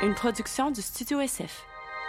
une production du Studio SF.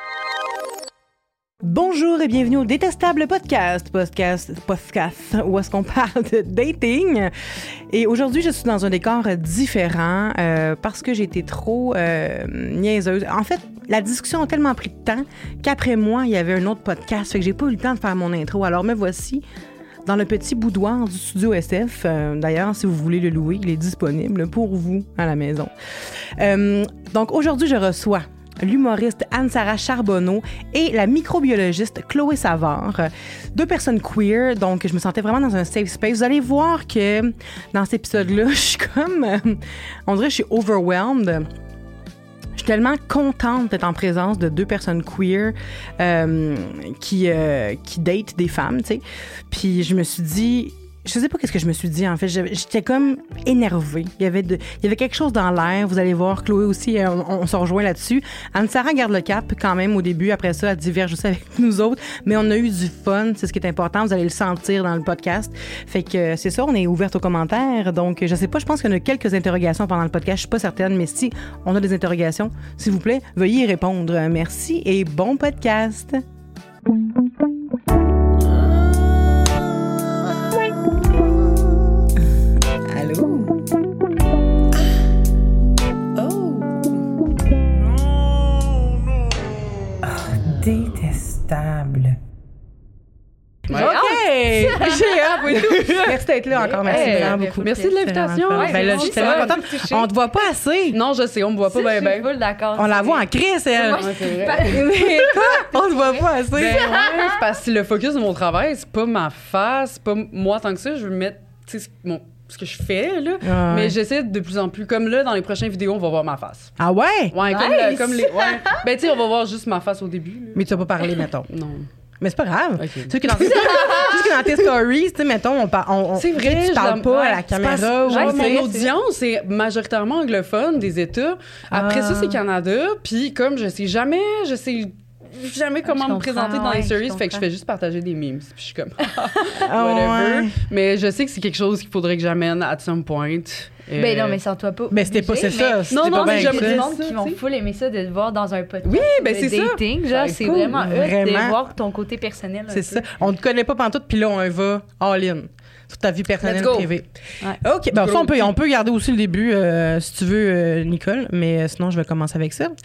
Bonjour et bienvenue au Détestable podcast, où est-ce qu'on parle de dating. Et aujourd'hui, je suis dans un décor différent parce que j'ai été trop niaiseuse. En fait, la discussion a tellement pris de temps qu'après moi, il y avait un autre podcast, fait que j'ai pas eu le temps de faire mon intro. Alors me voici dans le petit boudoir du Studio SF. D'ailleurs, si vous voulez le louer, il est disponible pour vous à la maison. Donc aujourd'hui, je reçois l'humoriste Anne-Sara Charbonneau et la microbiologiste Chloé Savard. Deux personnes queer, donc je me sentais vraiment dans un safe space. Vous allez voir que dans cet épisode-là, je suis comme... on dirait que je suis overwhelmed. Je suis tellement contente d'être en présence de deux personnes queer qui datent des femmes, tu sais. Puis je me suis dit... Je sais pas qu'est-ce que je me suis dit, en fait. J'étais comme énervée. Il y avait quelque chose dans l'air. Vous allez voir, Chloé aussi, on se rejoint là-dessus. Anne-Sara garde le cap quand même au début. Après ça, elle diverge aussi avec nous autres. Mais on a eu du fun. C'est ce qui est important. Vous allez le sentir dans le podcast. Fait que c'est ça, on est ouverte aux commentaires. Donc, je sais pas, je pense qu'il y en a quelques interrogations pendant le podcast. Je suis pas certaine, mais si on a des interrogations, s'il vous plaît, veuillez y répondre. Merci et bon podcast. Détestable. Ouais. OK! J'ai hâte et tout. Merci d'être là encore. Merci vraiment beaucoup. Merci de l'invitation. Ben là, je suis tellement contente. On te voit pas assez. Non, je sais, on me voit pas bien. Je suis full d'accord. On la voit en crise, elle. Ouais, c'est vrai. Mais quoi? On te voit pas assez. Ben ouais, c'est parce que le focus de mon travail, c'est pas ma face, c'est pas moi tant que ça. Je veux mettre, tu sais, ce que je fais, là. Ah ouais. Mais j'essaie de plus en plus. Comme là, dans les prochaines vidéos, on va voir ma face. Ah ouais? Ouais, Nice. comme les. Ouais. Ben, tu sais, on va voir juste ma face au début. Là. Mais tu vas pas parler, mettons. Non. Mais c'est pas grave. Ok. C'est juste que dans tes stories, tu sais, mettons, C'est vrai, tu parles pas à la caméra. Ouais, tu sais. mon audience est majoritairement anglophone des États. Après ça, c'est Canada. Puis comme je sais jamais comment me présenter dans les stories, fait que je fais juste partager des memes. Puis je suis comme whatever. Ouais. Mais je sais que c'est quelque chose qu'il faudrait que j'amène at some point. Ben non, mais sans toi pas. Mais c'était pas, c'est ça. Non, non, mais mais il y a j'aimerais du ça, monde qui vont tu sais. full aimer ça de te voir dans un podcast. Oui, ben de c'est ça. dating, Ça genre, va être c'est cool. vraiment hot Vraiment. de voir ton côté personnel. un C'est peu. ça. On ne te connaît pas pantoute, puis là, on va all-in. Sur ta vie personnelle Let's go. privée. Ouais. OK. Ben, ça, on peut garder aussi le début, si tu veux, Nicole. Mais sinon, je vais commencer avec ça.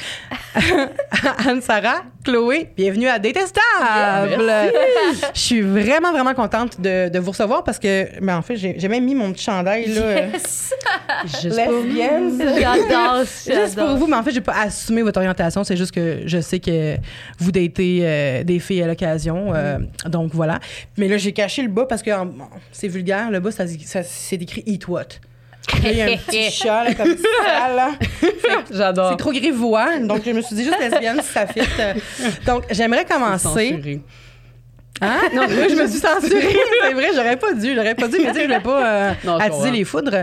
Anne-Sara, Chloé, bienvenue à Détestable! Je suis vraiment, vraiment contente de vous recevoir parce que, ben, en fait, j'ai même mis mon petit chandail, là. Yes. Juste pour Lesbienne. J'adore. Juste pour vous, mais en fait, j'ai pas assumé votre orientation. C'est juste que je sais que vous datez des filles à l'occasion. Donc, voilà. Mais là, j'ai caché le bas parce que c'est vulgaire. Le bas, ça c'est écrit « Eat what ». Là, il y a un petit chat, là, comme ça, là. J'adore. C'est trop grivois. Donc, je me suis dit juste lesbienne si ça fit. Donc, j'aimerais commencer. Censuré. Hein? Non, là, je me suis censurée. C'est vrai, j'aurais pas dû. Mais tu sais, je voulais pas Non, je attiser comprends. les foudres.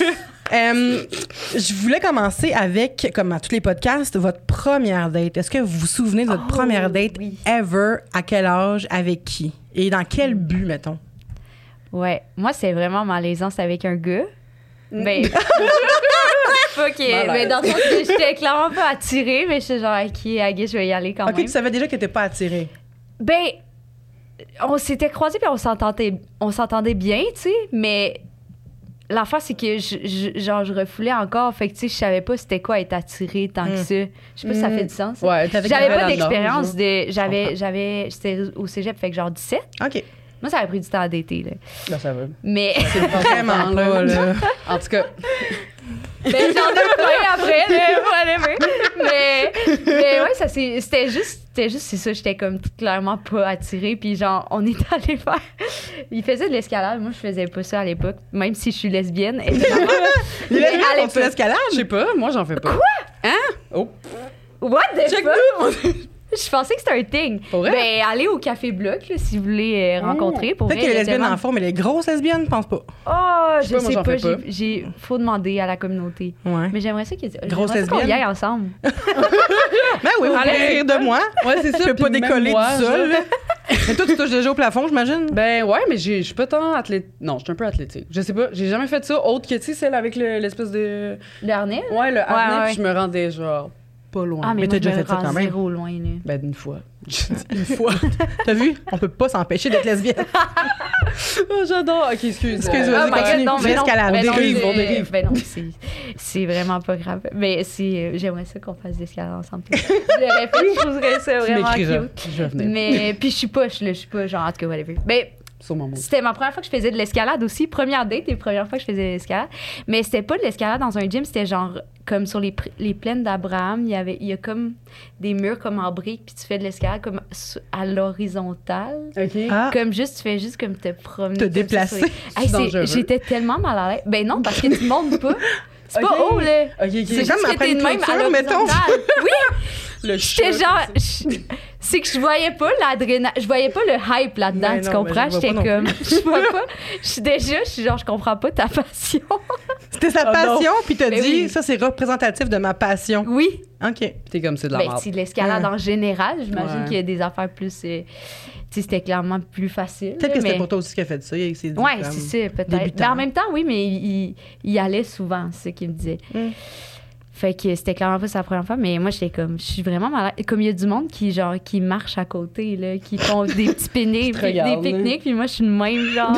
Je voulais commencer avec, comme à tous les podcasts, votre première date. Est-ce que vous vous souvenez de votre première date oui. ever? À quel âge? Avec qui? Et dans quel but, mettons? Ouais, moi, c'est vraiment malaisant. C'était avec un gars. Ben. Fuck it. Malaise. Mais dans le sens que j'étais clairement pas attirée, mais j'étais genre, OK, I guess, je vais y aller quand OK, même. tu savais déjà que t'étais pas attirée. Ben, on s'était croisés puis on s'entendait bien, tu sais, mais l'affaire, c'est que je refoulais encore. Fait que, tu sais, je savais pas c'était quoi être attirée tant que ça. Je sais pas si ça fait du sens. Ouais, J'avais pas d'expérience j'étais au cégep, fait que genre 17. OK. Moi, ça avait pris du temps à dater, là. Ben, ça va. Mais, C'est vraiment pas, là. En tout cas, ben, j'en ai plein après, là, whatever. Mais ouais, c'était juste, c'est ça, j'étais comme clairement pas attirée. Puis genre, on est allé faire... Il faisait de l'escalade, moi, je faisais pas ça à l'époque, même si je suis lesbienne, évidemment. Les Mais à lesbiennes font l'époque- de l'escalade? je sais pas, moi j'en fais pas. Quoi? Hein? Oh. What the Check fuck? nous! Je pensais que c'était un thing. Pour vrai? Ben, allez au Café Bloc, là, si vous voulez rencontrer. Pour Peut-être vrai, que les il y a lesbiennes tellement- en font, mais les grosses lesbiennes, je pense pas. Oh, je pas, moi, sais j'en pas. fais pas. Faut demander à la communauté. Ouais. Mais j'aimerais ça qu'on lesbienne? y aille ensemble. Ben oui, vous allez rire de moi. Ouais, c'est ça. Je peux pas puis même décoller moi, du sol. genre. Mais toi, tu touches déjà au plafond, j'imagine? Ben ouais, mais je suis pas tant athlétique. Non, je suis un peu athlétique. Je sais pas, j'ai jamais fait ça autre que, tu sais, celle avec l'espèce de... Le harnais? Ouais, le harnais, ouais. puis je me rendais genre pas loin. Ah, mais Mais moi, t'as déjà je me fait ça rends quand même. zéro loin, là. Ben, une fois. Une fois. T'as vu? On peut pas s'empêcher d'être lesbienne. Oh, j'adore. OK, excuse. Excuse-moi, Oh my continue. God, non, mais non. L'escalade. Ben non, Dérive, c'est- on dérive. ben non, c'est vraiment pas grave. Mais j'aimerais ça qu'on fasse l'escalade ensemble. J'aurais fait, je trouverais ça Tu vraiment m'écriras. cute. Je vais venir. Mais, puis je suis pas genre, en tout cas, whatever. Mais Sur mon mot. c'était ma première fois que je faisais de l'escalade aussi. Première date et première fois que je faisais de l'escalade. Mais c'était pas de l'escalade dans un gym, c'était genre comme sur les plaines d'Abraham. Il y a comme des murs comme en briques, puis tu fais de l'escalade comme à l'horizontale. OK. Ah, Comme juste, tu fais juste comme te promener. Te comme ça déplacer. sur les- Hey, dangereux. j'étais tellement mal à l'aise. Ben non, parce que tu montes pas. C'est Ok. pas haut, là. OK, C'est OK. juste comme que après t'es une de même à clôture, mettons. l'horizontale. Oui, Le j'étais chat, genre... comme ça. C'est que je voyais pas l'adrénaline... Je voyais pas le hype là-dedans, Ben tu non, mais comprends? je vois J'étais pas non comme... Je vois pas... Je suis genre, je comprends pas ta passion. c'était sa Oh, passion, puis t'as Ben dit, oui. ça, c'est représentatif de ma passion. Oui. OK. T'es comme c'est de la Ben, merde. c'est de l'escalade en général. J'imagine Ouais. qu'il y a des affaires plus... tu sais, c'était clairement plus facile. Peut-être que mais... c'était pour toi aussi qui a fait ça. Il s'est dit, Ouais, comme, c'est ça, peut-être. débutant. Mais en même temps, oui, mais il y allait souvent, c'est ce qu'il me disait. Mm. Fait que c'était clairement pas sa première fois, mais moi, j'étais comme, je suis vraiment malade. Comme il y a du monde qui marche à côté, là, qui font des petits Qui te regardent, des pique-niques, puis moi, je suis de même, genre.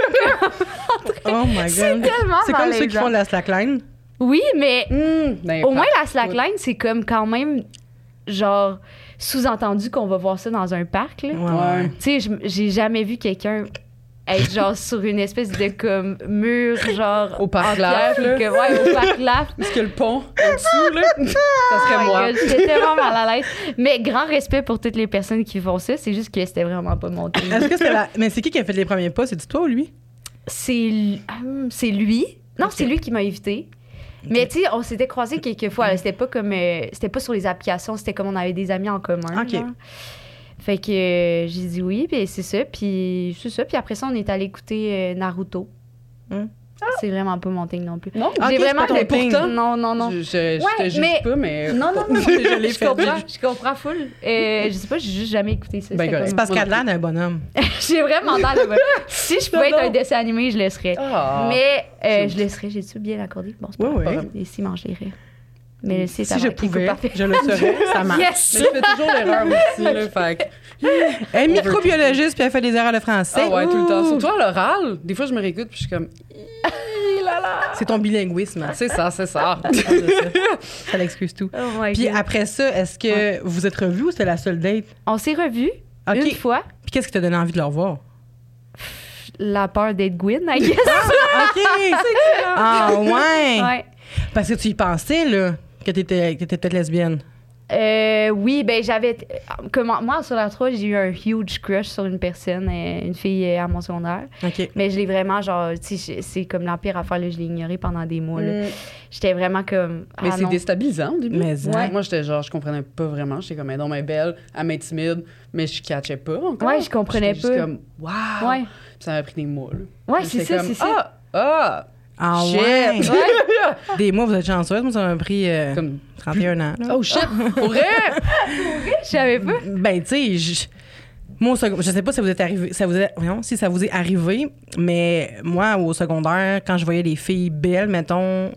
Oh my C'est God. tellement C'est comme ceux qui malaisant. font de la slackline. Oui, mais Ben, au moins, la slackline, c'est comme quand même, genre, sous-entendu qu'on va voir ça dans un parc, là. Ouais. Tu sais, j'ai jamais vu quelqu'un être genre sur une espèce de comme mur genre Au parc en pierre, Laf, puis là. que, ouais, au parc Laf. Est-ce que le pont en dessous, là? Ça serait Oh my moi. God, j'étais tellement mal à l'aise. Mais grand respect pour toutes les personnes qui font ça, c'est juste que c'était vraiment pas mon truc. Est-ce que c'était la... Mais c'est qui a fait les premiers pas? C'est-tu toi ou lui? C'est lui. Non, Ok. c'est lui qui m'a invité. Mais tu sais, on s'était croisés quelques fois. là. C'était pas comme c'était pas sur les applications, c'était comme on avait des amis en commun. Ok. genre. Fait que j'ai dit oui, puis c'est ça. Puis après ça, on est allé écouter Naruto. Hum. C'est vraiment pas mon thing non plus. Non, Ok, c'est pas ton mais thing. pourtant, Non. je Ouais, te juge mais- pas, mais... Non. Je l'ai fait vivre. Je comprends full. Je sais pas, j'ai juste jamais écouté ça. Ben, C'était correct. C'est comme- parce qu'elle a l'air d'un bonhomme. J'ai vraiment dans le Si je pouvais être un dessin animé, je le serais. Ah. Mais je le serais. J'ai-tu bien accordé? Bon, c'est pas Oui, grave. oui. Et s'il mange les rires. Mais c'est Si je pouvais, je le serais. Ça marche. Yes! Mais je fais toujours l'erreur aussi, là, fait que- Elle est microbiologiste, puis elle fait des erreurs de français. Ah ouais, tout le temps. Ouh. Surtout à l'oral, des fois, je me réécoute, puis je suis comme... C'est ton bilinguisme. C'est ça. Ça l'excuse tout. Oh my Puis God. après ça, est-ce que vous êtes revus ou c'était la seule date? On s'est revus OK. une fois. Puis qu'est-ce qui t'a donné envie de le revoir? La peur d'être Gwyn, I guess. OK! Ah ouais! Ouais. Parce que tu y pensais, là, que t'étais peut-être lesbienne. Oui, ben j'avais... Moi, sur la 3, j'ai eu un huge crush sur une personne, une fille à mon secondaire. OK. Mais je l'ai vraiment, genre, tu sais, c'est comme la pire affaire, là, je l'ai ignoré pendant des mois. là. J'étais vraiment comme... Mais ah c'est non. déstabilisant au début. Mais Ouais. hein. Moi, j'étais genre, je comprenais pas vraiment. J'étais comme, elle est donc bien belle, elle m'intimide, mais je catchais pas encore. Ouais, je comprenais J'étais pas. juste comme, waouh! Ouais, Puis ça m'a pris des mois, là. ouais Puis c'est j'étais ça, comme, c'est ça. Ah Shit. ouais! Ouais. Des mois, vous êtes chanceuse. Moi, ça m'a pris Comme, 31 ans. là. oh shit! Pour vrai? Je savais pas. Ben, tu sais, moi, je sais pas si vous êtes arrivé, si ça vous est arrivé, mais moi, au secondaire, quand je voyais des filles belles, mettons,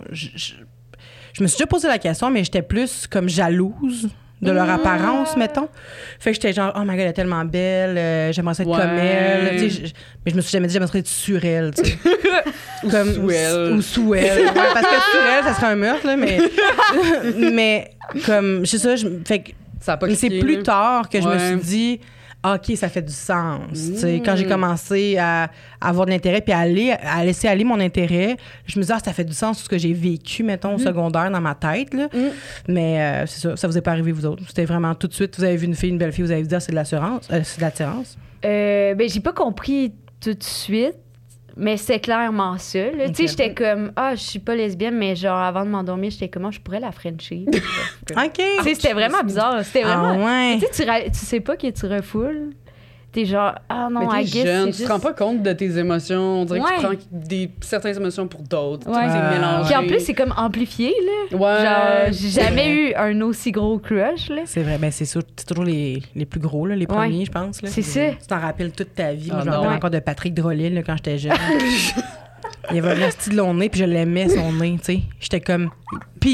je me suis déjà posé la question, mais j'étais plus comme jalouse de leur apparence, mettons. Fait que j'étais genre, oh my God, elle est tellement belle, j'aimerais ça être Ouais. comme elle. Tu sais, mais je me suis jamais dit, j'aimerais ça être sur elle, tu sais. Ou Comme- sous elle. Ou sous elle. Ouais, parce que sur elle, ça serait un meurtre, là, mais. mais, comme, c'est ça, fait que. Ça a pas Mais c'est cliqué, plus là. tard que je me Ouais. suis dit, ah, OK, ça fait du sens. Tu sais, quand j'ai commencé à avoir de l'intérêt puis à laisser aller mon intérêt, je me dis, ah, ça fait du sens tout ce que j'ai vécu, mettons, au secondaire dans ma tête. Là. Mais c'est ça vous est pas arrivé, vous autres. C'était vraiment tout de suite, vous avez vu une fille, vous avez dit, ah, c'est de l'assurance, c'est de l'attirance. Ben, j'ai pas compris tout de suite, mais c'est clairement ça. là. Tu sais, Ok. j'étais comme, je suis pas lesbienne, mais genre, avant de m'endormir, j'étais comme, je pourrais la frencher. Tu OK. sais, c'était vraiment bizarre. C'était vraiment. Ah, ouais. Tu sais, tu sais pas que tu refoules. T'es genre, ah non, Mais I t'es guess, jeune, c'est tu juste... te rends pas compte de tes émotions. On dirait que tu Ouais. prends certaines émotions pour d'autres. Ouais. Tout est mélangé. Puis en plus, c'est comme amplifié, là. Ouais. Genre, j'ai jamais eu un aussi gros crush, là. C'est vrai, ben c'est sûr, c'est toujours les plus gros, là, les premiers, je pense. Là. C'est ça. Tu t'en rappelles toute ta vie. Moi, Ah je me rappelle non. encore de Patrick Drolet là, quand j'étais jeune. Il avait un style long nez, puis je l'aimais, son nez, tu sais. J'étais comme... Puis,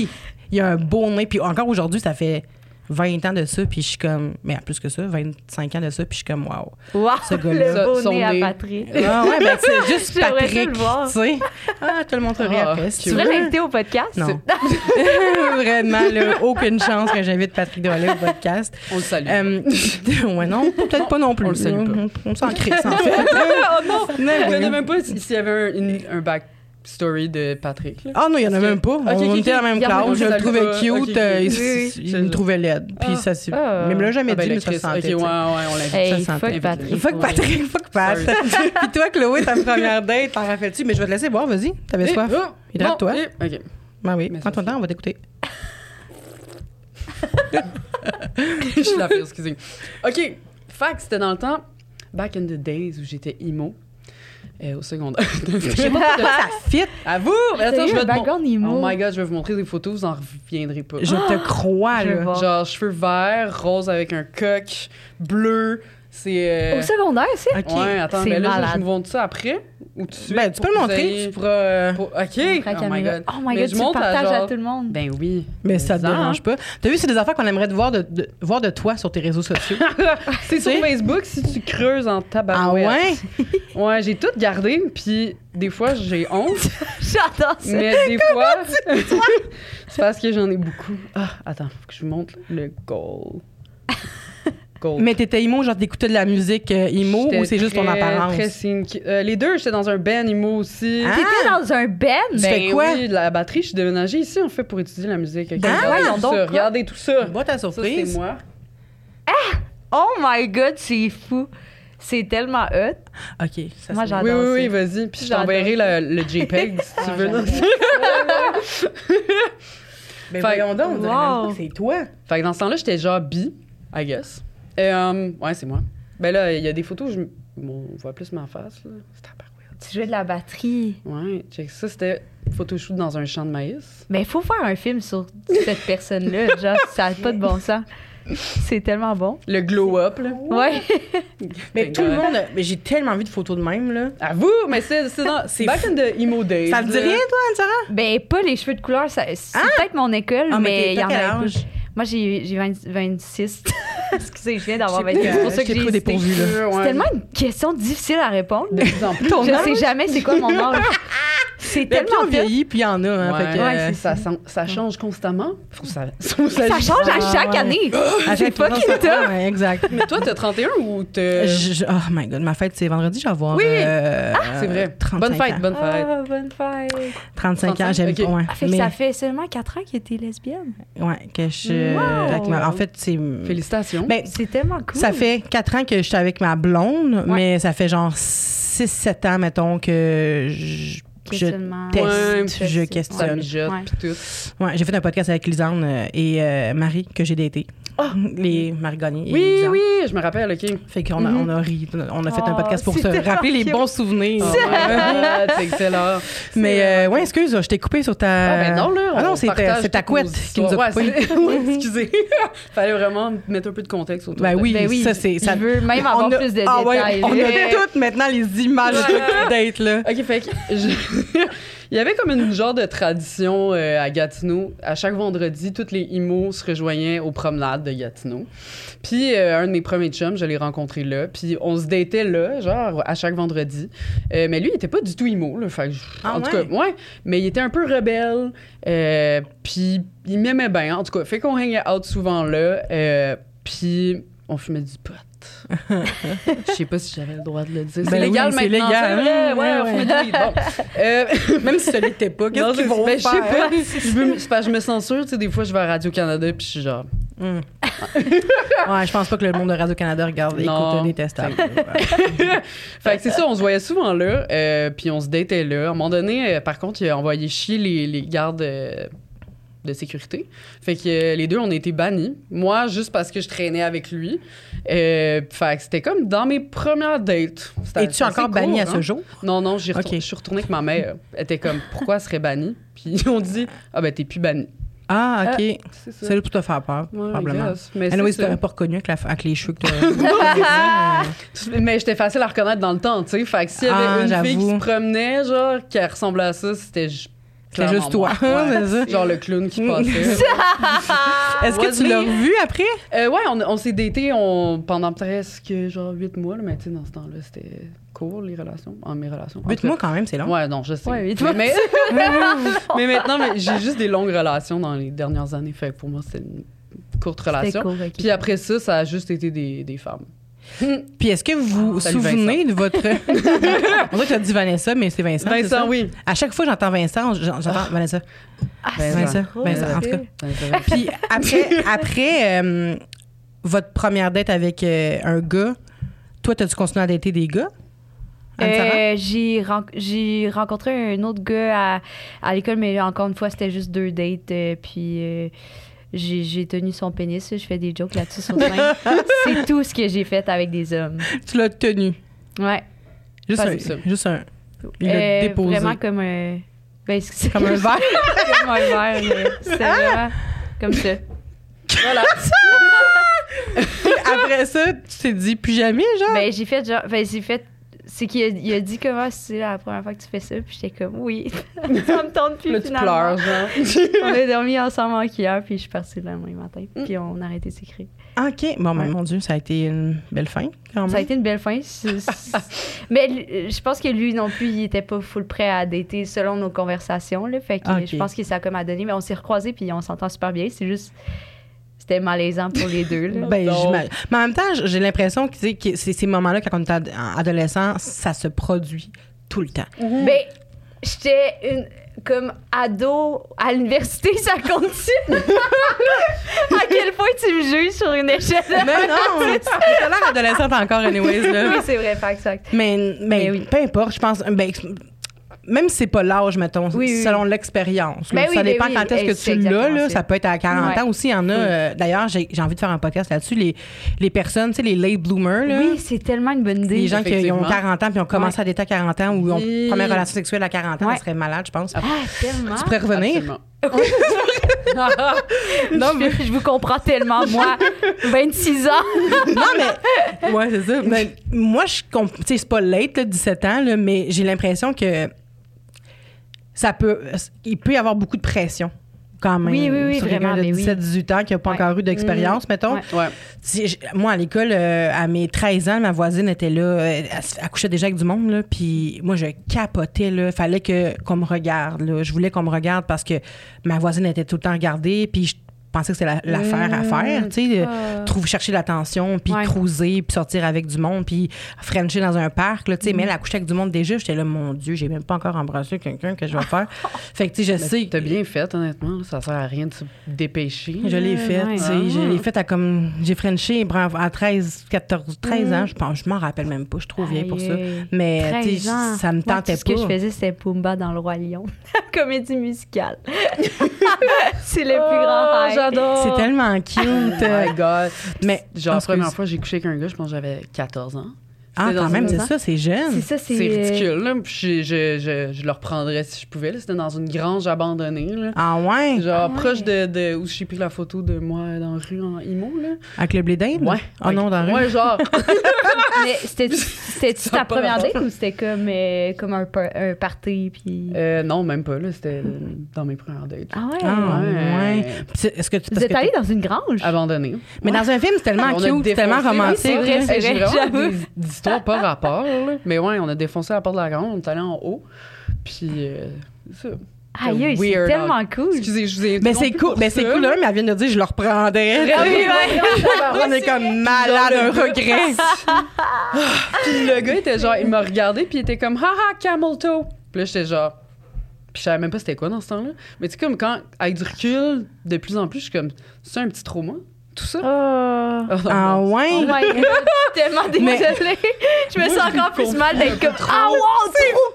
Il a un beau nez. Puis encore aujourd'hui, ça fait 20 ans de ça, puis je suis comme... Mais plus que ça, 25 ans de ça, puis je suis comme, wow. Wow, Ce gars-là. le beau Son nez à nez. Patrick. Ah ouais, ben c'est juste J'aimerais ça Patrick, le voir. tu sais. Ah, je te le montrerai Ah, après, si Tu tu voudrais veux. l'inviter au podcast? Non. Vraiment, là, aucune chance que j'invite Patrick Drolet au podcast. On le salue. Ouais, non, peut-être pas non plus. On le salue pas. On s'en crisse, en fait. Oh non! Mais Je oui. connais même pas s'il y avait un backstory de Patrick. Là. Ah non, il y en a même pas. On était à la même Il y en a classe. Je pas. le trouvais cute. Ok, ok. Il me trouvait laide. Puis ça, c'est... Ah. Mais il me l'a jamais Ah, ben, dit, le mais ça se Chris. sentait. Ok, tu sais. on l'a dit. Hey, Ça se sentait. fuck Patrick. Fuck Patrick, fuck Pat. Puis toi, Chloé, ta première date, t'en rappelles-tu? Mais je vais te laisser boire, vas-y. T'avais soif. Hydrate-toi. OK. Ben oui, Mais prends ton ça, temps, on va t'écouter. Je suis la pire, excusez. OK. Fait que c'était dans le temps, back in the days où j'étais emo. Au secondaire. Je sais pas pourquoi ça fit. À vous! Mais attends, T'as eu je vais un te background emo? Oh my God, je vais vous montrer des photos, vous en reviendrez pas. Je te crois, Je veux là. voir. Genre, cheveux verts, rose avec un coq, bleu. C'est. Au secondaire, c'est? OK. Ouais, attends, C'est ben là, malade. je vous montre ça après. Ou tout de suite. Ben, tu peux le pour que vous montrer, ayez- tu pourras... OK. Montre à la Oh my caméra. God. Oh my Mais God, je tu montre partages genre- à tout le monde. Ben oui. Mais ça te hein. dérange pas. T'as vu, c'est des affaires qu'on aimerait te voir de toi sur tes réseaux sociaux. C'est sur Tu sais? Facebook si tu creuses en Ah tabarouette. ouais? Ouais, j'ai tout gardé, puis des fois, j'ai honte, J'adore ça. mais des fois... c'est parce que j'en ai beaucoup. Ah, attends, faut que je vous montre le goal. Goal. Mais t'étais emo, genre t'écoutais de la musique emo J'étais ou c'est juste ton très, apparence? très les deux, j'étais dans un band emo aussi. Ah! T'étais dans un band? Tu fais quoi? Oui, la batterie, je suis déménagée ici, en fait, pour étudier la musique. Ben Regardez voyons tout donc, ça, quoi. regardez tout ça. Bon, ta Ça, c'est surprise. moi. Oh my God, c'est fou. C'est tellement hot. OK. Ça, Moi, c'est- j'adore. Oui, ça. oui, vas-y. Puis je J'adore t'enverrai ça. le JPEG si tu veux. Ben Fait- voyons donc, on dirait même Wow. pas que c'est toi. Fait que dans ce temps-là, j'étais genre bi, I guess. Ouais, c'est moi. Ben là, il y a des photos où on voit plus ma face, là. C'est tabarouette. Tu jouais de la batterie. Ouais, check ça, c'était photoshoot dans un champ de maïs. Mais il faut faire un film sur cette personne-là. Genre, ça n'a pas de bon sens. C'est tellement bon. Le glow-up, là. Ouais. Mais tout le monde... Mais j'ai tellement envie de photos de même, là. À vous, mais c'est dans... C'est back fou. in the emo days. Ça te dit là. rien, toi, Anne-Sarah? Ben, pas les cheveux de couleur. C'est peut-être mon école, Ah, mais il y t'as en quel a pas. âge? Moi, j'ai 26. Excusez, je viens d'avoir Je sais 26. pas, C'est pour ça je que t'ai j'ai pris hésité. dépourvu, là. Ouais. C'est tellement une question difficile à répondre. De plus en plus. Ton Je âge? sais jamais c'est quoi mon âge. C'est Mais plus tellement on tough. vieillit, puis il y en a, hein. Ouais, Fait que, ouais, ça change constamment. Faut que ça Ça change à chaque ouais. année. à C'est chaque fois, fucking ça- tough. Ouais, exact. Mais toi, t'as 31 ou t'as... Oh my God, ma fête, c'est vendredi, je vais avoir... Oui! c'est vrai. 35 Bonne fête, ans. bonne fête. Ah, bonne fête. 35 ans, 35, j'aime ok. pas. Ouais. Ah, fait que Mais- ça fait seulement 4 ans que t'es lesbienne. Ouais, que je... Wow. avec en fait, c'est... Félicitations. Ben, C'est tellement cool. ça fait 4 ans que je suis avec ma blonde, Ouais. mais ça fait genre 6-7 ans, mettons, que je Questionnement. teste, Ouais, je ça questionne. mijote Ouais. pis tout. Ouais, j'ai fait un podcast avec Lisanne et Marie, que j'ai daté. Les Marie Gagné et Oui, Lisanne. oui, je me rappelle, OK. Fait qu'on a, on a ri, on a fait un Oh, podcast pour se c'est rappeler les tellement bons souvenirs. Oh my God, c'est excellent. Mais ouais, excuse, je t'ai coupé sur ta... Ah, ben non, là. Ah non, on c'est partage c'est ta toutes nos couette qui nous a histoires. coupé. Ouais, ouais, excusez. Fallait vraiment mettre un peu de contexte autour Ben de oui, Ben oui, ça c'est... Ça, je veux même avoir on a- plus de ah ouais, détails. on là. a toutes maintenant les images de date, là. OK, fait que il y avait comme une genre de tradition à Gatineau. À chaque vendredi, toutes les imos se rejoignaient aux promenades de Gatineau. Puis un de mes premiers chums, je l'ai rencontré là. Puis on se datait là, genre à chaque vendredi. Mais lui, il était pas du tout imo, là. Fait que Ah en tout ouais? cas, ouais. Mais il était un peu rebelle. Puis il m'aimait bien, en tout cas. Fait qu'on hangait out souvent là. Puis on fumait du pot. Je sais pas si j'avais le droit de le dire. Ben C'est légal oui, c'est maintenant. légal. C'est vrai, ouais, Ouais, on fumait du weed. Bon. Même si ça l'était pas, Non, qu'est-ce qu'ils vont ben, je sais faire? pas. C'est parce que je me censure, tu sais, des fois, je vais à Radio-Canada puis je suis genre... Ouais, je pense pas que le monde de Radio-Canada regarde Non. écoute détestable. Fait que c'est ça, on se voyait souvent là, puis on se datait là. À un moment donné, par contre, il a envoyé chier les gardes de sécurité. Fait que les deux, on a été bannis. Moi, juste parce que je traînais avec lui. Fait que c'était comme dans mes premières dates. Es-tu encore banni à ce jour? Non, non, Ok. je suis retournée avec ma mère. Elle était comme, pourquoi elle serait bannie? Puis ils ont dit, ah ben t'es plus bannie. Ah, OK. C'est ça. C'est là pour te faire peur, Ouais, probablement. I guess. Mais Anyway, c'est si t'aurais ça. pas reconnu avec les cheveux que t'as... Mais j'étais facile à reconnaître dans le temps, tu sais. Fait que s'il y avait Ah, une fille qui j'avoue. se promenait, genre, qui ressemblait à ça, c'était C'est juste toi. Ouais. C'est ça. Genre le clown qui passait. Est-ce que tu l'as revu après? Ouais, on s'est datés pendant presque genre 8 mois, là, mais tu sais, dans ce temps-là, c'était court, mes relations. 8 mois quand même, c'est long. Ouais, non, je sais. Ouais, 8 mois. Mais maintenant, j'ai juste des longues relations dans les dernières années, fait que pour moi, c'était une courte relation. Cool, okay. Puis après ça a juste été des femmes. Puis est-ce que vous vous souvenez de votre... On dirait que tu as dit Vanessa, mais c'est Vincent. Vincent, c'est ça? oui. À chaque fois que j'entends Vincent, j'entends Vanessa. Vincent, en tout cas. Puis après votre première date avec un gars, toi, t'as-tu continué à dater des gars? J'ai rencontré un autre gars à l'école, mais encore une fois, c'était juste 2 dates. Puis j'ai tenu son pénis. Je fais des jokes là-dessus sur scène. C'est tout ce que j'ai fait avec des hommes. Tu l'as tenu? Ouais. Juste un. Il l'a déposé. Vraiment comme un... comme un verre? Comme un verre, mais c'est vraiment comme ça. Voilà. Après ça, tu t'es dit plus jamais, genre? J'ai fait c'est qu'il a dit comment c'est la première fois que tu fais ça, puis j'étais comme oui, ça me tente plus. Là, finalement. tu pleures, genre. On a dormi ensemble en cuillère, puis je suis partie le lendemain matin, puis on a arrêté de s'écrire. OK. Bon, ben, mon Dieu, ça a été une belle fin, quand même. Ça a été une belle fin. Mais je pense que lui non plus, il était pas full prêt à dater selon nos conversations, là. Fait que je pense que ça a comme à donner, mais on s'est recroisés, puis on s'entend super bien. C'est juste... C'était malaisant pour les deux. Là. Mais en même temps, j'ai l'impression que c'est ces moments-là, quand on est adolescent, ça se produit tout le temps. Mm-hmm. Ben, j'étais comme ado à l'université, ça continue. À quel point tu me juges sur une échelle? Mais non, t'as l'air adolescente encore, anyways. Là. Oui, c'est vrai, fact. Mais oui. Peu importe, je pense... même si c'est pas l'âge, mettons, selon l'expérience. Ça dépend quand est-ce que tu l'as. Là, ça peut être à 40 ans aussi. Il y en a... d'ailleurs, j'ai envie de faire un podcast là-dessus. Les personnes, tu sais, les late bloomers. Là, oui, c'est tellement une bonne idée. Les gens qui ont 40 ans puis ont commencé à dater à 40 ans ou ont première relation sexuelle à 40 ans, ça serait malade, je pense. Ah, tellement. Tu pourrais revenir? Non, mais je vous comprends tellement, moi. 26 ans. Non, mais... Ouais, c'est ça. Mais moi, tu sais, c'est pas late, là, 17 ans, là, mais j'ai l'impression que il peut y avoir beaucoup de pression quand même. Oui, sur vraiment. quelqu'un de 17-18 ans qui n'a pas encore eu d'expérience, mettons. Ouais. Moi, à l'école, à mes 13 ans, ma voisine était là, elle couchait déjà avec du monde, là, puis moi, je capotais, là. Fallait qu'on me regarde, là. Je voulais qu'on me regarde parce que ma voisine était tout le temps regardée, puis je pensais que c'était l'affaire à faire, tu sais, chercher l'attention, puis cruiser, puis sortir avec du monde, puis frencher dans un parc, là, tu sais, mais elle a couché avec du monde déjà, j'étais là, mon Dieu, j'ai même pas encore embrassé quelqu'un que je vais faire. Fait que, tu sais, je sais... T'as bien fait, honnêtement, ça sert à rien de se dépêcher. Je l'ai fait, tu sais, je l'ai fait à comme... J'ai frenché à 13 ans, je m'en rappelle même pas, je suis trop vieille pour ça. Mais, tu sais, ça me tentait pas. Ce que je faisais, c'était Pumba dans Le Roi Lion, comédie musicale. C'est le plus grand rêve. J'adore. C'est tellement cute. Oh my God. Mais, genre, la première fois que j'ai couché avec un gars, je pense que j'avais 14 ans. Ah, quand même, c'est ça, c'est jeune. C'est ridicule, là. Puis je le reprendrais si je pouvais. Là. C'était dans une grange abandonnée, là. Ah ouais? Genre, proche de où j'ai pris la photo de moi dans la rue en Imo, là. Avec le blé d'Inde? Ouais. Oh non, dans la rue? Ouais, genre. Mais c'était-tu ta première date ou c'était comme un party? Puis... non, même pas, là. C'était dans mes premières dates. Ah ouais? Ah ouais. Est-ce que vous êtes allé dans une grange? Abandonnée. Mais dans un film, c'est tellement cute, c'est tellement romantique. C'est vrai, c'est vrai. J'avoue. Des histoires pas rapport, là. Mais ouais, on a défoncé la porte de la grange, on est allé en haut. Puis, c'est ça. Aïe, c'est tellement cool. Excusez, je vous ai mais c'est cool, mais elle vient de dire je le reprendrais. On est comme malade, un regret. Puis le gars était genre, il m'a regardé puis il était comme haha camel toe. Puis là j'étais genre, puis je savais même pas c'était quoi dans ce temps-là. Mais tu sais comme quand avec du recul, de plus en plus je suis comme, c'est un petit trauma. Tout ça? Ah ouais? Oh my God, je suis tellement désolée. Je me sens encore plus mal d'être comme ah wow, c'est trop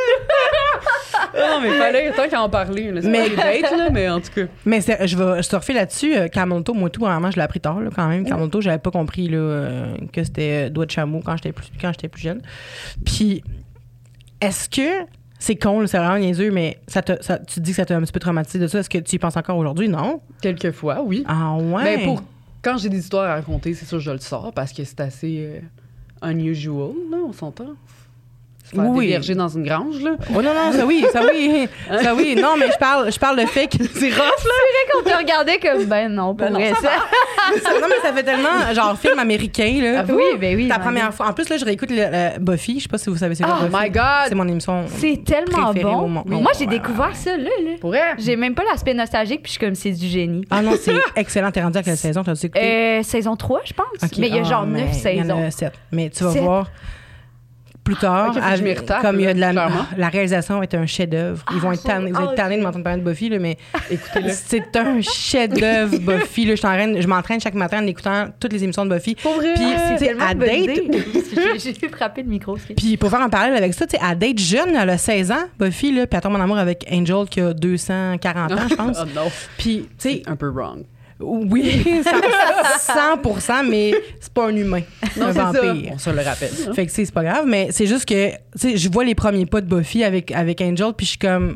cool! Non, mais fallait tant qu'à en parler. Là. C'est pas des dates, là, mais en tout cas. Mais je vais surfer là-dessus. Camel toe, moi tout, vraiment, je l'ai appris tard là, quand même. Camel toe, j'avais pas compris là, que c'était doigt de chameau quand j'étais plus jeune. Puis, est-ce que... C'est con, là, c'est vraiment niaiseux, mais tu te dis que ça t'a un petit peu traumatisé de ça. Est-ce que tu y penses encore aujourd'hui, non? Quelquefois, oui. Ah ouais? Mais quand j'ai des histoires à raconter, c'est sûr que je le sors parce que c'est assez unusual, là, on s'entend. faire déverger dans une grange, là. Oh non, ça oui. Non, mais je parle de fait que c'est rough, là. C'est vrai qu'on te regardait comme, non, pas vrai, ça. Non, mais ça fait tellement, genre, film américain, là. Oui. La première fois. En plus, là, je réécoute Buffy. Je sais pas si vous savez c'est quoi Buffy. Oh my God! C'est mon émission C'est tellement préférée bon. au monde. Moi, j'ai découvert ça, là. Pour vrai? J'ai même pas l'aspect nostalgique, puis je suis comme, c'est du génie. Ah non, c'est excellent. T'es rendu à quelle saison? T'as-tu écouté? Saison 3, je pense. Okay. Mais il y a genre mais 9 saisons. Il y en a 7. Mais tu vas 7. voir plus tard, Ok, faut que je m'y retape, comme il y a de clairement. la réalisation est un chef-d'œuvre. Ils vont être tannés, vous êtes tannés de m'entendre parler de Buffy, là, mais Écoutez-le. c'est un chef-d'œuvre, Buffy. Là, je m'entraîne chaque matin en écoutant toutes les émissions de Buffy. Pour vrai? Puis, C'est tu sais, tellement à une bonne date, idée. J'ai frappé le micro. puis pour faire un parallèle avec ça, tu sais, à date jeune, elle a 16 ans, Buffy, là, puis elle tombe en amour avec Angel qui a 240 ans, je pense. Oh non. Puis, tu sais, Un peu wrong. oui, 100%, mais c'est pas un humain, Non, un c'est ça. vampire. On se le rappelle. Fait que c'est pas grave, mais c'est juste que, tu sais, je vois les premiers pas de Buffy avec Angel, puis je suis comme,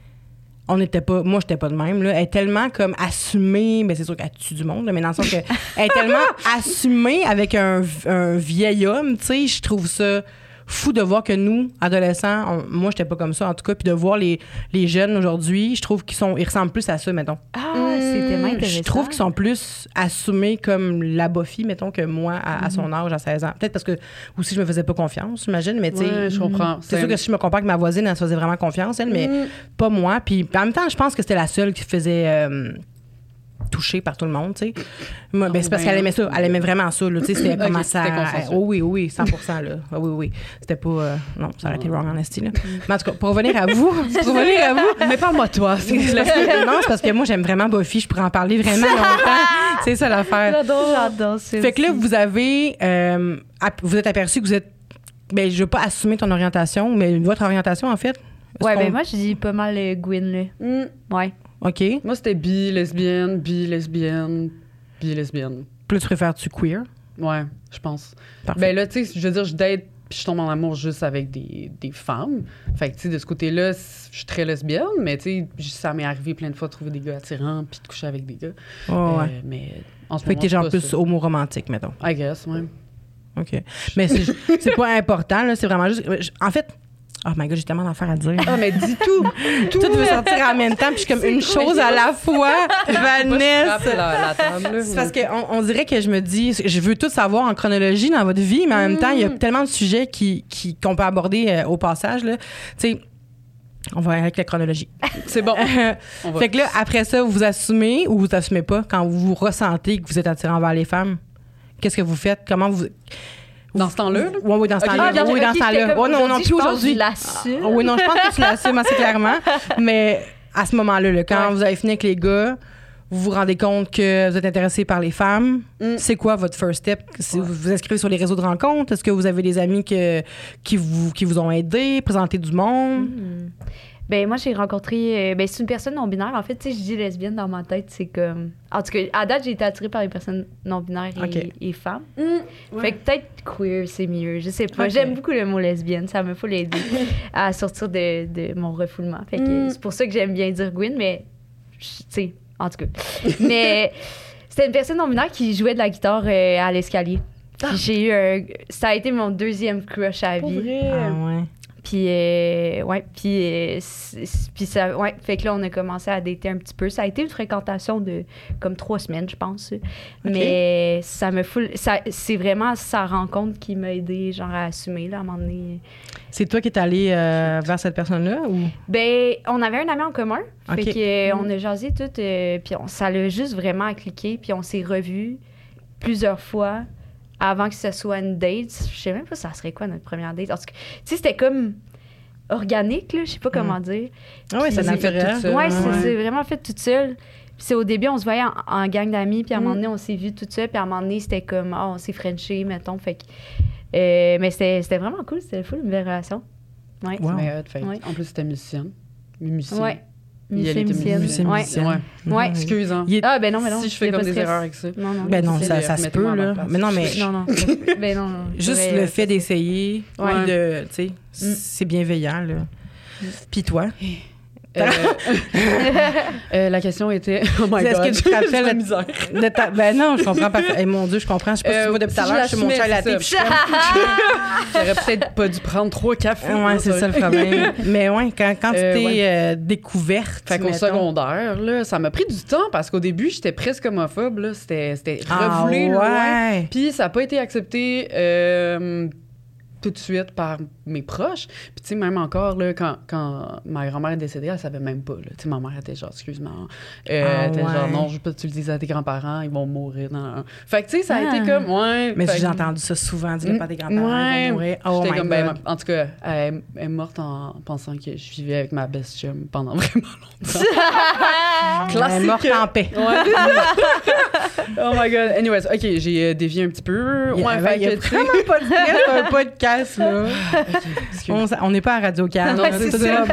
moi j'étais pas de même, là. Elle est tellement comme assumée, mais c'est sûr qu'elle tue du monde, là, mais dans le sens que elle est tellement assumée avec un vieil homme, tu sais, je trouve ça fou de voir que nous, adolescents, moi j'étais pas comme ça en tout cas, puis de voir les jeunes aujourd'hui, je trouve ils ressemblent plus à ça, mettons. Ah, c'est tellement intéressant. Je trouve qu'ils sont plus assumés comme la Buffy, mettons, que moi, à son âge, à 16 ans. Peut-être parce que aussi je me faisais pas confiance, j'imagine, mais tu sais. Ouais, je comprends. C'est sûr que si je me compare avec ma voisine, elle se faisait vraiment confiance, elle, mais pas moi. Puis en même temps, je pense que c'était la seule qui faisait touchée par tout le monde, tu sais. Moi, c'est parce qu'elle aimait ça. Elle aimait vraiment ça, là. Tu sais, c'était comment ça. c'était consensuel. Oui, 100%, là. Oui. C'était pas. Non, ça aurait été wrong en esti, là. Mais en tout cas, pour revenir à vous. Mais parle-moi de toi. Non, c'est parce que moi, j'aime vraiment Buffy. Je pourrais en parler vraiment longtemps. C'est ça l'affaire. J'adore ça. Fait que là, vous avez. Vous êtes aperçu que vous êtes. Ben, je veux pas assumer ton orientation, mais votre orientation, en fait. Ouais, ben moi, je dis pas mal Gwyn, là. Ouais. OK. Moi, c'était bi-lesbienne. Puis Puis là, tu préfères-tu queer? ouais, je pense. Parfait. Ben là, tu sais, je veux dire, je date puis je tombe en amour juste avec des femmes. Fait que, tu sais, de ce côté-là, je suis très lesbienne, mais tu sais, ça m'est arrivé plein de fois de trouver des gars attirants puis de coucher avec des gars. Oh, ouais. Mais en ce Fait moment, que t'es genre c'est pas plus ça. homo-romantique, mettons. I guess, ouais. OK. Mais c'est pas important, là. C'est vraiment juste. En fait. Oh my God, j'ai tellement d'affaires à dire. Ah, mais dis tout! Tout veut sortir en même temps, puis je suis comme une chose à la fois. Vanessa. la table, là. C'est parce qu'on on dirait que je me dis, je veux tout savoir en chronologie dans votre vie, mais en même temps, il y a tellement de sujets qu'on peut aborder au passage, là. Tu sais, on va avec la chronologie. C'est bon. On va. Fait que là, après ça, vous assumez ou vous assumez pas quand vous ressentez que vous êtes attiré envers les femmes? Qu'est-ce que vous faites? Comment vous... Dans ce temps-là? là? Oui, dans ce temps-là. dans Oui, dans ce temps-là. Oh, non, plus aujourd'hui. Je l'assume. Oui, non, je pense que tu l'assumes assez clairement. Mais à ce moment-là, là, quand vous avez fini avec les gars, vous vous rendez compte que vous êtes intéressé par les femmes. C'est quoi votre first step? Vous vous inscrivez sur les réseaux de rencontres? Est-ce que vous avez des amis qui vous ont aidé, présenté du monde? Ben moi, j'ai rencontré... c'est une personne non-binaire. En fait, tu sais, je dis lesbienne dans ma tête, c'est comme... En tout cas, à date, j'ai été attirée par les personnes non-binaires et femmes. Fait que peut-être queer, c'est mieux. Je sais pas. J'aime beaucoup le mot lesbienne. Ça me faut l'aider à sortir de mon refoulement. Fait que c'est pour ça que j'aime bien dire Gwyn, mais... Tu sais, en tout cas. Mais c'était une personne non-binaire qui jouait de la guitare à l'escalier. Puis j'ai eu ça a été mon deuxième crush à la vie. Ah ouais. Puis, puis ça, fait que là, on a commencé à dater un petit peu. Ça a été une fréquentation de comme 3 semaines, je pense. Mais ça me fout. C'est vraiment sa rencontre qui m'a aidé, genre, à assumer, là, à un moment donné. C'est toi qui es allé vers cette personne-là ou? Ben, on avait un ami en commun. Fait que on a jasé tout, puis ça l'a juste vraiment cliqué. Puis on s'est revus plusieurs fois avant que ce soit une date. Je sais même pas ça serait quoi notre première date. En tout cas, tu sais, c'était comme organique, là, je sais pas comment dire. Ah oui, ça s'est fait toute seule. Ouais, c'est vraiment fait toute seule. Puis c'est au début, on se voyait en gang d'amis, puis à un moment donné, on s'est vus toute seule, puis à un moment donné, c'était comme, on s'est frenché, mettons. Fait que, mais c'était vraiment cool, c'était full, une belle relation. Ouais. Wow. En plus, c'était musicienne. Musicienne. Ouais. Musicienne. Ouais. Excuse, hein. Ben non, mais non. Si je fais comme des erreurs avec ça. Non. Ben non, ça se peut, là. Mais non, mais. Non. Ben non. Juste le fait d'essayer, de, tu sais, c'est bienveillant, là. Puis toi, La question était... Oh my Est-ce God, que tu te rappelles la misère. Ben non, je comprends pas. Mon Dieu, je comprends. Je sais pas si tu vois depuis tout à l'heure, je suis mon chai latte. J'aurais peut-être pas dû prendre 3 cafés. Ouais, c'est ça le problème. Mais ouais, quand tu t'es découverte. Fait qu'au secondaire, là, ça m'a pris du temps parce qu'au début, j'étais presque homophobe. Là. C'était refoulé loin. Puis ça n'a pas été accepté tout de suite par mes proches. Puis tu sais, même encore, là, quand ma grand-mère est décédée, elle savait même pas. Tu sais, ma mère était genre, excuse-moi. Elle était genre, non, je veux pas que tu le dises à tes grands-parents, ils vont mourir. Non. Fait que tu sais, ça a été comme, ouais. Mais j'ai entendu ça souvent, dis-le pas à tes grands-parents, ils vont mourir. Oh my God. Ben, en tout cas, elle est morte en pensant que je vivais avec ma best chum pendant vraiment longtemps. Classique. Elle est morte en paix. Ouais. Oh my God. Anyways, OK, j'ai dévié un petit peu. Ouais, fait que tu vraiment pas de stress, un podcast, là. On n'est pas à Radio-Can. Non, c'est ça.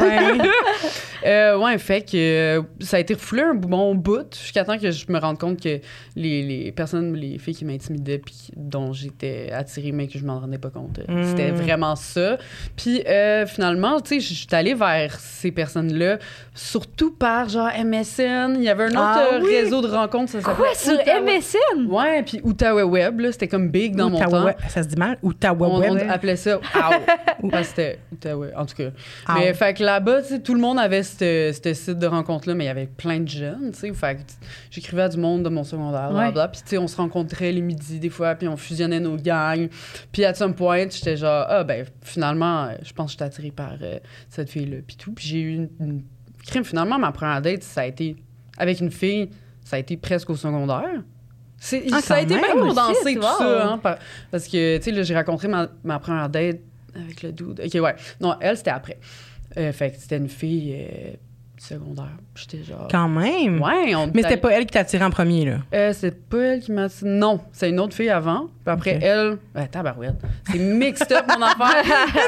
Ouais, fait que ça a été refoulé un bon bout jusqu'à temps que je me rende compte que les personnes, les filles qui m'intimidaient puis dont j'étais attirée mais que je m'en rendais pas compte, c'était vraiment ça. Puis finalement, tu sais, je suis allée vers ces personnes-là, surtout par genre MSN. Il y avait un autre réseau de rencontres, ça s'appelait... Quoi, sur MSN? Ouais, puis Outaouais Web, là, c'était comme big dans mon temps. Ça se dit mal? Outaouais Web? On appelait ça parce que c'était Outaouais, en tout cas. Mais fait que là-bas, tu sais, tout le monde avait ce site de rencontre-là, mais il y avait plein de jeunes, tu sais. Fait que j'écrivais à du monde de mon secondaire, blablabla. Puis tu sais, on se rencontrait les midis des fois, puis on fusionnait nos gangs. Puis à some point, j'étais genre, finalement, je pense que j'étais attirée par cette fille-là, puis tout. Puis j'ai eu une crime. Finalement, ma première date, ça a été avec une fille, ça a été presque au secondaire. Ça a été bien condensé, tout ça, hein, parce que, tu sais, là, j'ai rencontré ma première date avec le dude. OK, ouais. Non, elle, c'était après. Fait que c'était une fille secondaire. J'étais genre... Quand même? Ouais. Mais c'était pas elle qui t'a attiré en premier, là? C'est pas elle qui m'a... Non, c'est une autre fille avant. Puis après, elle... tabarouette. C'est mixed up, mon affaire.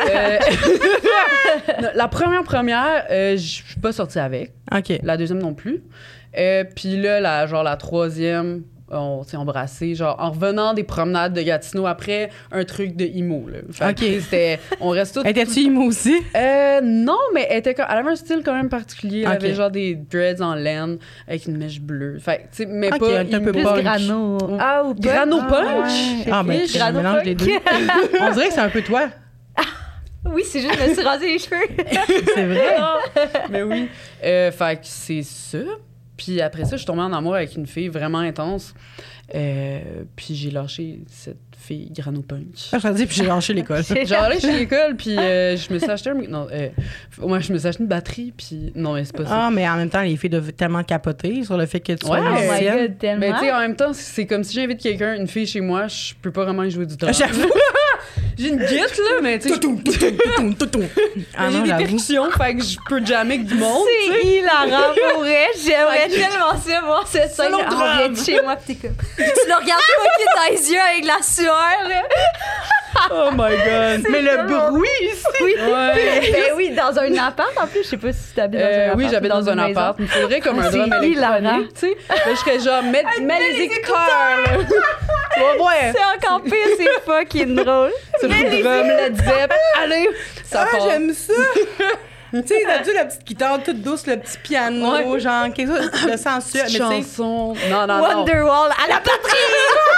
La première, je suis pas sortie avec. OK. La deuxième non plus. Puis là, la troisième... On s'est embrassés, genre, en revenant des promenades de Gatineau après un truc de emo, là. Fait que c'était... On reste toutes... Étais-tu emo aussi? Non, mais elle avait un style quand même particulier. Elle avait genre des dreads en laine avec une mèche bleue. Fait que, tu sais, mais pas... un peu plus grano. Ou grano punch? Ben, je mélange les deux. On dirait que c'est un peu toi. Oui, c'est juste que je me suis rasé les cheveux. C'est vrai? Mais oui. Fait que c'est ça. Puis après ça, je suis tombée en amour avec une fille vraiment intense. Puis j'ai lâché cette fille grano punch. Puis j'ai lâché l'école. J'ai lâché l'école, puis je me suis acheté je me suis acheté une batterie, puis non, mais c'est pas ça. Ah, mais en même temps, les filles doivent tellement capoter sur le fait que tu sois musicienne. Mais tu sais, en même temps, c'est comme si j'invite quelqu'un, une fille chez moi, je peux pas vraiment y jouer du drum. J'avoue. J'ai une guitare, là, mais tu sais... J'ai des percussions, fait que je peux jammer avec du monde. C'est hilarant, pour vrai. J'aimerais tellement ça, voir cette scène. On vient de chez moi, pis t'es comme... Tu le regardes fucké dans les yeux avec la sueur, là. Oh my God. Mais le bruit ici. Oui. Ben oui, dans un appart, en plus. Je sais pas si t'habites dans un appart. Oui, j'habite dans un appart. Il me faudrait comme un drum électronique, tu sais. Je serais genre, mets les écouteurs, là. Tu vas voir. C'est encore pire, c'est fucking drôle. C'est le drum, le Zepp. Allez, ça part. J'aime ça. Tu sais, t'as-tu la petite guitare toute douce, le petit piano, genre quelque chose de sensuel. Mais chanson. Non. Wonderwall à la batterie.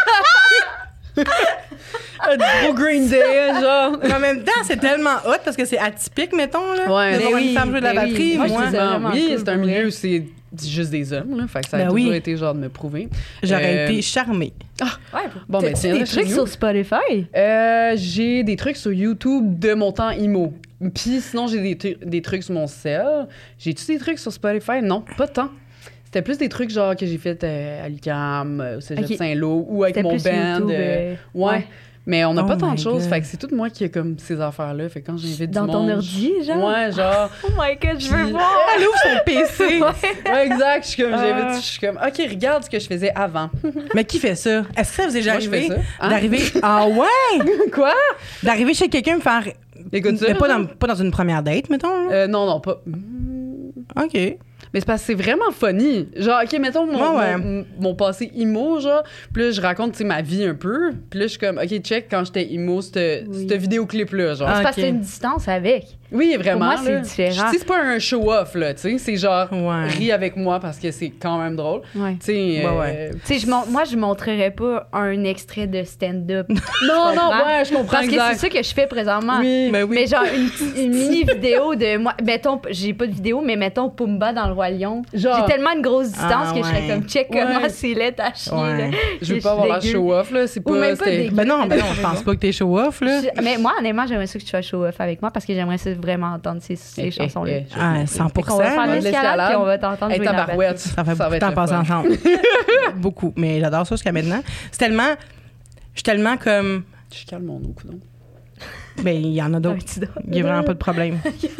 Un gros Green Day, genre. Mais en même temps, c'est tellement hot parce que c'est atypique, mettons, là. Ouais, de voir une femme jouer de la batterie. Moi, c'est un milieu où c'est juste des hommes, là. Fait que ça a toujours été genre de me prouver. J'aurais été charmée. Bon, ben, t'as des trucs sur Spotify? J'ai des trucs sur YouTube de mon temps emo. Puis sinon, j'ai des trucs sur mon cell. J'ai-tu des trucs sur Spotify? Non, pas tant. C'était plus des trucs genre que j'ai fait à l'UQAM, au Cégep Saint-Lô ou avec mon band. YouTube, ouais. Mais on n'a pas tant de choses. Fait que c'est tout moi qui a comme ces affaires-là. Fait que quand j'invite du monde... Dans ton ordi, genre? Ouais, genre... Oh my God, je veux voir! Elle ouvre son PC! Ouais, exact. Je suis comme, OK, regarde ce que je faisais avant. Mais qui fait ça? Est-ce que ça vous est déjà arrivé? Hein? D'arriver... Ah ouais? Quoi? D'arriver chez quelqu'un me faire... Écoute ça. Mais pas dans une première date, mettons? Non, pas... OK. Mais c'est parce que c'est vraiment funny. Genre, OK, mettons mon passé emo, genre. Puis là, je raconte, tu sais, ma vie un peu. Puis là, je suis comme, OK, check quand j'étais emo, cette vidéoclip-là, genre. C'est parce que t'as une distance avec. Oui, vraiment. Pour moi, c'est différent. C'est pas un show-off, là, tu sais. C'est genre, Ouais. ris avec moi parce que c'est quand même drôle. Ouais. Tu sais, Tu sais, moi, je montrerais pas un extrait de stand-up. Non, ouais, je comprends Parce que exact. c'est ça que je fais présentement. Oui, Ben oui. Mais genre, une mini-vidéo de moi. Mettons, j'ai pas de vidéo, mais mettons Pumba dans le Roi Lion. Genre. J'ai tellement une grosse distance Ah, que je serais ouais. comme, check comment c'est laid à chier. Ouais. Là. Je veux Que pas avoir l'air dégueu. show-off, là. C'est Ou pas... même pas c'était- dégueu. Ben non, je pense pas que t'es show-off, là. Mais moi, honnêtement, j'aimerais ça que tu sois show-off avec moi parce que j'aimerais ça vraiment entendre ces chansons-là. Ah, 100%. Fait qu'on va faire de l'escalade l'escalade. puis on va t'entendre Hey, jouer dans la tabarouette. Ça fait beaucoup va de être temps le passer fun. ensemble. Beaucoup. Mais j'adore ça jusqu'à maintenant. C'est tellement... Je suis tellement comme... Je calme mon eau, coudonc. Ben, il y en a d'autres. Il y a vraiment pas de problème.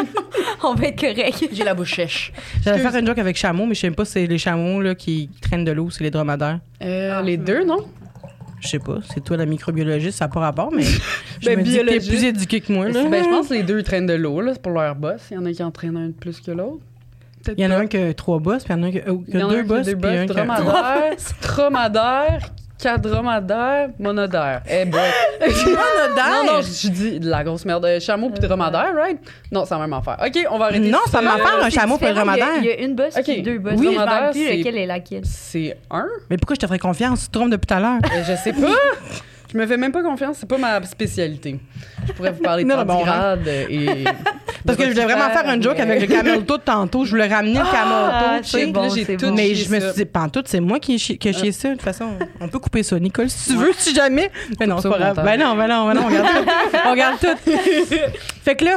On va être correct. J'ai la bouche sèche. J'allais faire une joke avec chameau, mais je sais même pas si c'est les chameaux là, qui traînent de l'eau, c'est les dromadaires. Les deux, non? Je sais pas. C'est toi la microbiologiste, ça n'a pas rapport, mais je Ben, me dis que t'es biologiste. plus éduqué que moi. Là. Ben, je pense que les deux traînent de l'eau, là. C'est pour leur boss. Il y en a qui en traînent un de plus que l'autre. Peut-être Il y en a pas. un qui a 3 bosses, puis il y en a un qui a, Il y en a deux un qui a bosses, deux puis un qui a... dromadaire, dromadaire, quadromadaire, monadaire. Eh boy. Monadaire? Non, je dis de la grosse merde. Chameau puis dromadaire, right? Non, c'est la même affaire. OK, on va arrêter. Non, c'est pas ma affaire, un chameau puis un dromadaire. Il y a une bosse Ok. puis deux bosses. Oui, Je me dromadaire, rappelle plus c'est- lequel est laquelle. C'est un? Mais pourquoi je te ferais confiance? Tu te trompes depuis tout à l'heure. Je sais pas. Je me fais même pas confiance, c'est pas ma spécialité. Je pourrais vous parler de Non, bon, tardigrade et... Parce que je voulais vraiment faire une joke avec le camel toe de tantôt. Je voulais ramener le camel toe, tu sais. c'est bon, Là, j'ai c'est tout bon. Mais chié je me ça. suis dit, pantoute, c'est moi qui ai chié ça. De toute façon, on peut couper ça, Nicole, si tu veux, si jamais. Mais non, c'est Ça pas au grave. montage. Ben non, on garde tout. On garde tout. Fait que là,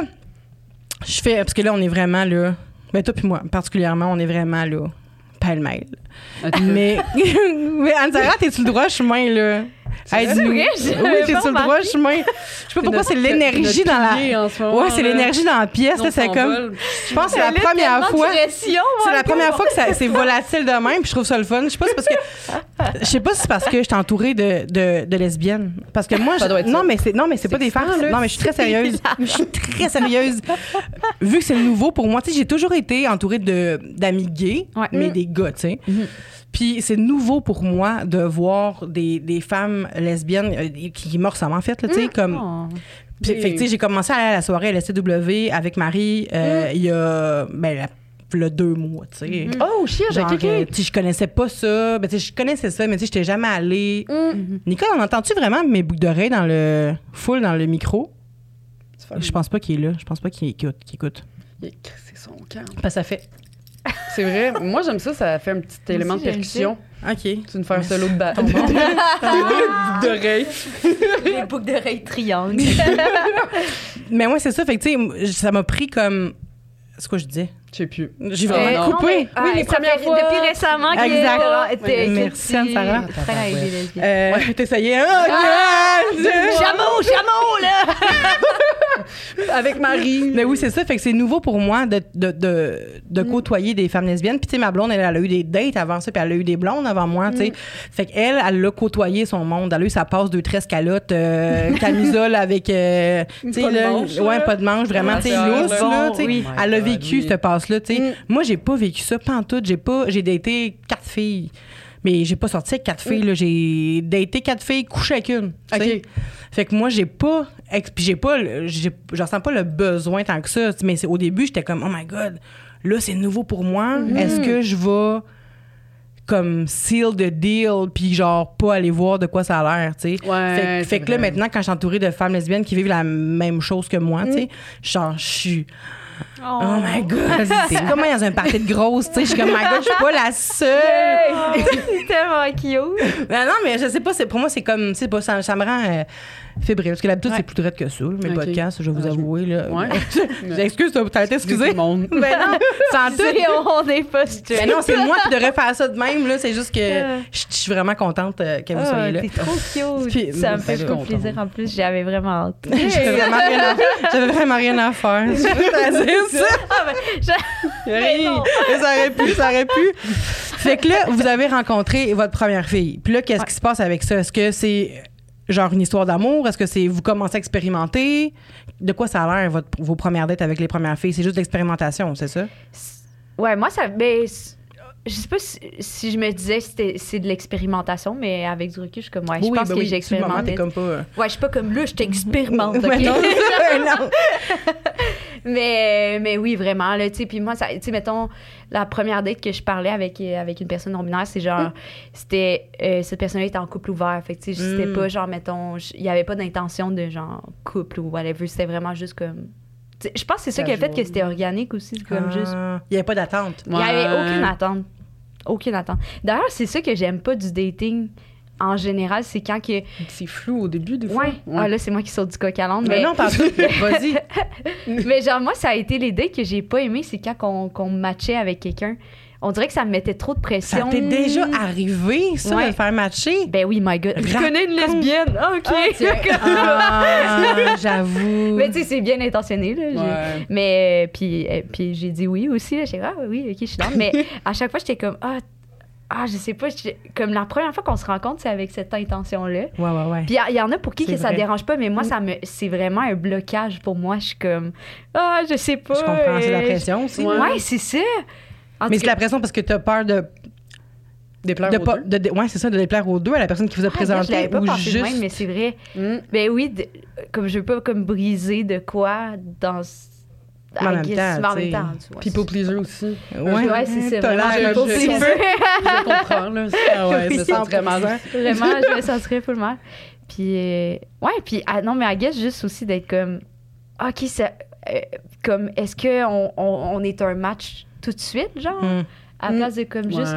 je fais, parce que là, on est vraiment là, ben toi puis moi, particulièrement, on est vraiment là, pêle-mêle. Mais Anne-Sara, t'es sur le droit chemin, là. Hey, dis-nous. vrai? J'avais Oui, t'es pas sur le droit remarqué. chemin. Je sais pas pourquoi c'est l'énergie dans la... En ce moment, Ouais, c'est là. l'énergie dans la pièce, là, c'est comme... Je pense que c'est la première fois... C'est la première fois que c'est volatile de même, puis je trouve ça le fun. Je sais pas, c'est parce que je sais pas si c'est parce que je suis entourée de lesbiennes. Parce que moi, Ça doit être non, ça. mais c'est pas des femmes. Non, mais je suis très sérieuse. Je suis très sérieuse. Vu que c'est nouveau pour moi, tu sais, j'ai toujours été entourée d'amis gays, Ouais. mais des gars, tu sais. Puis c'est nouveau pour moi de voir des femmes lesbiennes qui me ressemblent en fait, là, tu sais, comme. Puis, fait que, tu sais, j'ai commencé à aller à la soirée LSCW avec Marie il y a le 2 mois, tu sais. Oh, shit, Genre, OK. tu sais, je connaissais pas ça. Ben, tu sais, je connaissais ça, mais tu sais, j'étais jamais allée. Nicole, on entend-tu vraiment mes boucles d'oreilles dans le micro? Je pense pas qu'il est là. Je pense pas qu'il écoute. Il a crissé son camp. Parce que ça fait... C'est vrai. Moi, j'aime ça. Ça fait un petit élément de aussi, j'aime percussion. OK. Tu veux me faire un solo de boucle d'oreille. Les boucles d'oreilles triangle. Mais moi, c'est ça. Fait que, tu sais, ça m'a pris comme... C'est quoi je disais? Je sais plus. J'ai vraiment coupé. Oui, les premières fois. Depuis récemment. Exact. Merci, Anne-Sara. T'essayais. Chameau, là! Avec Marie. Mais oui, c'est ça. Fait que c'est nouveau pour moi de côtoyer des femmes lesbiennes. Puis, tu sais, ma blonde, elle a eu des dates avant ça, puis elle a eu des blondes avant moi, tu sais. Fait qu'elle, elle a côtoyé son monde. Elle a eu sa passe 2-13 calottes, camisole avec, tu sais, Pas de là, manche, ouais, là. pas de manche, vraiment, tu sais, Ouais, lousse, bon, là, tu sais. oui. Elle a My God, vécu oui. cette passe-là, tu sais. Moi, j'ai pas vécu ça, pantoute. J'ai daté 4 filles. Mais j'ai pas sorti avec 4 filles, là. J'ai daté 4 filles, couché avec une. tu sais. OK. Fait que moi, je ressens pas le besoin tant que ça. Mais au début, j'étais comme, oh my God, là, c'est nouveau pour moi. Est-ce que je vais comme seal the deal puis genre pas aller voir de quoi ça a l'air, tu sais. Ouais, fait que là, maintenant, quand je suis entourée de femmes lesbiennes qui vivent la même chose que moi, tu sais, genre, je suis... Oh my God! C'est comme dans un party de grosses, tu sais. Je suis comme, my God, je suis pas la seule! C'est tellement cute. Non, mais je sais pas, pour moi, c'est comme, c'est pas, ça me rend fébrile. Parce que d'habitude, c'est plus drôle que ça, là, mes Ok. podcasts, je vais vous avouer, là. Ouais. J'excuse, t'as été excusé. Tout le monde. Ben non, sans tout. On n'est pas straight. Mais non, c'est moi qui devrais faire ça de même, là. C'est juste que je suis vraiment contente que vous soyez là. T'es trop cute. Puis, ça me fait ben, beaucoup content. plaisir. En plus, j'avais vraiment hâte. J'avais vraiment rien à faire. Je peux te dire ça. Mais non. Mais ça aurait pu. Fait que là, vous avez rencontré votre première fille. Puis là, qu'est-ce qui se passe avec ça? Est-ce que c'est genre une histoire d'amour? Est-ce que c'est vous commencez à expérimenter? De quoi ça a l'air, vos premières dates avec les premières filles? C'est juste de l'expérimentation, c'est ça? Ouais, moi, ça. Ben, je sais pas si je me disais que c'est de l'expérimentation, mais avec du recul, je suis comme, ouais, je pense que j'ai expérimenté. T'es comme pas... Ouais, je suis pas comme là, je t'expérimente. Ouais, OK? non. Non. Mais oui, vraiment, là, tu sais, puis moi, tu sais, mettons, la première date que je parlais avec une personne non-binaire, c'est genre, c'était, cette personne-là était en couple ouvert, fait que, tu sais, c'était pas genre, mettons, il y avait pas d'intention de genre couple ou whatever, c'était vraiment juste comme... Je pense que c'est ça qui a fait que c'était organique aussi, comme juste... Il n'y avait pas d'attente. Il n'y avait aucune attente. Aucune attente. D'ailleurs, c'est ça que j'aime pas du dating en général, c'est quand que... C'est flou au début, des fois. Ouais. Ah, là, c'est moi qui saute du coq à l'âne. Mais non, pardon, vas-y. Mais genre, moi, ça a été les dates que j'ai pas aimé, c'est quand qu'on matchait avec quelqu'un. On dirait que ça me mettait trop de pression. Ça t'est déjà arrivé, ça, de le faire matcher? Ben oui, my God. Je connais une lesbienne. Ah, OK. J'avoue. Mais tu sais, c'est bien intentionné, là. Ouais. Mais, puis j'ai dit oui aussi, là. J'étais oui, OK, je suis là. Mais à chaque fois, j'étais comme, je sais pas, comme la première fois qu'on se rencontre, c'est avec cette intention-là. Ouais. Puis il y en a pour qui C'est que ça vrai. dérange pas, mais moi, c'est vraiment un blocage pour moi. Je suis comme, je sais pas. Je comprends, c'est la pression aussi. Ouais, c'est ça. En Mais tout c'est cas, la pression parce que t'as peur de... Déplaire de aux pas, deux. ouais, c'est ça, de déplaire aux deux, à la personne qui vous a je présenté l'avais pas ou pensé de juste... même, mais c'est vrai. Ben Oui, comme je veux pas comme briser de quoi dans... Mais en même I guess, temps, mais en tu sais. même temps, tu vois, People pleaser aussi. Ouais, c'est ça. T'as Vraiment, l'air people un je- pleaser. Je comprends, là. Ah ouais, Je me sens très mal. Vraiment, je me sentirais full mal. Puis, non, mais I guess juste aussi d'être comme, OK, ça, comme, est-ce qu'on est un match tout de suite, genre, à la place de comme juste.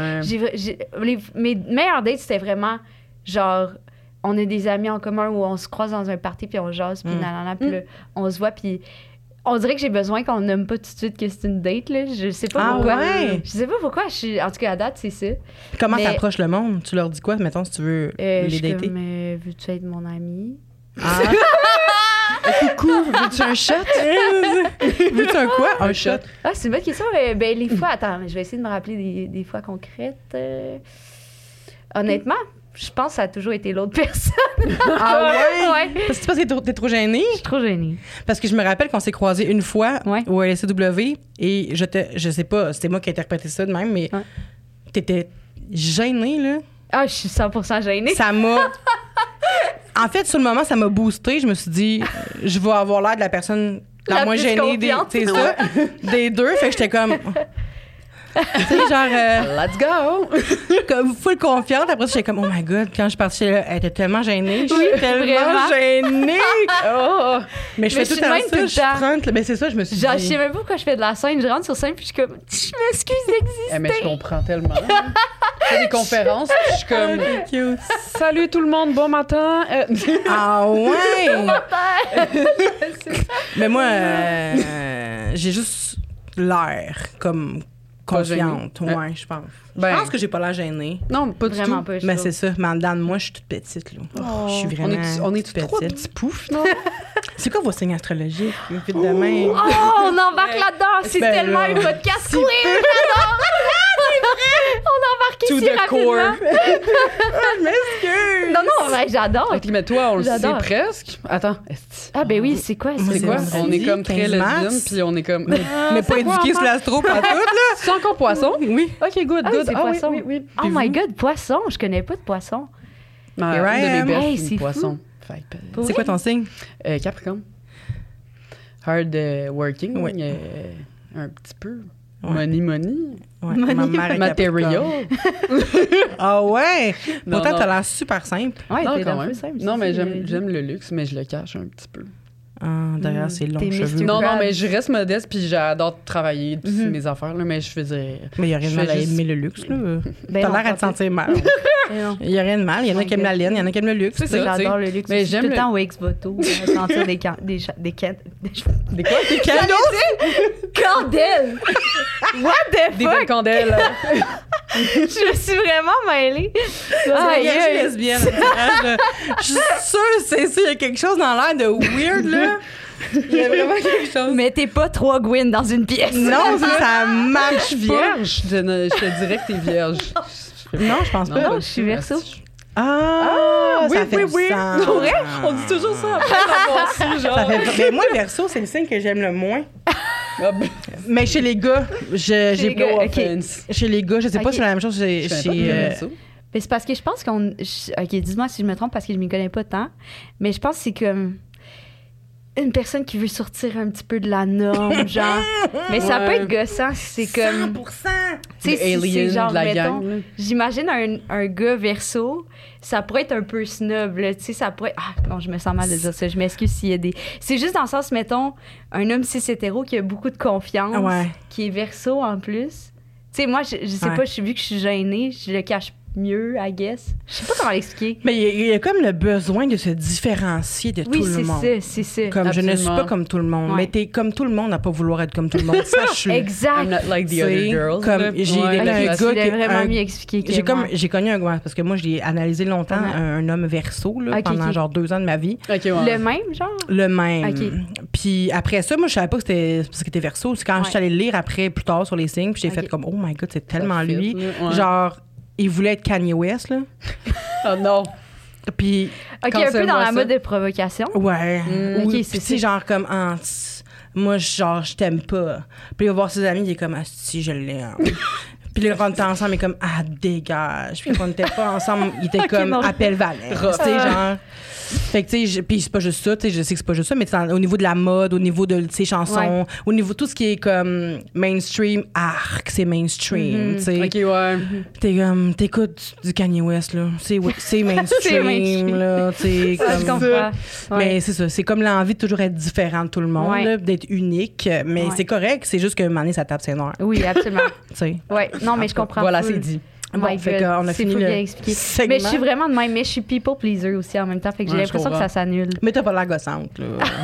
Mes meilleurs dates, c'était vraiment genre, on a des amis en commun où on se croise dans un party, puis on jase, puis nanana, puis là, on se voit, puis. On dirait que j'ai besoin qu'on nomme pas tout de suite que c'est une date, là. Je sais pas pourquoi. Ouais. Je sais pas pourquoi. En tout cas, à date, c'est ça. Comment Mais- t'approches le monde? Tu leur dis quoi, mettons, si tu veux Je les suis dater? comme, veux-tu être mon ami? Ah. Coucou, veux-tu un shot? Veux-tu un quoi? Un shot. Ah, c'est une bonne question. Ben, les fois, attends, je vais essayer de me rappeler des fois concrètes. Honnêtement, je pense que ça a toujours été l'autre personne. Ah ouais? Ouais. Parce que t'es trop gênée? Je suis trop gênée. Parce que je me rappelle qu'on s'est croisés une fois Ouais. au LCW et je sais pas, c'était moi qui ai interprété ça de même, mais Ouais. t'étais gênée, là. Ah, je suis 100% gênée. Ça m'a... En fait, sur le moment, ça m'a boosté. Je me suis dit, je vais avoir l'air de la personne la La moins plus gênée confiante. c'est ça, des deux. Fait que j'étais comme... tu sais, genre... Let's go! comme full confiante. Après, j'étais comme, oh my God, quand je suis partie là, elle était tellement gênée. Je suis tellement vraiment. gênée. Oh! Mais je Mais fais je tout suis le même temps tout ça. le Je suis temps. front. Ben, c'est ça, je me suis Genre, je dit. sais même pas pourquoi je fais de la scène. Je rentre sur scène, puis je suis comme, je m'excuse d'exister. Mais je comprends tellement. Je fais des conférences, puis je suis comme... Cute. Salut tout le monde, bon matin! Ah ouais! Mais moi, j'ai juste l'air comme Pas confiante. gênée. Ouais, je pense. Ben- Je pense que j'ai pas l'air gênée. Non, pas du Vraiment tout. pas. je Mais trouve. c'est ça. Mais en dedans de moi, je suis toute petite, là. Je suis vraiment On est toute trois petite. petits poufs, non? C'est quoi vos signes astrologiques? Vite de main. Oh, on embarque là-dedans. C'est Ben tellement là, un podcast queer. J'adore. On embarque To ici the core. rapidement. Je m'excuse! Non, non, ouais, j'adore. Ok, mais toi, on le sait J'adore. presque. Attends, est-ce Ah, ben oui, c'est quoi? Moi, c'est quoi? vendredi, On est comme très 15 mars. lesbienne, puis on est comme... Mais pas éduqué sur l'astro, pas tout, là. C'est encore poisson? Oui. Ok, good, Ah, good. c'est Ah oui, poisson. oui, oui. Oh Puis my vous? God, poisson. Je connais pas de poisson. Ma- Here I une de mes am. belles, Hey, c'est c'est une poisson. Fait que, Pour C'est quoi ton signe? Capricorne. Hard working. Oui. Un petit peu. Ouais. Money. Ouais, ma mère est Material. Capricorne. Ah ouais! Non, Pourtant, non. t'as l'air super simple. Ouais, Non, t'es quand un peu même. simple. Non, mais c'est- j'aime le luxe, mais je le cache un petit peu. Ah, derrière ses longs T'es cheveux. Mr. Non, non, Krabs. mais je reste modeste, puis j'adore travailler, puis c'est Mhm. mes affaires, là, mais je faisais... Mais il n'y a rien de Je mal fais à juste- aimer le luxe, là. Ben T'as non, l'air à pas te sentir mal. Mais non. Il n'y a rien de mal. Il y en a qui aiment la laine, il y en a qui aiment le luxe. C'est tu sais. ça. J'adore le luxe. Mais Mais j'aime tout le le- temps au ex-voto, sentir des Des quoi? Des candelles. What the Des belles candelles. Je me suis vraiment mêlée. C'est Aïe, la aïe. lesbienne. Je suis sûre, c'est ça. Il y a quelque chose dans l'air de weird, là. Il y a vraiment quelque chose. Mettez pas 3 Gwyn dans une pièce. Non, ça marche pas. Vierge. Je te dirais que t'es vierge. Non, je pense pas. Non, je suis verso. Ah, oui, ça fait oui, du oui. sens. Pour vrai? On dit toujours ça après avoir su, genre. Ça fait... Mais moi, le verso, c'est le signe que j'aime le moins. Ah, ben, Mais chez les gars, j'ai les gars, pas ok. offense. Chez les gars, je sais pas Ok. si c'est la même chose chez. Je connais chez, pas de verso. Mais c'est parce que je pense qu'on. Ok, dis-moi si je me trompe parce que je m'y connais pas tant. Mais je pense que c'est comme. une personne qui veut sortir un petit peu de la norme, genre. Mais ça peut être gossant si c'est comme... 100%! Tu sais, si c'est genre, de la mettons, gang, là. j'imagine un gars verso, ça pourrait être un peu snob, là. Tu sais, ça pourrait... Ah, non, je me sens mal de dire ça. Je m'excuse s'il y a des... C'est juste dans le sens, mettons, un homme cis-hétéro qui a beaucoup de confiance, qui est verso en plus. Tu sais, moi, je sais pas, vu que je suis gênée, je le cache mieux, I guess. Je sais pas comment l'expliquer. Mais il y a comme le besoin de se différencier de tout le monde. Oui, c'est ça. Comme Absolument. je ne suis pas comme tout le monde, mais t'es comme tout le monde à pas vouloir être comme tout le monde. Sache-le. Exact. I'm not like the other girls. Comme là. j'ai Ouais, des- un gars Tu l'as qui- vraiment un- mieux expliqué que moi. J'ai connu un gars, parce que moi, j'ai analysé longtemps un homme verso là, Ok, pendant ok. genre 2 ans de ma vie. OK, ouais. Le même, genre? Le même. Ok. Puis après ça, moi, je savais pas que c'était parce que t'es verso. C'est quand je suis allée le lire après, plus tard, sur les signes, puis j'ai Ok. fait comme, oh my God, c'est tellement fit, lui. là, ouais. Genre, il voulait être Kanye West, là. Oh non. Puis, OK, Quand un ça peu dans voit la ça. mode de provocation. ouais. Ok, Puis, c'est tu sais, ça. genre, comme, moi, genre, je t'aime pas. Puis, il va voir ses amis, il est comme, ah, si, je l'aime. Puis là, quand on était ensemble, il est comme, ah, dégage. Puis quand on n'était pas ensemble, il était Ok, comme, non. appelle Valère. Tu sais, genre. Fait que, tu sais, puis c'est pas juste ça, tu sais, je sais que c'est pas juste ça, mais au niveau de la mode, au niveau de ses chansons, au niveau de tout ce qui est comme mainstream, c'est mainstream, tu sais. OK, ouais. T'es comme, t'écoutes du Kanye West, là. C'est mainstream, C'est mainstream. là. Tu sais, Ça, je comme. comprends. Mais c'est ça, c'est comme l'envie de toujours être différent de tout le monde, Ouais. là, d'être unique. Mais Ouais. c'est correct, c'est juste qu'à un moment donné, ça tape ses nerfs. Oui, absolument. Tu sais. Ouais, non, mais je comprends. Voilà, full. c'est dit. Bon, My fait God, qu'on a c'est fini full le bien expliqué. segment. Mais je suis vraiment de même, mais je suis people pleaser aussi en même temps, fait que j'ai Ouais, je l'impression que comprends. ça s'annule. Mais t'as pas l'air gossante, là.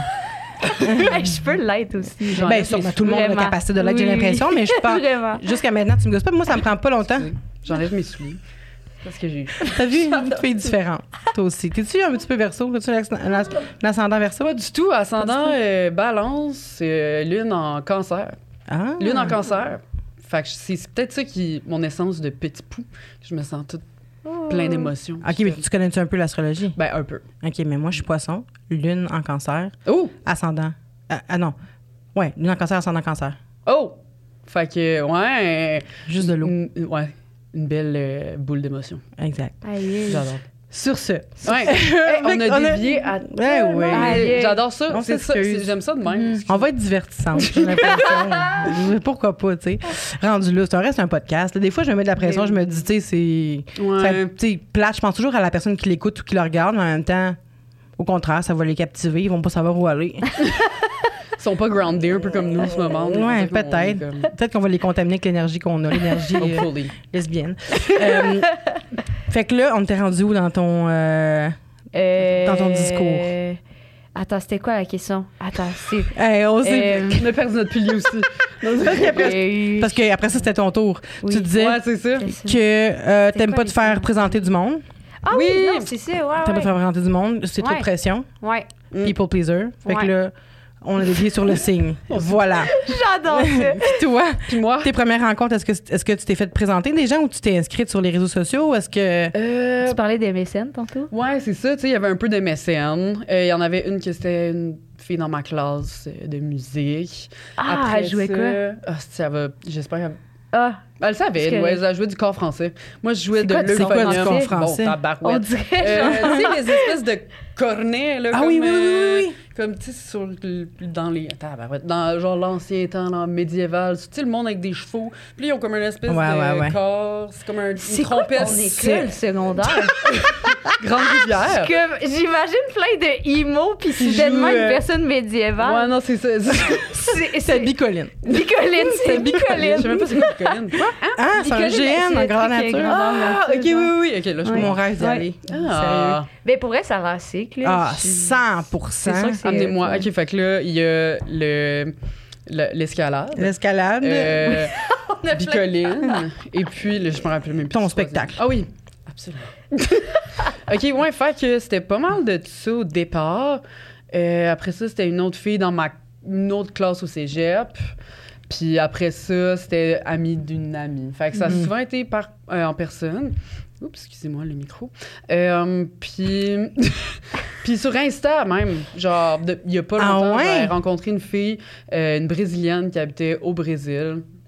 Je peux l'être aussi. Genre. Ben, sûrement, tout le monde a la Vraiment. capacité de l'être, j'ai Oui, l'impression, mais je pense. Vraiment. Jusqu'à maintenant, tu me gosses pas. Moi, ça me prend pas longtemps. J'enlève mes souliers. Parce que j'ai... T'as vu une fille différente, toi aussi. T'es-tu un petit peu verso? T'as-tu l'ascendant verso? Pas du tout. Ascendant balance, lune en cancer. Ah. Lune en cancer. Fait que c'est peut-être ça qui mon essence de petit pou. Je me sens toute plein d'émotions. OK, mais tu connais-tu un peu l'astrologie? Ben, un peu. OK, mais moi, je suis poisson, lune en cancer, Oh! ascendant. Ah non. Ouais, lune en cancer, ascendant cancer. Oh! Fait que, ouais. Juste de l'eau. Ouais. Une belle boule d'émotions. Exact. Aïe. J'adore. Sur ce. Ouais. On a dévié à. Ouais, ouais. Aïe. J'adore ça. On C'est ça. s'excuse. J'aime ça de même. On va être divertissante, j'ai l'impression. Pourquoi pas, tu sais. Rendu là, ça reste un podcast. Là, des fois, je me mets de la pression, je me dis, tu sais, c'est. Ouais. Tu sais, plate. Je pense toujours à la personne qui l'écoute ou qui le regarde, mais en même temps, au contraire, ça va les captiver. Ils vont pas savoir où aller. Ils sont pas grounded, un peu comme nous en ce moment. Ouais, On est peut-être. comme- Peut-être qu'on va les contaminer avec l'énergie qu'on a, l'énergie Hopefully. lesbienne. Fait que là, on t'est rendu où dans ton. Dans ton discours. Attends, c'était quoi la question? Attends, c'est... Hey, on sait. On a perdu notre pilier aussi. Parce que après ça, c'était ton tour. Oui. Tu disais Ouais, c'est ça. que t'aimes quoi pas les te faire signes? présenter du monde. Ah oui, Oui. non, c'est ça, ouais, T'aimes pas te faire présenter du monde. C'est trop de Ouais. pression. ouais. People pleaser. Fait que Ouais. là, on a dévié sur le signe. Voilà. J'adore ça. Puis toi, Puis moi. tes premières rencontres, est-ce que tu t'es fait présenter des gens ou tu t'es inscrite sur les réseaux sociaux? Est-ce que. Tu parlais des mécènes tantôt? Ouais, c'est ça. Tu sais, il y avait un peu de mécènes. Il y en avait une qui c'était une fille dans ma classe de musique. Ah, Après elle jouait ça, quoi? Ah, ça va. J'espère qu'elle. Ah, Elle savait, Parce que- ouais, elle jouait du corps français. Moi, je jouais C'est de quoi du corps l'euphonium. français? français? Bon, on tabarouette. dirait Tu sais, les espèces de cornets, là, Ah comme, oui, oui, oui, oui. comme, tu sais, dans les... Tabarouette, dans, genre, l'ancien temps, là, médiéval. Tu sais, le monde avec des chevaux. Puis là, ils ont comme une espèce de corps. C'est comme une c'est quoi trompette. ton école secondaire? Grande-Rivière. Comme, j'imagine plein de emo puis soudainement jouent, une personne médiévale. Ouais, non, c'est ça. C'est bicoline. Bicoline, c'est Je bicoline. sais même pas c'est quoi Colline. Quoi? Ah, c'est un Bicoline, GN c'est en le grande truc, nature. grandeur Ah, nature, ok, oui, genre. oui, ok, là, je C'est mon rêve d'y Ouais. aller. Ah, Ben pour vrai, ça a l'air sick, là. Ah, Je- 100%. C'est sûr que c'est- amenez-moi. ouais. Ok, fait que là, il y a l'escalade. L'escalade. On a plein- Bicoline. Et puis, là, je me rappelle même plus. Ton du spectacle. troisième. Ah oui, absolument. OK, ouais, fait que c'était pas mal de ça au départ. Après ça, c'était une autre fille dans une autre classe au cégep. Puis après ça, c'était amie d'une amie. Fait que ça a souvent été en personne. Oups, excusez-moi, le micro. Puis... Puis sur Insta, même, genre, il y a pas Ah longtemps, ouais? j'avais rencontré une fille, une Brésilienne qui habitait au Brésil.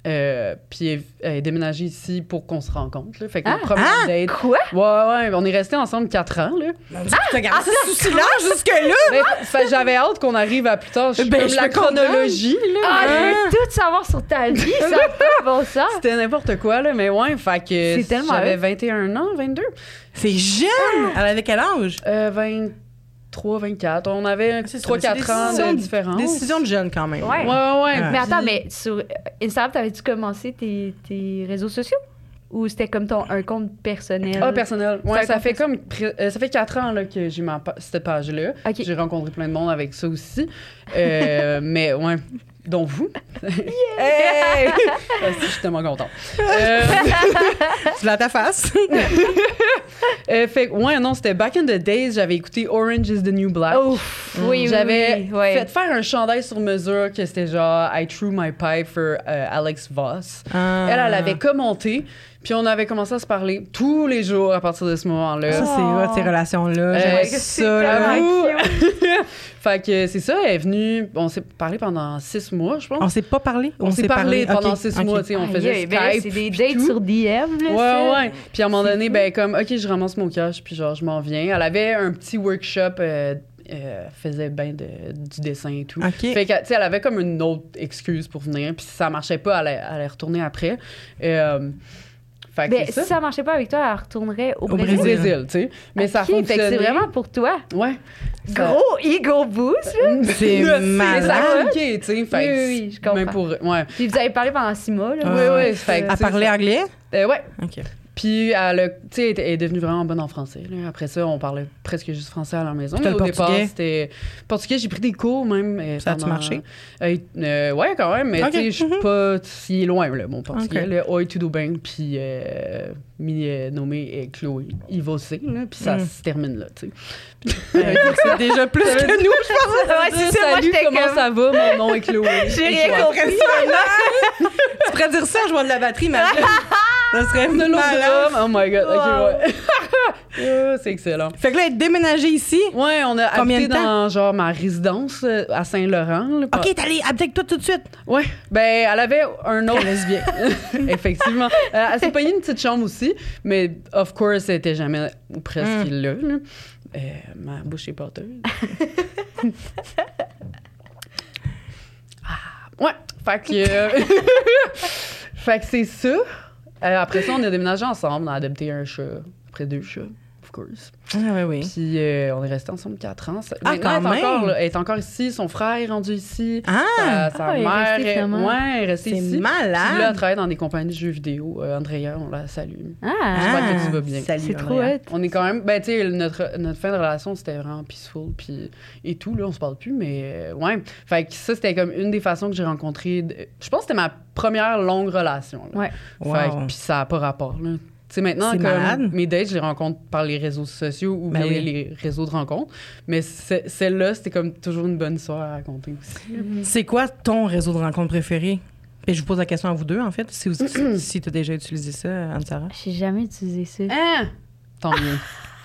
Puis elle est déménagée ici pour qu'on se rencontre. Là. Fait que notre première date... Quoi? Ouais, on est restés ensemble 4 ans. Là. T'as gardé ce souci-là jusque-là? Mais, j'avais hâte qu'on arrive à plus tard. Je suis comme la chronologie. Là, je veux tout savoir sur ta vie. Ça n'a pas bon sens. C'était n'importe quoi, là. Mais ouais, fait que j'avais 21 ans, 22. C'est jeune! Elle avait quel âge? 23, 24. On avait 3-4 ans de différence. Décision de jeune, quand même. Ouais. Mais attends, mais sur Instagram, t'avais-tu commencé tes réseaux sociaux? Ou c'était comme un compte personnel? Ah, personnel. Ouais, ça fait 4 ans là, que j'ai cette page-là. Okay. J'ai rencontré plein de monde avec ça aussi. Mais ouais, dont vous. Hey! Je suis tellement contente. Tu l'as à ta face. Fait ouais, non, c'était back in the days, j'avais écouté Orange is the New Black. Oui, j'avais fait faire un chandail sur mesure que c'était genre I threw my pipe for Alex Voss. Elle avait commenté. Puis on avait commencé à se parler tous les jours à partir de ce moment-là. Ça, c'est hot, ces relations-là. J'aime ça. Là. Fait que c'est ça, elle est venue... On s'est parlé pendant 6 mois, je pense. On s'est pas parlé? On s'est parlé pendant 6 mois, tu sais, on faisait Skype. C'est des dates sur DM, là. Ouais. Puis à un moment donné, ben comme, OK, je ramasse mon cash, puis genre, je m'en viens. Elle avait un petit workshop... faisait bien du dessin et tout. Okay. Fait que, tu sais, elle avait comme une autre excuse pour venir. Puis si ça marchait pas, elle allait retourner après. Si ça marchait pas avec toi, elle retournerait au Brésil. Au Brésil, tu sais. Mais ça fonctionnait. Fait que c'est vraiment pour toi. Ouais. Gros ego boost, là. C'est malade. Ça a cliqué, tu sais. Oui, je comprends. Même pour, ouais. Puis vous avez parlé pendant 6 mois, là. Oui. Elle parlait anglais? Ouais. OK. Puis, elle est devenue vraiment bonne en français. Là. Après ça, on parlait presque juste français à la maison. Puis au départ, c'était portugais. J'ai pris des cours même. Ça a-tu marché? Ouais, quand même. Mais tu sais, je suis pas si loin, là, mon portugais. Okay. Oi, tudo bem. Puis, mi nome est Chloé. Il va aussi. Puis, ça se termine là, tu sais. C'est déjà plus que nous, je pense. Ouais, c'est ça. Salut, comment ça va? Mon nom est Chloé. J'ai rien compris. Tu pourrais dire ça en jouant de la batterie, mais ça serait malade. Oh my God. OK, ouais. C'est excellent. Fait que là, être déménagé ici. Ouais, on a habité dans genre ma résidence à Saint-Laurent. Là, OK, t'es allé habiter avec toi tout de suite. Ouais. Ben, elle avait un autre lesbien. Effectivement. Elle s'est payée une petite chambre aussi, mais of course, elle était jamais presque là. Ma bouche est pâteuse. Ouais. Fait que... fait que c'est ça. Après ça, on a déménagé ensemble. On a adopté un chat. Après 2 chats, of course. Ah oui. Puis on est restés ensemble 4 ans. Maintenant, elle est encore ici. Son frère est rendu ici. Sa est mère restée ici. C'est malade. Puis là, elle travaille dans des compagnies de jeux vidéo. Andrea, on la salue. J'espère que tu vas bien. Salut, c'est trop hot. On est quand même... Ben, tu sais, notre fin de relation, c'était vraiment peaceful. Puis et tout, là, on se parle plus. Mais ouais. Fait que ça, c'était comme une des façons que j'ai rencontré... Je pense que c'était ma première longue relation. Là. Ouais. Fait que, puis ça n'a pas rapport, là. Tu sais, maintenant, comme mes dates, je les rencontre par les réseaux sociaux ou les réseaux de rencontres. Mais celle-là, c'était comme toujours une bonne histoire à raconter aussi. C'est quoi ton réseau de rencontres préféré? Et je vous pose la question à vous deux, en fait. Si tu as déjà utilisé ça, Anne-Sara. J'ai jamais utilisé ça. Tant mieux.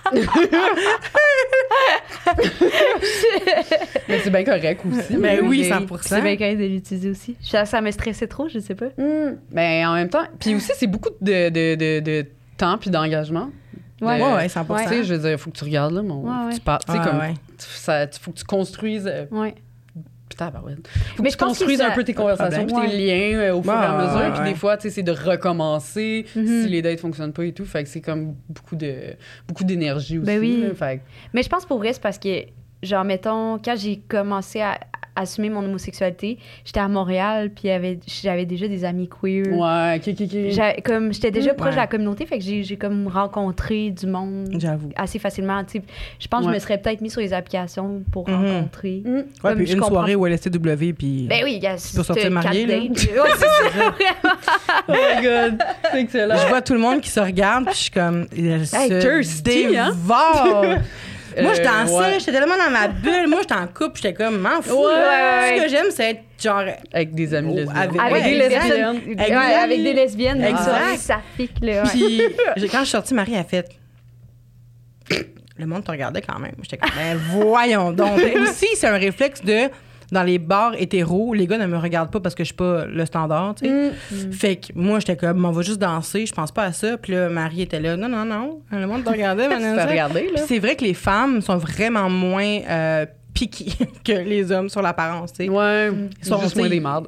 Mais c'est bien correct aussi. Mais oui, 100%. C'est bien correct de l'utiliser aussi. Ça me stressait trop, je sais pas. Mais en même temps, puis aussi, c'est beaucoup de temps puis d'engagement. Ouais, 100%. Tu sais, je veux dire, il faut que tu regardes, là, tu parles. Tu sais, comme, faut que tu construises. Faut que tu construises un peu tes conversations puis tes liens au fur et à mesure. Puis des fois, tu sais, c'est de recommencer si les dates fonctionnent pas et tout. Fait que c'est comme beaucoup d'énergie aussi. Ben oui. Là, fait que... Mais je pense pour vrai, c'est parce que, genre, mettons, quand j'ai commencé à assumer mon homosexualité, j'étais à Montréal, puis j'avais déjà des amis queer. Ouais, comme j'étais déjà proche de la communauté, fait que j'ai comme rencontré du monde assez facilement. Tu sais, je pense que je me serais peut-être mis sur les applications pour rencontrer. Ouais, puis une soirée où LSTW, puis ben oui, tu peux sortir marié, là. Ouais, c'est ça. Oh my God, c'est excellent. Je vois tout le monde qui se regarde, puis je suis comme... thirsty, hein? Moi, je dansais, j'étais tellement dans ma bulle. Moi, j'étais en couple, j'étais comme, m'en fous. Ce que j'aime, c'est être genre... Avec des amis lesbiennes. Avec des lesbiennes. Avec des lesbiennes. Exact. Ça pique, là. Puis, quand je suis sortie, Marie a fait... Le monde te regardait quand même. J'étais comme, ben voyons donc. Aussi, c'est un réflexe de dans les bars hétéros, les gars ne me regardent pas parce que je suis pas le standard, tu sais. Fait que moi, j'étais comme, on va juste danser, je pense pas à ça. Puis là, Marie était là, non, le monde te regardait. Tu t'as regardé, là. Puis c'est vrai que les femmes sont vraiment moins picky que les hommes sur l'apparence, tu sais. Ouais, ils sont juste moins des mardes.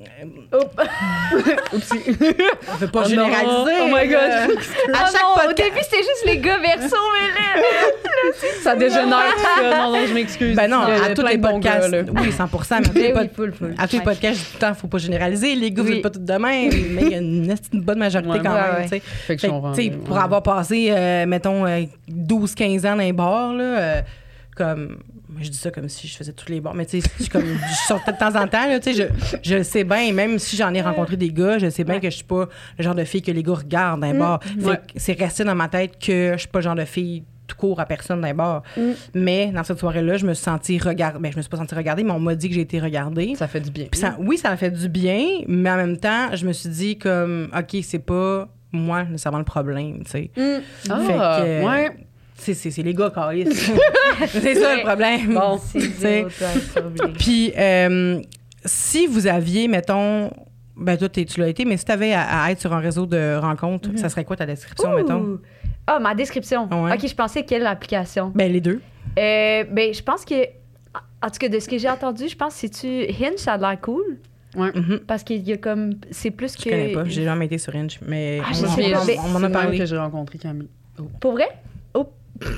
Oupsie. On veut pas généraliser. Oh my God. À chaque Au podcast. début, c'était juste les gars verso, mais là, Ça dégénère tout ça. Non, je m'excuse. Ben non, Il y a à tous plein les de bons podcasts. gars, là. Oui, 100%. Mais oui, à tous les podcasts, je dis tout le temps, faut pas généraliser. Les gars, vous êtes pas tous de même, mais il y a une bonne majorité Ouais, quand ouais, même, ouais. tu sais. Fait que Fait je que, comprends. tu sais, pour avoir passé, mettons, 12-15 ans dans les bars, là, comme... Je dis ça comme si je faisais tous les bars, mais tu sais, je sortais de temps en temps, là, tu sais, je le sais bien, même si j'en ai rencontré des gars, je sais bien que je suis pas le genre de fille que les gars regardent dans les bars. Ouais. C'est resté dans ma tête que je suis pas le genre de fille tout court à personne dans les bars. Mais dans cette soirée-là, je me suis sentie regardée. Ben, je me suis pas sentie regardée, mais on m'a dit que j'ai été regardée. Ça fait du bien. Puis oui, ça a fait du bien, mais en même temps, je me suis dit comme, OK, c'est pas moi nécessairement le problème, tu sais. Ah, Fait que, ouais. C'est les gars carrés. C'est ça le problème. Bon. c'est zéro trouble. Puis, si vous aviez, mettons, ben toi, tu l'as été, mais si tu avais à être sur un réseau de rencontres, ça serait quoi ta description, mettons? Ah, ma description. Ouais. OK, je pensais quelle application. Ben, les deux. Ben, je pense que, en tout cas, de ce que j'ai entendu, je pense que c'est-tu Hinge, ça a l'air cool. Ouais. Parce qu'il y a comme, c'est plus que... Je connais pas, j'ai jamais été sur Hinge, mais Ah, je sais pas, mais on m'en a parlé. que j'ai rencontré Camille. Pour vrai? Oh.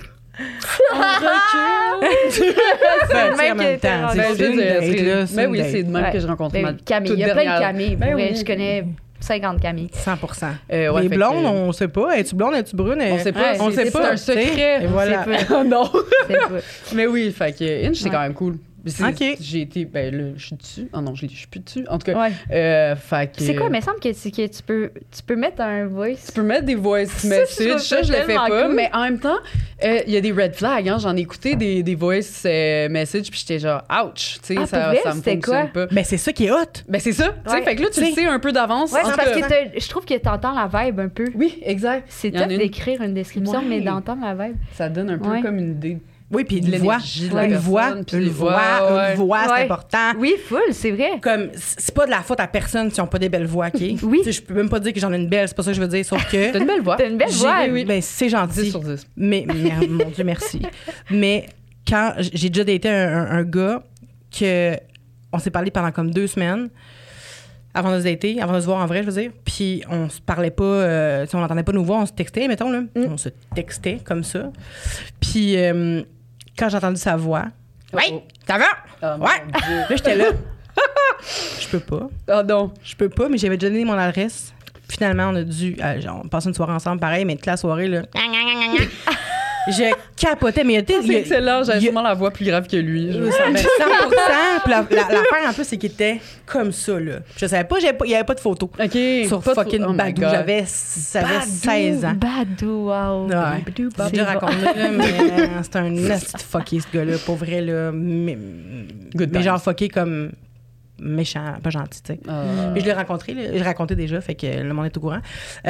Ben, le même en même qui était temps, rendu. c'est Ben, une date, là, mais oui, une c'est de même Ouais. que j'ai rencontré Ben, ma Camille, toute il y a plein de dernière- Camille. Ben Pour vrai, oui. je connais 50 Camille. 100%. Ouais, les fait blondes, que- on sait pas. Es-tu blonde, es-tu brune? On sait pas. Ouais, on sait c'est pas. un secret. Et voilà. C'est pas- non. c'est pas- Mais oui, fait que Inch, c'est quand même cool. OK. J'ai été, ben là, je suis dessus. Ah non, je suis plus dessus. En tout cas, Ouais. fait que... C'est quoi, mais il me semble que tu peux mettre un voice. Tu peux mettre des voice je messages, trouve ça, ça je le fais tellement pas. cool. Mais en même temps, il y a des red flags. Hein. J'en ai écouté des voice messages, puis j'étais genre, ouch. Tu sais, Ah, pour ça vrai? me C'était fonctionne quoi? pas. Ben, c'est ça qui est hot. Ben, c'est ça. Tu sais, Ouais. fait que là, tu le sais un peu d'avance. Ouais, En c'est tout parce cas, que je trouve que t'entends la vibe un peu. Oui, exact. C'est Il y en a tough une- d'écrire une description, Ouais. mais d'entendre la vibe. Ça donne un peu Ouais. comme une idée. Oui, puis De une voix. l'énergie de la Une voix, personne, puis une des voix, voix, une voix, c'est Ouais. important. Oui, full, c'est vrai. Comme, c'est pas de la faute à personne s'ils ont pas des belles voix, OK? Oui. Tu sais, je peux même pas dire que j'en ai une belle, c'est pas ça que je veux dire, sauf que... T'as une belle voix. T'as une belle voix. Oui, ben, c'est 10 gentil. sur 10. Mais mon Dieu, merci. Mais quand j'ai déjà daté un gars que on s'est parlé pendant comme 2 semaines avant de se dater, avant de se voir en vrai, je veux dire. Puis on se parlait pas, tu sais, on n'entendait pas nos voix, on se textait, mettons, là. On se textait comme ça. Puis quand j'ai entendu sa voix, oui, ça va? Oh, mon Ouais. Dieu. Là, j'étais là. Je peux pas. Ah non. Je peux pas, mais j'avais déjà donné mon adresse. Finalement, on a dû. Genre, on passait une soirée ensemble, pareil, mais toute la soirée, là. Je capotais, mais il y a des. C'est excellent, j'avais il y a- sûrement la voix plus grave que lui. 100%. Puis l'affaire, en plus, c'est qu'il était comme ça, là. Je savais pas, il y avait pas de photo. OK. Sur Pas de fucking oh my Badou. God. J'avais 16 ans. Badou, wow. Ouais. Badou, J'ai déjà raconté, là, mais c'est un nasty fucké, ce gars-là. Pour vrai, là. Mais Good genre fucké comme méchant, pas gentil, tu sais. Puis je l'ai rencontré, là, je l'ai raconté déjà, fait que le monde est au courant.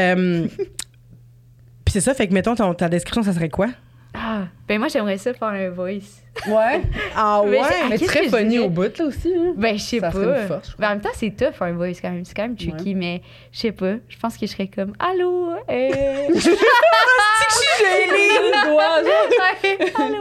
Puis c'est ça, fait que mettons, ta description, ça serait quoi? Ah, ben moi, j'aimerais ça faire un voice. Ouais. Ah Mais Mais qu'est-ce très que je funny dirais? au bout, là aussi. Hein. Ben, je sais Ça pas. serait une force, je Mais en même temps, c'est tough, un voice, quand même. C'est quand même tricky, mais je sais pas. Je pense que je serais comme, allô? Je suis gênée! Ouais, allô?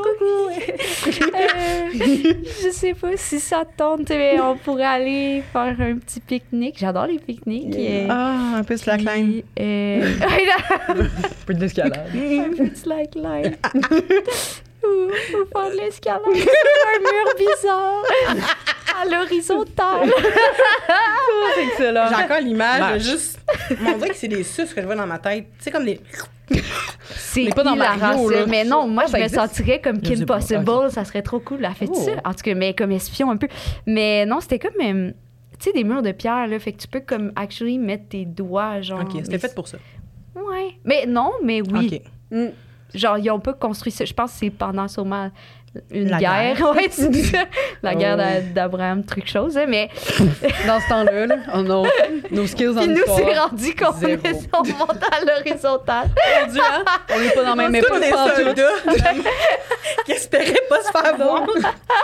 Je sais pas si ça te tente, mais on pourrait aller faire un petit pique-nique. J'adore les pique-niques. Ah, un peu slackline. Ouais, là, Peu d'escalade. un peu de slackline. ou faire de l'escalade sur un mur bizarre à l'horizontale. C'est excellent. J'ai encore l'image de Match. juste. On dirait que c'est des suces que je vois dans ma tête. Tu sais, comme des. C'est Mais pas dans hilarant, Mario, ça. là. Mais non, moi, Ah, je ça me existe? sentirais comme Je sais Kim pas. Possible. Ok. Ça serait trop cool. Elle fait Oh. ça. En tout cas, mais comme espion un peu. Mais non, c'était comme, tu sais, des murs de pierre, là. Fait que tu peux comme, actually, mettre tes doigts, genre. OK, c'était mais fait pour ça. Ouais. Mais non, mais oui. OK. Genre, ils ont pas construit ça. Je pense que c'est pendant sûrement une La guerre. guerre. Ouais, tu dis ça. La Oh. guerre d'Abraham, truc chose. Hein, mais Dans ce temps-là, là, oh non, nos skills en puis nous, histoire. c'est rendu qu'on zéro. on monte à l'horizontale. Rendu, hein? On n'est pas dans la même C'est époque. tous des pantoute. soldats qui espéraient pas se faire voir.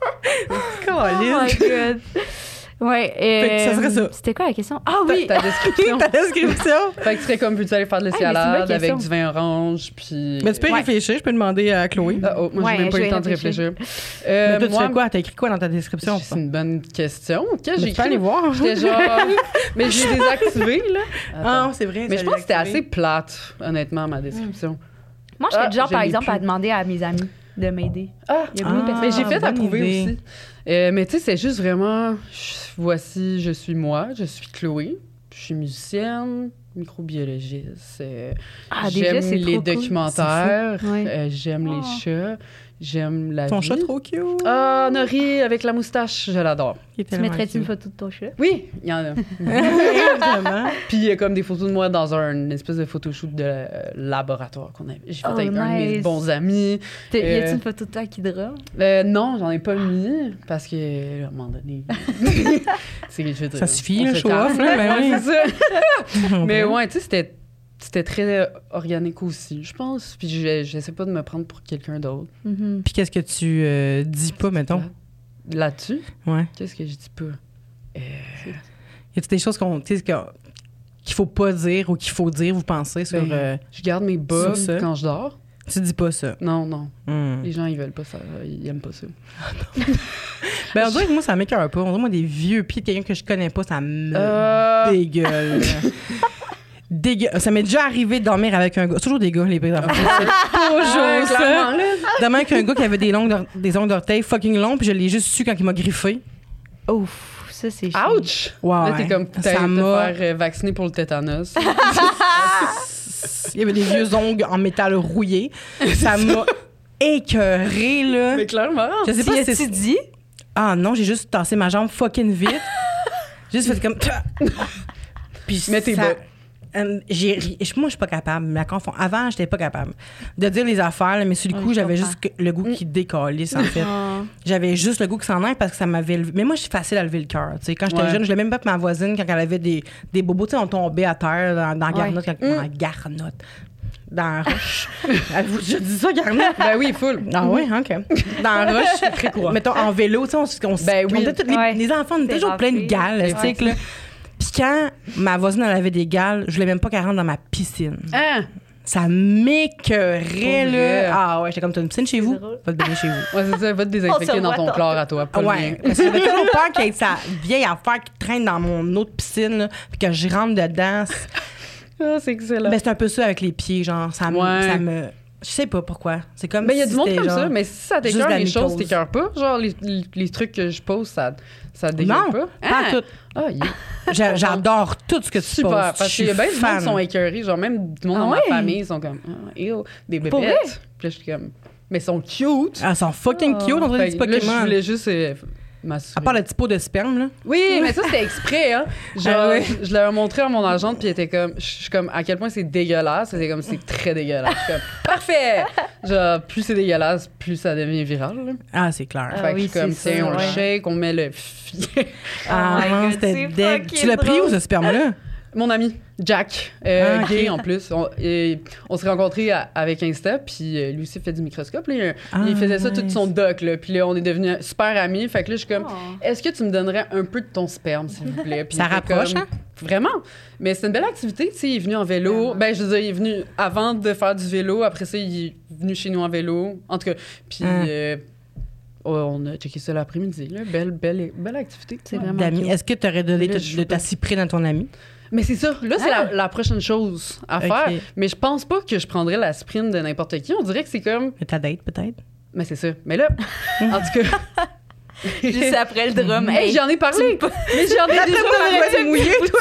Oh my God. Ouais. Fait que ça serait ça. C'était quoi la question? Ah oui! Ta description. Ta description. Fait que tu serais comme, veux-tu aller faire de l'escalade avec du vin orange, puis... Mais tu peux y réfléchir, je peux demander à Chloé. Moi, j'ai même pas eu le temps de réfléchir. Mais toi, tu fais quoi? T'as écrit quoi dans ta description? C'est une bonne question. Qu'est-ce que j'ai Tu peux aller voir. J'étais genre... Mais j'ai désactivé, là. Ah, c'est vrai. Mais je pense que c'était assez plate, honnêtement, ma description. Moi, je serais du genre, je par l'ai exemple, plus. à demander à mes amis de m'aider. Ah, Il y a beaucoup de personnes. mais j'ai fait bonne approuver idée. aussi. Mais tu sais, c'est juste vraiment... Voici, je suis moi, je suis Chloé, je suis musicienne, microbiologiste. déjà, J'aime c'est les trop cool. documentaires, C'est fou. Ouais. j'aime les chats, j'aime la Ton vie. chat trop cute. Ah, Nori avec la moustache, je l'adore. Tu mettrais-tu une photo de ton chat? Oui, il y en a. Évidemment. Puis il y a comme des photos de moi dans une espèce de photoshoot de laboratoire qu'on a. J'ai fait avec un de mes bons amis. Y a-tu une photo de toi qui drum? Non, j'en ai pas mis parce que à un moment donné, ça suffit, le show-off, là, ben oui. C'est ça. Mais ouais, tu sais, c'était très organique aussi, je pense. Puis j'essaie pas de me prendre pour quelqu'un d'autre. Puis qu'est-ce que tu dis pas, mettons? Là-dessus? Ouais. Qu'est-ce que je dis pas? Y a-t-il des choses qu'il faut pas dire ou qu'il faut dire, vous pensez, sur... Je garde mes bas ça. quand je dors. Tu dis pas ça? Non. Hmm. Les gens, ils veulent pas ça. Ils aiment pas ça. Ben, on dirait que moi, ça m'écoeure pas. On dirait, moi, des vieux pieds de quelqu'un que je connais pas, ça me dégueule. Ça m'est déjà arrivé de dormir avec un gars. C'est toujours des gars, les prises d'enfants. C'est toujours ça. Dormir avec un gars qui avait des ongles d'orteil fucking longs, puis je l'ai juste su quand il m'a griffé. Ouf, ça, c'est chiant. Ouch! Wow, Là, t'es comme, ça t'as te m'a... faire vacciner pour le tétanos. Il y avait des vieux ongles en métal rouillé. Ça m'a écœurée, là. Mais clairement. Je sais pas si tu c'est... dit? Ah non, j'ai juste tassé ma jambe fucking vite. J'ai juste fait comme... Puis mais t'es ça... bas. Moi, je suis pas capable. Mais avant, j'étais pas capable de dire les affaires, là, mais sur le coup, j'avais juste le goût qui décalisse, en fait. J'avais juste le goût qui s'en aille parce que ça m'avait... Mais moi, je suis facile à lever le cœur. Quand j'étais jeune, je l'ai même pas pour ma voisine quand elle avait des bobos. Tu sais, on tombait à terre dans la garnotte. Dans la garnotte. Dans la roche. Je dis ça, garnotte? Ben oui, full. Ah oui, OK. Dans la roche. Très courant. Mettons, en vélo, tu sais, Ben oui. les enfants, on était toujours pleins de gales, tu sais, là. Puis quand ma voisine, elle avait des gales, je voulais même pas qu'elle rentre dans ma piscine. Hein? Ça m'écœurait, vrai. là. Ah ouais, j'étais comme, t'as une piscine chez vous? Va te baigner chez vous. Ouais, c'est ça, va te désinfecter dans ton chlore à toi. Pas le Ouais, mien. parce que j'avais toujours peur qu'il y ait sa vieille affaire qui traîne dans mon autre piscine, là, puis que je rentre dedans. Ah, c'est excellent. Ben, c'est un peu ça avec les pieds, genre, ça me... Je sais pas pourquoi. C'est comme Ben, il y a si du monde c'était comme genre ça, mais si ça juste t'écoeure, de la les choses mycose. t'écoeurent pas. Genre, les trucs que je pose, ça t'écoeure Non, pas. pas tout. Ah, J'adore tout ce que tu super. poses. Parce qu'il y a bien du monde qui sont écœurés. Genre, même du monde dans ma famille, ils sont comme, ew, des Pour vrai? bébêtes. Puis là, je suis comme, mais ils sont cute. Ah, ils sont fucking cute, on dirait des Fait petits que là, je Pokémon. voulais juste m'assurer. À part le petit pot de sperme, là. Oui, mais ça, c'était exprès, hein. Genre, Ah oui. je l'avais montré à mon agente, puis elle était comme, je suis comme, à quel point c'est dégueulasse. C'est comme, c'est très dégueulasse. Je suis comme, parfait! Genre, plus c'est dégueulasse, plus ça devient viral, là. Ah, c'est clair. Ah Fait que oui, je suis comme, c'est tiens, ça, on le ouais. shake, on met le filet. Ah, Oh my non, God, c'était c'est deg. fucking Tu l'as pris drôle. où, ce sperme-là? Mon ami, Jack, Ok. gay en plus, on s'est rencontrés avec Insta, puis lui aussi fait du microscope. Là, il faisait ça tout son doc, là, puis là, on est devenus super amis. Fait que là, je suis comme, est-ce que tu me donnerais un peu de ton sperme, s'il vous plaît? Puis Ça il était rapproche, comme, hein? Vraiment. Mais c'est une belle activité, tu sais, il est venu en vélo. Ben, je veux dire, il est venu avant de faire du vélo. Après ça, il est venu chez nous en vélo. En tout cas, puis... on a checké ça l'après-midi, là. Belle activité. C'est vraiment D'amis. cute. Est-ce que tu aurais donné Là, je de ta cyprine à ton ami? Mais c'est ça. Là, c'est la prochaine chose à faire. Ok. Mais je pense pas que je prendrais la sprint de n'importe qui. On dirait que c'est comme... Ta date, peut-être? Mais c'est ça. Mais là, en tout cas... Juste après le drum. Hey, j'en ai parlé! Mais j'en ai déjà parlé mouillé, toi!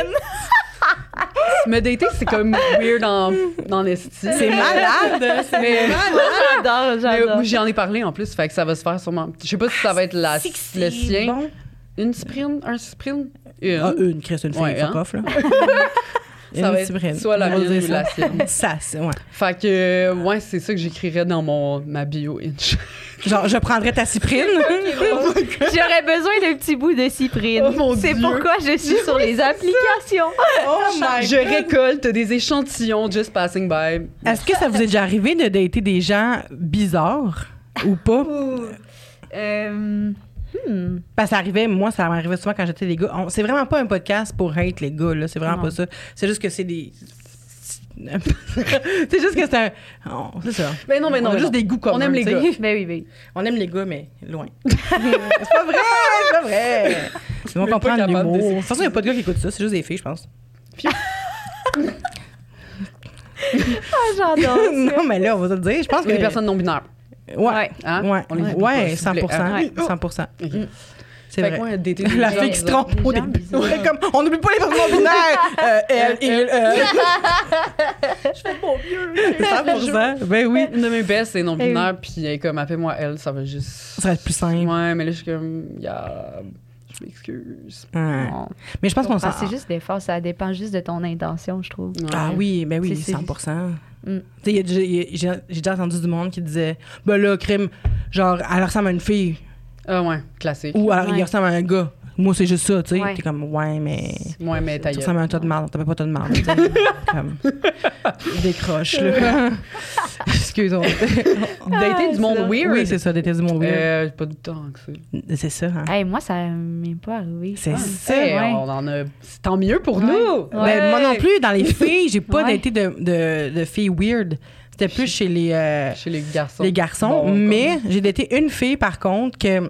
Me dater, c'est comme weird dans l'esti. C'est malade! C'est Mais- J'adore, Mais j'adore. oui, j'en ai parlé en plus, fait que ça va se faire sûrement. Je sais pas si ça va être le sien. Bon. Une sprint, un sprint, une. Ah, une, Chris, une fille, Ouais, fuck hein? off, là. Ça va cyprine. être soit la On va mienne dire ou ça. la sienne. Ça, c'est... Ouais. Fait que, ouais, c'est ça que j'écrirais dans ma bio Inch. Genre, je prendrais ta cyprine. J'aurais besoin d'un petit bout de cyprine. Oh mon C'est Dieu. pourquoi je suis sur les applications. Oh my Je récolte des échantillons just passing by. Est-ce que ça vous est déjà arrivé de dater des gens bizarres ou pas? Parce que ça arrivait, moi, ça m'arrivait souvent quand j'étais des gars. C'est vraiment pas un podcast pour hate les gars, là. C'est vraiment pas ça. C'est juste que c'est des. C'est juste que c'est un. C'est ça. Mais non. On a juste des goûts communs. On aime les gars. Ben oui. On aime les gars, mais loin. C'est pas vrai! Ils vont comprendre l'humour. De toute façon, il n'y a pas de gars qui écoutent ça, c'est juste des filles, je pense. J'adore ça. Non, mais là, on va te le dire. Je pense que. Les personnes non-binaires. Ouais. Hein? Ouais, 100%. Ouais. 100%. C'est Fait vrai. que moi, d'été, La fille qui se trompe au Les gens début. bizarres. Ouais, comme, on n'oublie pas les personnes non-binaires. Elle, il, Je fais mon mieux. 100%. Ben oui. Une de mes bestes, c'est non-binaire, puis elle est comme, appelle-moi elle, ça va juste. Ça va être plus simple. Ouais, mais là, je suis comme, je m'excuse. Ouais. Bon. Mais je pense qu'on s'en. C'est juste des fois, ça dépend juste de ton intention, je trouve. Ah oui, ben oui, C'est 100%. Mm. Tu sais, j'ai déjà entendu du monde qui disait, ben là, crime, genre, elle ressemble à une fille. Ah ouais, classique. Ou Ouais. il ressemble à un gars. Moi, c'est juste ça, tu sais. Ouais. T'es comme, ouais, mais. Ouais, mais ta Tu gueule. ressembles à un tas de marde. T'as pas tas de marde. tu sais. Comme. Décroche, là. Excuse-moi. Dater du monde weird. Oui, c'est ça, d'être du monde weird. Pas du temps que ça. C'est ça, hein. Hey, moi, ça m'est pas arrivé. C'est ça. Hey, ouais. on en a. C'est tant mieux pour Ouais. nous. Ben, moi non plus, dans les filles, j'ai pas Ouais. daté de filles weird. C'était plus chez les Chez les garçons. garçons. Bon, Mais j'ai daté une fille, par contre, que.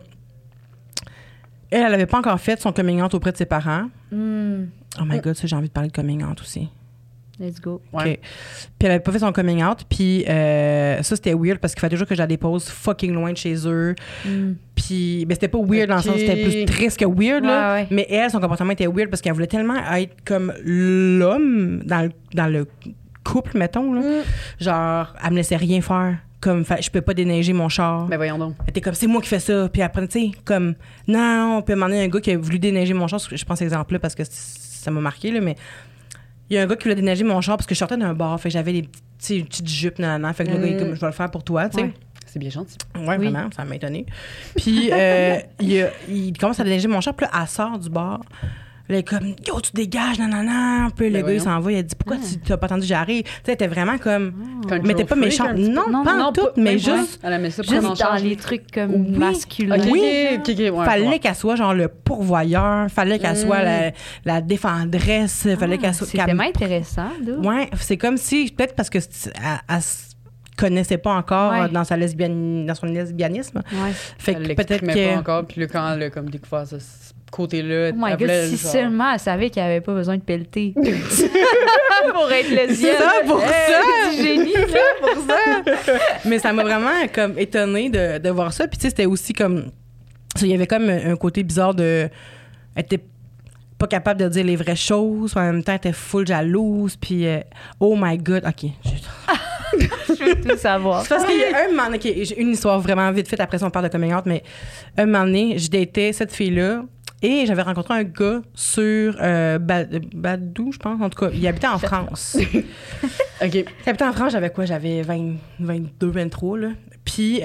Elle avait pas encore fait son coming out auprès de ses parents. Hmm. Oh my God, ça, j'ai envie de parler de coming out aussi. Let's go. Ouais. OK. Puis elle avait pas fait son coming out. Puis ça, c'était weird parce qu'il fallait toujours que je la dépose fucking loin de chez eux. Hmm. Puis ben, c'était pas weird dans le sens, c'était plus triste que weird. Là. Ouais. Mais elle, son comportement était weird parce qu'elle voulait tellement être comme l'homme dans le couple, mettons. Là. Genre, elle me laissait rien faire. Comme, je peux pas déneiger mon char. Mais voyons donc. Elle était comme, c'est moi qui fais ça. Puis après, tu sais, comme, non, puis à un moment donné, un gars qui a voulu déneiger mon char, je pense cet exemple-là parce que ça m'a marqué, là, mais il y a un gars qui voulait déneiger mon char parce que je sortais d'un bar, fait que j'avais des une petite jupe, nanana, fait que le gars, il est comme, je vais le faire pour toi, tu sais. Ouais. C'est bien gentil. Ouais, Oui. vraiment, ça m'a étonné. Puis, il commence à déneiger mon char, puis là, elle sort du bar. Là, elle est comme, yo, tu dégages, nanana. Puis le Ben gars, il voyons. s'en va, il a dit, pourquoi tu t'as pas attendu que j'arrive? Tu sais, elle était vraiment comme, Control mais t'es pas freak, méchante. un petit peu. Non, pas en tout, mais même juste. pas. Elle aimait ça prendre en Juste dans charge. les trucs comme Oui. masculins. Ok, Oui. ok, ouais, Fallait ouais. qu'elle soit genre le pourvoyeur, fallait qu'elle soit la défendresse, fallait qu'elle soit. C'est qu'elle- tellement intéressant, d'où. Ouais, c'est comme si, peut-être parce que elle se connaissait pas encore Ouais. dans son lesbianisme. Ouais. Fait Elle que peut-être l'exprimait pas que. encore, puis là, quand elle a comme découvert ce côté-là, Oh my elle God, voulait, si genre- seulement elle savait qu'elle avait pas besoin de pelleter. Pour être lesbienne. Ça pour ça! Du génie, là. pour ça. Mais ça m'a vraiment comme étonnée de voir ça. Puis tu sais, c'était aussi comme. Il y avait comme un côté bizarre de. Elle était pas capable de dire les vraies choses. Puis en même temps, elle était full jalouse. Puis oh my God. OK. Je veux tout savoir. C'est parce qu'il y a un moment donné, j'ai une histoire vraiment vite faite, après ça on parle de coming out, mais un moment donné, je datais cette fille-là et j'avais rencontré un gars sur Badou, je pense, en tout cas, il habitait en France. OK. Il habitait en France, j'avais quoi? J'avais 22, 23, là. Puis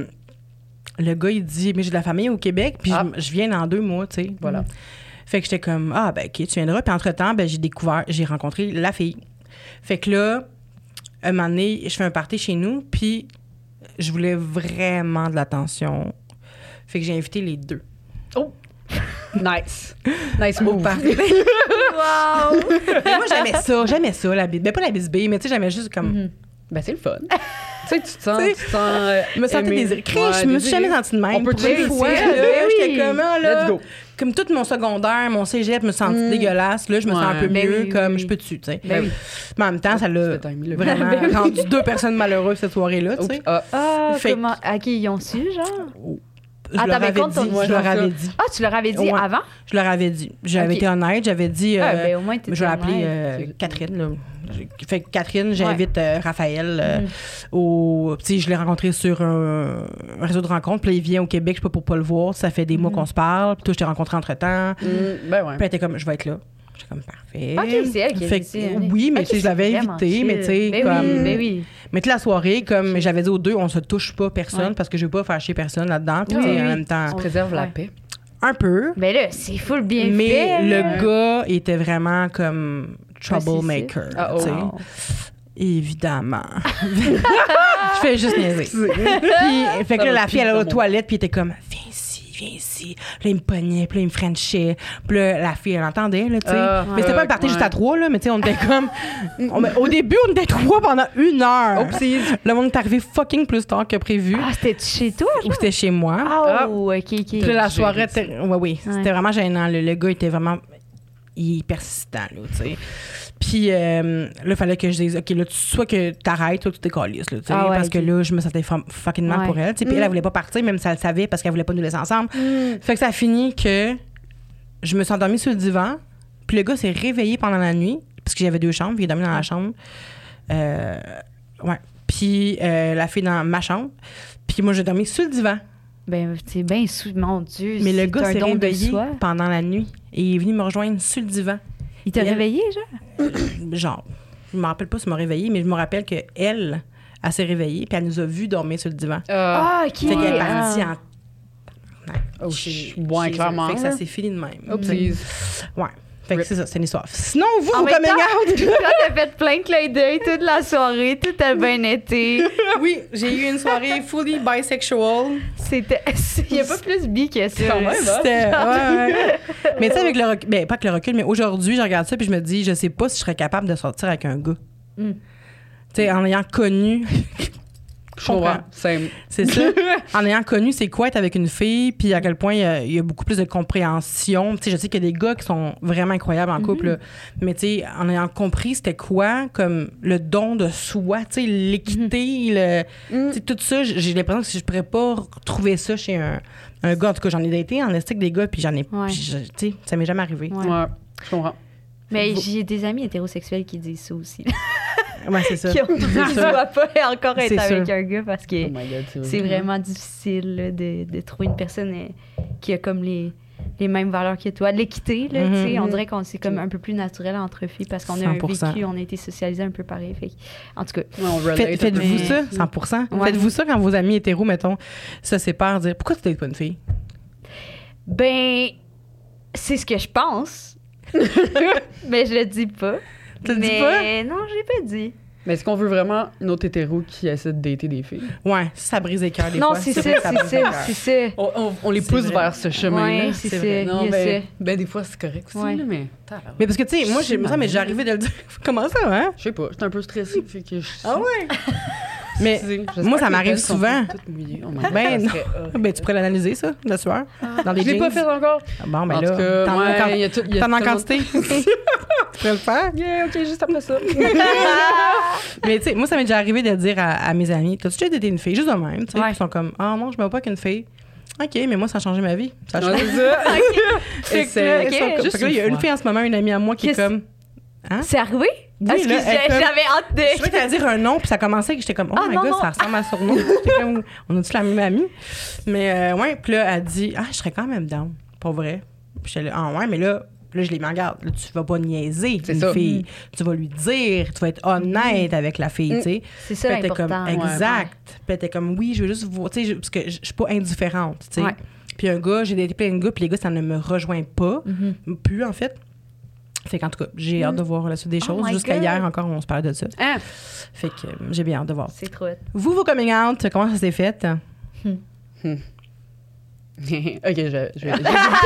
le gars, il dit, mais j'ai de la famille au Québec, puis je viens dans 2 mois, tu sais, voilà. Fait que j'étais comme, ah ben OK, tu viendras. Puis entre-temps, ben, j'ai rencontré la fille. Fait que là, un moment donné, je fais un party chez nous, puis je voulais vraiment de l'attention. Fait que j'ai invité les 2. Oh! Nice. Nice move. Party. Wow! Mais moi, j'aimais ça, la bise. Ben, pas la bisbille, mais tu sais, j'aimais juste comme. Ben, c'est le fun. Tu sais, tu te sens. Tu sais, Tu te sens Je me sentais aimé. désirée. Chris, Ouais, je me suis désirée. jamais sentie de même. On peut Pour dire une fois, c'est- là, ben j'étais oui. comme, ah, là, Let's go. comme tout mon secondaire, mon cégep, me sentais dégueulasse. Là, je me sens un peu Ben mieux, oui, comme oui. je peux dessus, tu sais. Ben oui. Mais en même temps, ça l'a C'était timé, le vraiment Ben rendu 2 personnes malheureuses cette soirée-là, tu sais. Oups, ah. Ah, Fait- comment. À qui ils ont su, genre? Je Ah, leur t'avais avais compte ton- dit. Ouais, Je leur genre ça. avais dit. Ah, tu leur avais dit Ouais. avant? Je leur avais dit. J'avais Ok. été honnête. J'avais dit. Ah, ben au moins, t'étais je vais appeler honnête. Catherine. Là. Fait que Catherine, j'invite Raphaël au. Tu sais, je l'ai rencontré sur un réseau de rencontres. Puis là, il vient au Québec, je sais pas pour pas le voir. Ça fait des mois qu'on se parle. Puis toi, je t'ai rencontré entre-temps. Ben ouais. Puis elle était comme, je vais être là. J'étais comme, parfait. Ok, c'est elle qui a Fait dit que, ça. oui, mais Ok, tu sais, je l'avais c'est vraiment invité, chill. mais tu sais, Ben comme. oui, ben oui. Mais toute la soirée, comme j'avais dit aux 2, on se touche pas personne Ouais. parce que je veux pas faire chier personne là-dedans. Puis Oui, tu sais, en oui. même temps, On préserve la Ouais. paix. un peu. Ben là, c'est full bien Mais fait. le là. gars était vraiment comme troublemaker. Ah, oh. tu sais. Wow. Évidemment. Je fais juste niaiser. Puis, fait que là, la fille, elle est aux toilettes, puis elle était comme, viens ici. Puis là, il me pognait, puis là, il me frenchait. Puis là, la fille, elle entendait, là, tu sais. Mais c'était pas un party juste à 3, là, mais tu sais, on était comme... au début, on était 3 pendant 1 heure. Oupsies. Le monde est arrivé fucking plus tard que prévu. Ah, c'était chez toi? Ou c'était chez moi. Oh, OK. Puis là, la soirée était... Oui, c'était vraiment gênant. Le gars était vraiment... Il est persistant, là, tu sais. Puis là, il fallait que je dise, OK, là, soit que t'arrêtes, soit tu t'écalisses, là, tu sais. Parce que là, je me sentais fucking mal pour elle, tu sais. Puis elle voulait pas partir, même si elle le savait, parce qu'elle voulait pas nous laisser ensemble. Fait que ça a fini que je me suis endormie sur le divan. Puis le gars s'est réveillé pendant la nuit, parce qu'il y avait 2 chambres, puis il a dormi dans la chambre. Puis la fille dans ma chambre. Puis moi, j'ai dormi sur le divan. Ben, c'est bien mon Dieu. Mais le gars s'est réveillé soi. pendant la nuit et il est venu me rejoindre sur le divan. Il t'a réveillé, genre? Genre, je me rappelle pas si elle m'a réveillée, mais je me rappelle qu'elle s'est réveillée puis elle nous a vus dormir sur le divan. OK. Fait qu'elle est partie en... Ouais, clairement. Fait que ça s'est fini de même. Oupsies. Ouais. Fait que c'est ça, c'est une histoire. Sinon, vous En même coming temps, out! Toi, t'as fait plein de clins d'œil toute la soirée, tout a bien été. Oui, j'ai eu une soirée fully bisexual. C'était... Il n'y a pas plus bi que ça. Quand même, hein? C'était... Ouais. Mais tu sais, avec le recul... Ben, pas que le recul, mais aujourd'hui, je regarde ça puis je me dis, je sais pas si je serais capable de sortir avec un gars. Tu sais, en ayant connu... Je comprends. C'est ça. En ayant connu c'est quoi être avec une fille, puis à quel point il y a beaucoup plus de compréhension. Tu sais, je sais qu'il y a des gars qui sont vraiment incroyables en couple, là. Mais tu sais, en ayant compris c'était quoi, comme le don de soi, tu sais, l'équité, tu sais, tout ça, j'ai l'impression que je pourrais pas retrouver ça chez un gars. En tout cas, j'en ai daté en estique des gars, puis j'en ai... Tu sais, ça m'est jamais arrivé. Ouais, je comprends. Mais j'ai des amis hétérosexuels qui disent ça aussi. Ouais, c'est ça. Qui ne doivent pas encore être C'est avec sûr. un gars parce que c'est vraiment difficile là, de trouver une personne qui a comme les mêmes valeurs que toi. L'équité, là, tu sais, on dirait qu'on c'est comme un peu plus naturel entre filles parce qu'on a un 100%. vécu, on a été socialisés un peu pareil. Fait, en tout cas. Faites-vous ça, 100%. Ouais. Faites-vous ça quand vos amis hétéros, mettons, se séparent, dire pourquoi tu dates pas une fille? Ben, c'est ce que je pense. Mais je le dis pas. Tu le dis pas? Non, j'ai pas dit. Mais est-ce qu'on veut vraiment une autre hétéro qui essaie de dater des filles? Ouais, ça brise les cœurs des Non, fois. c'est ça, vrai que ça brise les cœurs. c'est ça. On les C'est pousse vrai. vers ce chemin-là. Ouais, c'est ça. vrai. Non, il y a ça. ben des fois, c'est correct aussi, Ouais. là, mais... Mais parce que, tu sais, moi, mais j'ai arrivé de le dire. Comment ça, hein? Je sais pas, j'étais un peu stressée, fait que je... Ah ouais? Mais moi, ça m'arrive souvent. Ben, non. Ben, tu pourrais l'analyser, ça, la sueur, dans des Je l'ai jeans. pas fait encore. Bon, ben En là, tout cas, t'en ouais, as il y a tout- il y a t'en as en tellement- quantité. Tu pourrais le faire. Yeah, OK, juste après ça. Mais tu sais, moi, ça m'est déjà arrivé de dire à mes amis, t'as-tu déjà daté une fille? Juste de même, tu sais. Ouais. Ils sont comme, ah non, je me vois pas qu'une fille. OK, mais moi, ça a changé ma vie. Ça a Ouais, changé. c'est ça. Fait que là, Juste fait que là, il y a une fille en ce moment, une amie à moi, qui est Qu'est-ce- comme... Hein? C'est arrivé? Oui, Parce que là, elle comme- j'avais hâte de... Je voulais te dire un nom, puis ça commençait que j'étais comme, oh Ah, my non, god, non. ça ressemble à son nom. J'étais comme, on a-tu la même amie? Mais ouais, puis là, elle dit, ah, je serais quand même down, pour vrai. Puis j'étais là, ah ouais, mais là, je l'ai mis en garde. Là, tu vas pas niaiser C'est une ça. fille. Tu vas lui dire, tu vas être honnête avec la fille, tu sais. C'est ça Puis elle était l'important. comme, exact. Puis elle était comme, oui, je veux juste voir, tu sais, parce que je suis pas indifférente, tu sais. Ouais. Puis un gars, j'ai daté plein de gars, puis les gars, ça ne me rejoint pas, plus en fait. Fait qu'en tout cas, j'ai hâte de voir la suite des choses. my Jusqu'à God. hier encore, on se parlait de ça. Hein? Fait que j'ai bien hâte de voir. C'est trop hot. Vous, vos coming out, comment ça s'est fait? OK, je vais...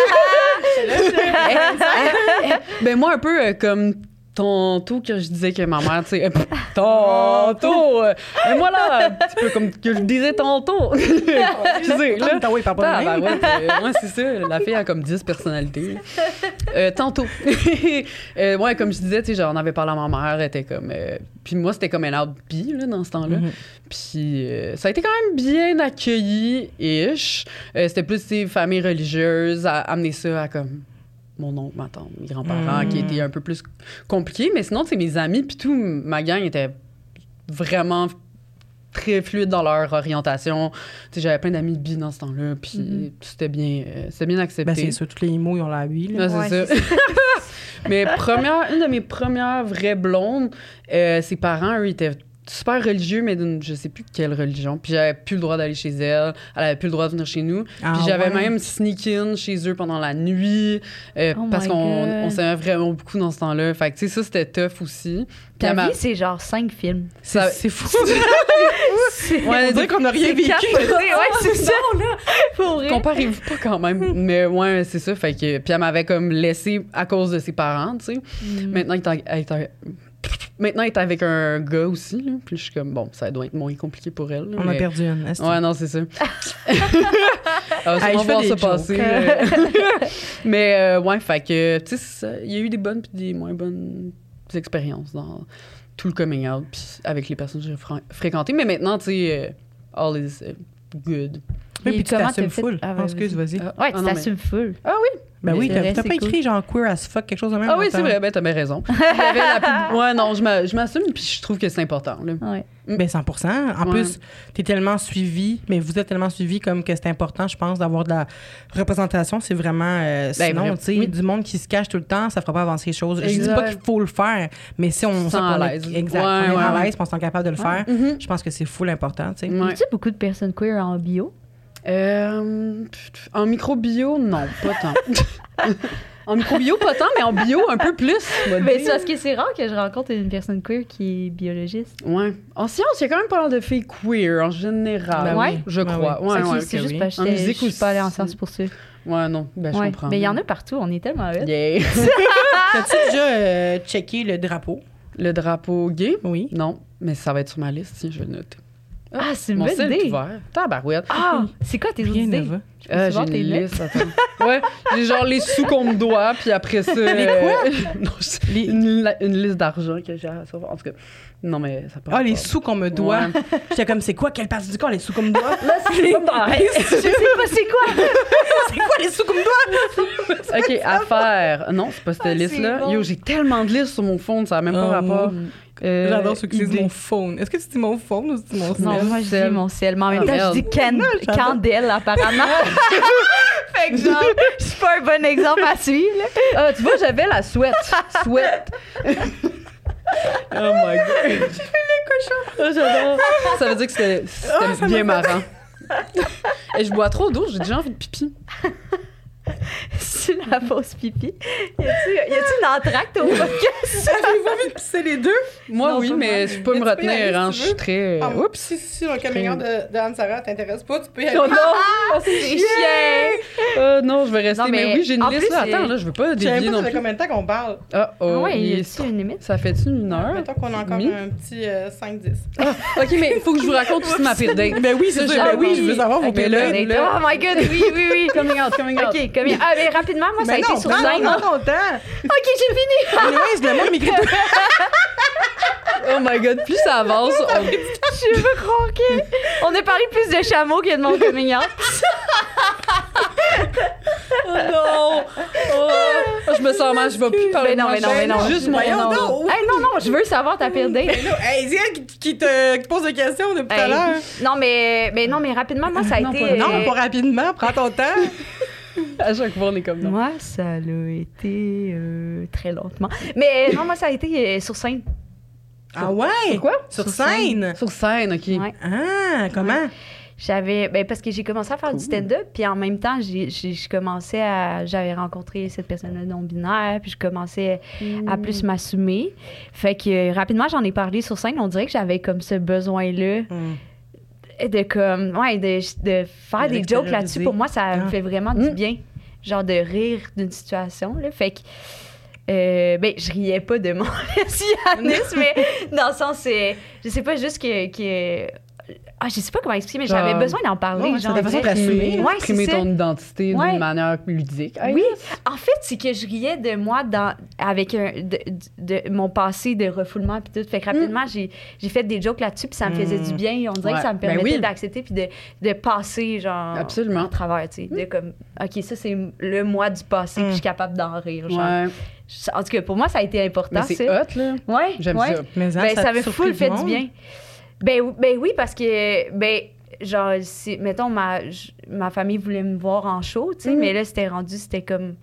Ben moi, un peu comme tantôt que je disais que ma mère, tu sais... tantôt! Moi, là, un petit peu comme que je disais tantôt. Excusez, là. Oui, parle pas de même. Ouais, c'est ça. La fille a comme 10 personnalités. Tantôt. Ouais, comme je disais, tu sais, j'en avais parlé à ma mère, elle était comme... Puis moi, c'était comme un out bi, là, dans ce temps-là. Puis ça a été quand même bien accueilli-ish. C'était plus, tu sais, famille religieuse, à amener ça à comme... mon oncle, ma tante, mes grands-parents, qui étaient un peu plus compliqués. Mais sinon, tu sais, mes amis, puis tout, ma gang était vraiment très fluide dans leur orientation. Tu sais, j'avais plein d'amis bi dans ce temps-là, puis c'était bien accepté. Ben, c'est sûr, tous les mots, ils ont la vie. Ouais, c'est ça. Mais une de mes premières vraies blondes, ses parents, eux, étaient super religieux, mais d'une je sais plus quelle religion. Puis j'avais plus le droit d'aller chez elle. Elle avait plus le droit de venir chez nous. Puis j'avais même sneak in chez eux pendant la nuit parce qu'on s'aimait vraiment beaucoup dans ce temps-là. Fait que, tu sais, ça, c'était tough aussi. Ta vie, c'est genre 5 films. C'est fou. Ouais, on dirait qu'on n'a rien vécu. Ouais, c'est ça, là. Pour vrai. Comparez-vous pas quand même. Mais ouais, c'est ça. Fait que, puis elle m'avait comme laissé à cause de ses parents, tu sais. Maintenant, elle est avec un gars aussi. Là. Puis je suis comme, bon, ça doit être moins compliqué pour elle. Là, on a perdu une. Ouais, non, c'est ça. On va voir ça passer. Mais ouais, fait que, tu sais, il y a eu des bonnes puis des moins bonnes expériences dans tout le coming out puis avec les personnes que j'ai fréquentées. Mais maintenant, tu sais, all is good. Oui, puis tu t'assumes full. Excuse, vas-y. Ouais, tu t'assumes full. Ah oui? Ben oui, t'as pas écrit genre queer as fuck, quelque chose de même. Ah oui, c'est vrai, ben t'as bien raison. Ouais, non, je m'assume, puis je trouve que c'est important. Là. Ouais. Ben 100%. En plus, t'es tellement suivi, mais vous êtes tellement suivi comme que c'est important, je pense, d'avoir de la représentation. C'est vraiment... sinon, tu sais, du monde qui se cache tout le temps, ça fera pas avancer les choses. Je dis pas qu'il faut le faire, mais si on... à l'aise. Exact. On est à l'aise, on se sent capable de le faire. Je pense que c'est full important, tu sais. Y a-t-il beaucoup de personnes queer en bio? En microbio, non, pas tant. En microbio, pas tant, mais en bio, un peu plus. Mais c'est parce que c'est rare que je rencontre une personne queer qui est biologiste. Ouais. En science, il y a quand même pas mal de filles queer en général. Ouais. Je crois. Ouais, c'est juste parce que je suis pas allée en sciences pour ça. Ouais, non, ben je comprends. Mais il y en a partout, on est tellement hot. Yeah. T'as-tu déjà checké le drapeau? Le drapeau gay? Oui. Non, mais ça va être sur ma liste, tiens, je vais le noter. Ah, c'est une Mon bonne sel est idée. ouvert. Tabarouette. Ah, c'est quoi tes autres Rien ne idées? va. J'ai tes une lettres? liste, attends. Ouais, j'ai genre les sous qu'on me doit, puis après ça... Les quoi? Non, une liste d'argent que j'ai à savoir. En tout cas, non, mais ça peut les sous qu'on me doit. Ouais. J'étais comme, c'est quoi? Quelle partie du corps, les sous qu'on me doit? Là, c'est comme dans la Je sais pas c'est quoi. C'est quoi les sous qu'on me doit? OK, à faire. Non, c'est pas cette liste-là. bon. Yo, j'ai tellement de listes sur mon phone, ça n'a même pas rapport. J'adore ceux qui disent idée. mon phone. Est-ce que tu dis mon phone ou tu dis mon Non, cell? moi je dis mon ciel, mais en même temps merde. je dis candelle apparemment. Fait que genre, je suis pas un bon exemple à suivre. Là. Ah, tu vois, j'avais la sweat. Sweat. Oh my God. J'ai fait les cochons. Ah, j'adore. Ça veut dire que c'était bien marrant. Et je bois trop d'eau, j'ai déjà envie de pipi. C'est la fausse pipi. Y a-tu une entracte au podcast? Avez-vous envie de pisser les deux? Moi, Non, oui, pas mais moi. je peux me Mais tu peux y retenir. aller Hein, si je tu suis veux. très... Oups, si le caméra de Anne-Sarah t'intéresse pas, tu peux y aller. Oh non! Ah, c'est chiant! Non, je vais rester. Non, mais mais oui, j'ai une en liste plus, là. Attends, là, je veux pas Je savais dévier pas non ça fait plus. combien de temps qu'on parle. Ah, oh, Ouais, il y est- a-tu une limite? Ça fait-tu une heure? Mettons qu'on a encore Mi? un petit 5-10. OK, mais il faut que je vous raconte aussi ma pire date. Ben oui, c'est Ça, ça. je- Ben oui, je veux savoir vos Ok, pires là, dates. là- Oh my god, oui. Coming out. OK, combien? Ah, mais rapidement, moi, ça a Mais été non, sur prends scène. ton temps. OK, j'ai fini. Anyways, le monde m'écrit tout. Oh my God, plus ça avance, Je veux croire qu'on a parlé plus de chameaux que de mon coming out. Oh non! Oh, je me sens mal, je vais plus parler Mais non, de moi. mais non. Juste mon Voyons nom. donc. Hey, non, je veux savoir ta pire date. Ben là, hey, c'est elle qui te pose des questions depuis tout à Hey. l'heure. Non, mais rapidement, moi, ça a Non, été... pas- Non, pas rapidement, prends ton temps. À chaque fois, on est comme non. Moi, ça a été très lentement. Mais non, moi, ça a été sur scène. Ah ouais? Sur quoi? Sur scène? Sur scène, OK. Ouais. Ah, comment? Parce que j'ai commencé à faire du stand-up, puis en même temps, j'avais rencontré cette personne-là non-binaire, puis je commençais à plus m'assumer. Fait que rapidement, j'en ai parlé sur scène. On dirait que j'avais comme ce besoin-là de faire des jokes là-dessus. Pour moi, ça me fait vraiment du bien. Genre de rire d'une situation, là. Fait que je riais pas de mon lesbianisme, mais dans le sens, je sais pas, juste que je sais pas comment expliquer, mais j'avais besoin d'en parler. Ouais, genre, c'est ta façon de l'assumer. Ouais, exprimer c'est ça. ton identité Ouais. d'une manière ludique. Oui, en fait, c'est que je riais de moi avec de mon passé de refoulement puis tout. Fait que rapidement, j'ai fait des jokes là-dessus puis ça me faisait du bien. On dirait que ça me permettait oui. d'accepter puis de passer, genre, Absolument. à travers, tu sais. De comme, OK, ça, c'est le moi du passé puis je suis capable d'en rire, genre. Ouais. En tout cas, pour moi, ça a été important, Mais c'est ça. hot, là. Ouais, J'aime ouais. ça. Mais Ça avait surpris full fait du monde. bien. Ben oui, parce que, genre, mettons, ma famille voulait me voir en show, tu sais, mais là, c'était comme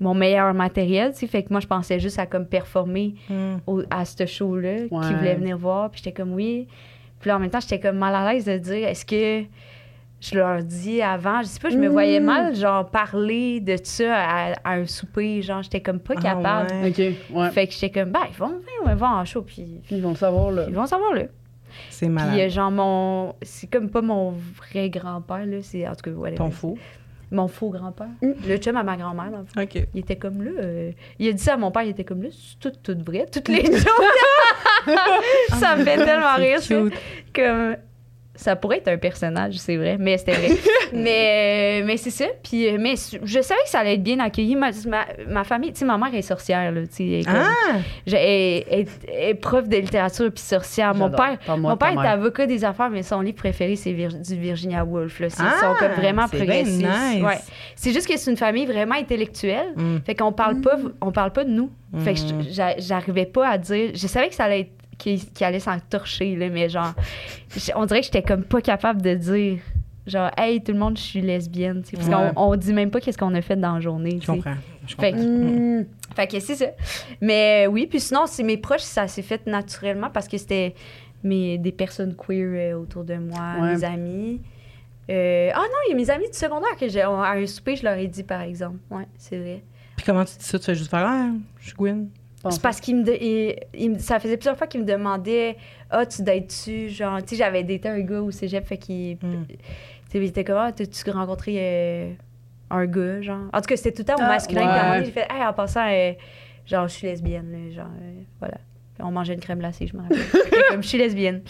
mon meilleur matériel, tu sais. Fait que moi, je pensais juste à comme performer à ce show-là, qui voulait venir voir. Puis j'étais comme, oui. Puis là, en même temps, j'étais comme mal à l'aise de dire, est-ce que je leur dis avant, je sais pas, je me voyais mal, genre, parler de ça à un souper. Genre, j'étais comme pas capable. Fait que j'étais comme, ils vont voir en show. Puis ils vont le savoir, là. Ils vont le savoir, là. C'est malade. Puis, genre, c'est comme pas mon vrai grand-père, là. C'est, en tout cas, voilà. Ton faux. Mon faux grand-père. Le chum à ma grand-mère, dans le fond. OK. Il était comme là. Il a dit ça à mon père, il était comme là. C'est tout vrai. Toutes les choses. Ça me fait tellement rire. Comme. Ça pourrait être un personnage, c'est vrai, mais c'était vrai. mais c'est ça. Puis, mais je savais que ça allait être bien accueilli. Ma famille, tu sais, ma mère est sorcière, là. Tu sais, elle est prof de littérature puis sorcière. Mon père est avocat des affaires, mais son livre préféré, c'est du Virginia Woolf. Là. Ils sont comme vraiment progressistes. Nice. Ouais. C'est juste que c'est une famille vraiment intellectuelle. Fait qu'on parle pas de nous. Fait que j'arrivais pas à dire. Je savais que ça allait être qui allait s'entorcher, là, mais genre, on dirait que j'étais comme pas capable de dire, genre, hey, tout le monde, je suis lesbienne, tu sais, parce qu'on dit même pas qu'est-ce qu'on a fait dans la journée, tu sais. Je comprends. Fait que c'est ça. Mais oui, puis sinon, c'est mes proches, ça s'est fait naturellement parce que c'était des personnes queer autour de moi, mes amis. Non, il y a mes amis du secondaire que à un souper, je leur ai dit, par exemple. Ouais, c'est vrai. Puis comment tu dis ça? Tu fais juste faire, je suis Gwyn. C'est parce qu'il ça faisait plusieurs fois qu'il me demandait tu dates-tu? Genre, tu sais, j'avais daté un gars au cégep, fait qu'il. Il était comme, t'as-tu rencontré un gars, genre? En tout cas, c'était tout le temps au masculin. Puis à un moment donné, j'ai fait, en passant, genre, je suis lesbienne, là, genre, voilà. Puis on mangeait une crème glacée, je me rappelle. Comme, je suis lesbienne.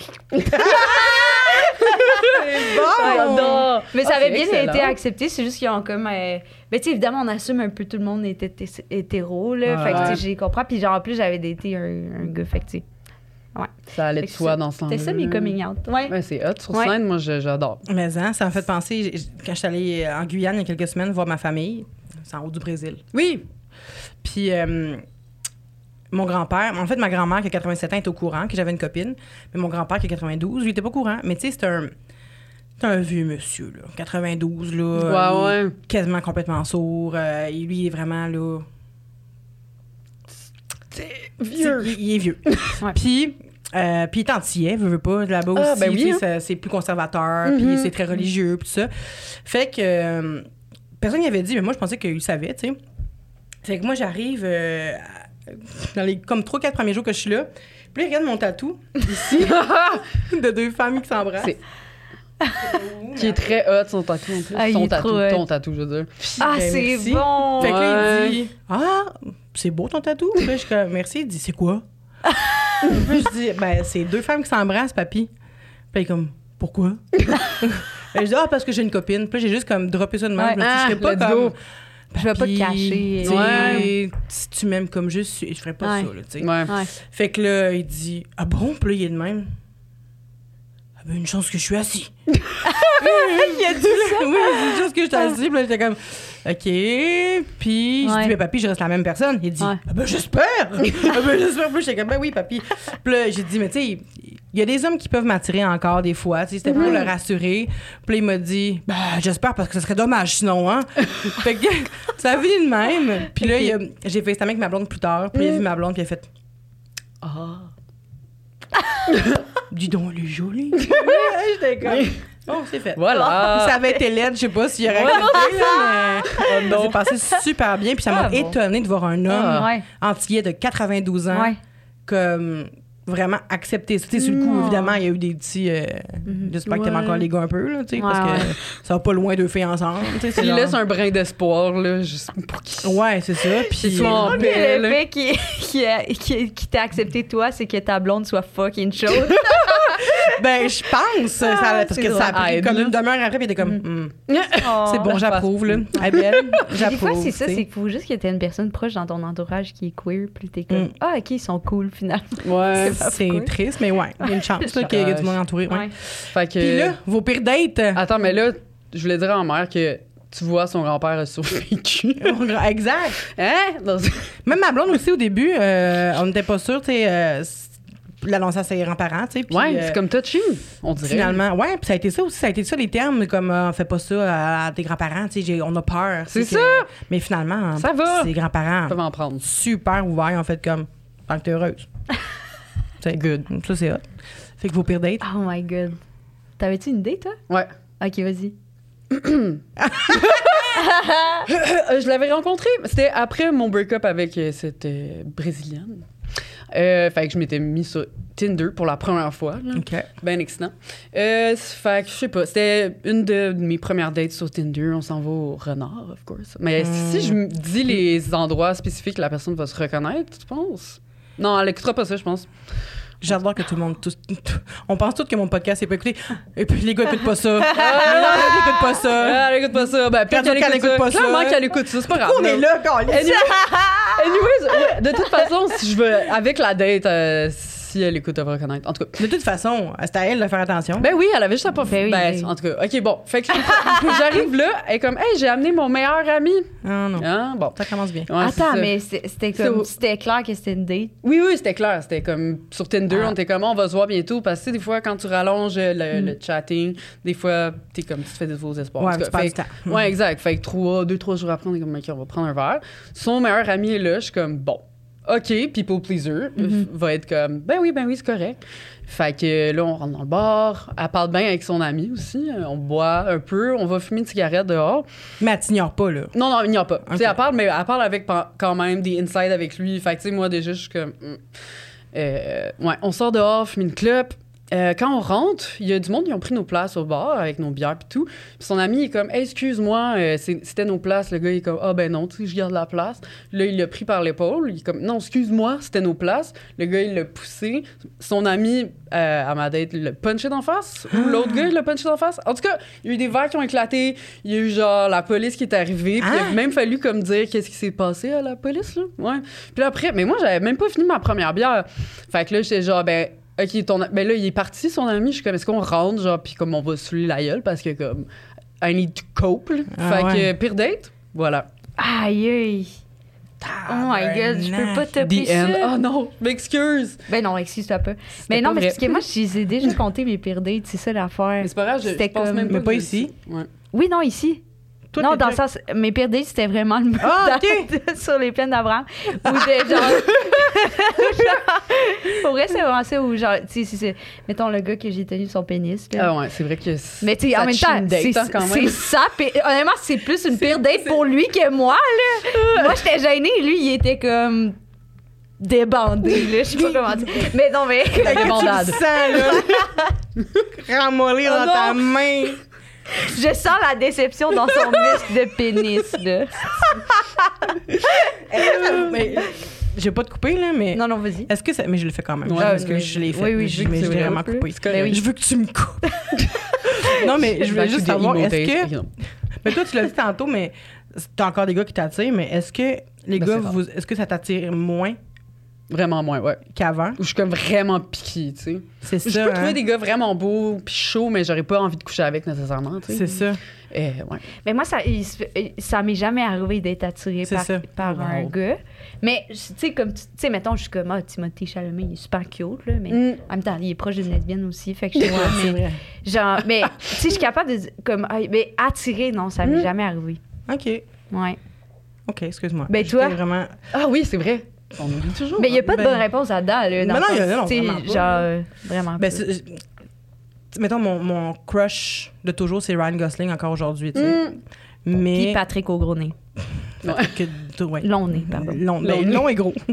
Bon! Mais ça avait bien été accepté, c'est juste qu'ils ont comme. Mais tu sais, évidemment, on assume un peu tout le monde était hétéro, là. Fait que tu sais, j'ai compris. Puis genre, en plus, j'avais daté un gars, fait que tu sais. Ouais. Ça allait de soi dans ce sens-là. C'était ça, mes coming out. Ouais, c'est hot. Sur scène, moi, j'adore. Mais ça m'a fait penser, quand je suis allée en Guyane il y a quelques semaines voir ma famille, c'est en haut du Brésil. Oui! Puis. Mon grand-père, en fait, ma grand-mère qui a 87 ans est au courant que j'avais une copine, mais mon grand-père qui a 92, lui, était pas au courant. Mais tu sais, c'est un vieux monsieur, là. 92, là. Quasiment complètement sourd. Lui, il est vraiment, là. Vieux. Il est vieux. Puis il est antillais, veut pas, là-bas aussi. Ben oui, c'est plus conservateur, puis c'est très religieux, puis tout ça. Fait que personne n'y avait dit, mais moi, je pensais qu'il savait, tu sais. Fait que moi, j'arrive dans les comme 3-4 premiers jours que je suis là. Puis là, il regarde mon tatou, ici, de deux familles qui s'embrassent. Qui est très hot, son tatou, en plus. Ton tatou, je veux dire. C'est bon! Fait que là, il dit, c'est beau ton tatou? Puis là, je suis comme, merci. Il dit, c'est quoi? Puis je dis, c'est deux femmes qui s'embrassent, papy. Puis il est comme, pourquoi? Je dis, parce que j'ai une copine. Puis là, j'ai juste comme droppé ça de même. Je serais pas comme... Je vais pas te cacher. Si tu m'aimes comme je suis, je ferais pas ça, là, tu sais. Ouais. Fait que là, il dit, ah bon? Puis là, il est de même. Ah ben, une chance que je suis assis. Il a dit ça? Oui, une chance que je suis assis. Puis là, j'étais comme, OK. Puis je dis, mais papy, je reste la même personne. Il dit, ah ben, j'espère. Puis j'étais comme, oui, papy. Puis là, j'ai dit, mais tu sais, il y a des hommes qui peuvent m'attirer encore des fois. C'était pour le rassurer. Puis là, il m'a dit, j'espère parce que ce serait dommage sinon, hein. Fait que ça a fini de même. Puis là, j'ai fait avec ma blonde plus tard. Puis il a vu ma blonde, puis il a fait, dis donc, elle est jolie. J'étais comme, c'est fait. Voilà. Ça avait été laide, je sais pas s'il y aurait mais ça s'est passé super bien. Puis ça m'a étonnée de voir un homme antillais de 92 ans comme vraiment accepter ça. Sur le coup, évidemment, il y a eu des petits... J'espère que t'aimes encore les gars un peu, là, parce que ça va pas loin deux filles ensemble. Il laisse un brin d'espoir, là, juste pour qu'il... Ouais, c'est ça. Puis soit en paix, le fait qui t'a accepté toi, c'est que ta blonde soit fucking chaude. Ben, je pense. Parce que ça a pris comme une demi-heure après, puis il était comme... c'est bon, j'approuve, là. Elle est belle, j'approuve. Des fois, c'est ça, c'est qu'il faut juste que t'aies une personne proche dans ton entourage qui est queer, puis t'es comme, OK, ils sont cool, finalement. Ouais, c'est triste, mais ouais, il y a une chance qu'il y ait du monde entouré. Ouais. Fait que... Puis là, vos pires dates... Attends, mais là, je voulais dire à ma mère que tu vois, son grand-père a survécu. Exact. Hein? Même ma blonde aussi, au début, on n'était pas sûrs, tu sais... l'annoncer à ses grands-parents, tu sais. Puis, Ouais, c'est comme touchy, on dirait. Finalement, ouais, puis ça a été ça aussi, ça a été ça les termes, comme on fait pas ça à tes grands-parents, tu sais, on a peur. C'est ça! Mais finalement, Ça va. ses grands-parents, Ils peuvent en prendre. super ouverts, en fait, comme, tant que t'es heureuse. C'est good. Ça, c'est hot. Fait que vos pires dates. Oh my God. T'avais-tu une idée, toi? Ouais. OK, vas-y. Je l'avais rencontré, c'était après mon break-up avec cette Brésilienne. Fait que je m'étais mis sur Tinder pour la première fois. Là. OK. Ben excitant. Fait que je sais pas, c'était une de mes premières dates sur Tinder. On s'en va au Renard, of course. Mais si je me dis les endroits spécifiques, la personne va se reconnaître, tu penses? Non, elle écoutera pas ça, je pense. J'adore que tout le monde... on pense tous que mon podcast n'est pas écouté. Et puis les gars n'écoutent pas ça. Elle n'écoute pas ça. Elle écoute pas ça. Ben, peut-être qu'elle écoute pas ça. Clairement qu'elle écoute ça, c'est pas grave. On est là, quand Anyways, de toute façon, si je veux... Avec la date, si elle écoute, elle va reconnaître. En tout cas. De toute façon, c'est à elle de faire attention. Ben oui, elle avait juste à pas Ben oui, oui. en tout cas, OK, bon. Fait que j'arrive là, elle est comme, hey, j'ai amené mon meilleur ami. Ah non. Ah, bon. Ça commence bien. Ouais, c'est Attends, ça. mais c'était comme... C'était clair que c'était une date. Oui, c'était clair. C'était comme sur Tinder, on était comme, on va se voir bientôt. Parce que, tu sais, des fois, quand tu rallonges le chatting, des fois, t'es comme, tu te fais des faux espoirs. Ouais, En tout tu cas, perds fait du temps. que- Ouais, exact. Fait que 2-3 jours après, on est comme, OK, on va prendre un verre. Son meilleur ami est là. Je suis comme, bon, OK, people pleaser va être comme, ben oui, c'est correct. Fait que là, on rentre dans le bar. Elle parle bien avec son ami aussi. On boit un peu. On va fumer une cigarette dehors. Mais elle t'ignore pas, là. Non, il n'y a pas. Ok. Tu sais, elle parle, mais elle parle avec quand même des insides avec lui. Fait que, tu sais, moi, déjà, je suis comme... ouais, on sort dehors, fume une clope. Quand on rentre, il y a du monde qui ont pris nos places au bar avec nos bières pis tout. Puis son ami est comme, hey, excuse-moi, c'était nos places. Le gars il est comme, ah ben non, tu sais, je garde la place. Là, il l'a pris par l'épaule. Il est comme, non, excuse-moi, c'était nos places. Le gars, il l'a poussé. Son ami, à ma date, l'a punché d'en face. Ou l'autre gars, il l'a punché d'en face. En tout cas, il y a eu des verres qui ont éclaté. Il y a eu genre la police qui est arrivée. Puis il a même fallu comme dire qu'est-ce qui s'est passé à la police, là. Ouais. Puis là, après, mais moi, j'avais même pas fini ma première bière. Fait que là, j'étais genre, ben, OK, ben là, il est parti, son ami. Je suis comme, est-ce qu'on rentre, genre, puis comme on va saouler la gueule parce que, comme, I need to cope. Là. Fait que, pire date, voilà. Aïe, aïe. Oh my God, je peux pas te The end. ça. Oh non, je m'excuse. Ben non, excuse-toi pas. Mais non, pas mais vrai. parce que moi, je les ai déjà compté mes pires dates, c'est ça l'affaire. Mais c'est pas grave, je C'était pense comme- même pas. Mais pas que ici. je- Ouais. Oui, non, ici. Toi, non, t'es dans le déjà- sens, mes pires dates, c'était vraiment le Ah, sur les plaines d'Abraham. Ou de genre. Pour vrai, c'est vraiment ça, où genre, tu sais, c'est, mettons le gars que j'ai tenu son pénis. Là. Ah ouais, c'est vrai que. Mais tu sais, en ça même chie temps, une date, c'est hein, quand même. ça. Honnêtement, c'est plus une pire date pour lui que moi, là. Moi, j'étais gênée, lui, il était comme débandé, là. Je sais pas comment dire. Mais non, mais. La débandade. Tu le sens, là. Ramollir Oh dans ta non. main. Je sens la déception dans son muscle de pénis, là. Mais, je vais pas te couper, là, mais... Non, non, vas-y. Est-ce que ça... Mais je le fais quand même. Ouais, parce que mais- je l'ai fait. oui, oui, je je mais sais je l'ai que vraiment c'est coupé. C'est correct. oui. Je veux que tu me coupes. Non, mais je voulais juste savoir, est-ce que... Mais toi, tu l'as dit tantôt, mais t'as encore des gars qui t'attirent, mais est-ce que les Ben, gars, c'est rare. est-ce que ça t'attire moins Vraiment moins, ouais. qu'avant? Où je suis comme vraiment piquée, tu sais. C'est ça, Je peux hein? trouver des gars vraiment beaux puis chauds, mais j'aurais pas envie de coucher avec nécessairement, tu sais. C'est ça. Ouais. Mais moi, ça m'est jamais arrivé d'être attirée C'est ça. par un Wow. gars. Mais, tu sais, comme, tu sais, mettons, je suis comme, ah, Timothée Chalamet, il est super cute, là, mais en même temps, il est proche d'une lesbienne aussi, fait que je sais pas, C'est mais, vrai. genre, mais, tu sais, je suis capable de, comme, ah, mais attirer, non, ça m'est jamais arrivé. OK. Ouais. OK, excuse-moi. Ben, J'étais toi? vraiment... Ah oui, c'est vrai. On oublie toujours. Mais il n'y a pas de Ben- bonne réponse là-dedans, là. Dans Ben le non, sens, il y a- non, tu sais, vraiment pas. genre, vraiment Ben, pas. mettons, mon crush de toujours, c'est Ryan Gosling encore aujourd'hui, tu sais. Mm. Mais... Puis Patrick au gros nez. Ouais. Long nez, pardon. Long, Long ben, nez. long et gros.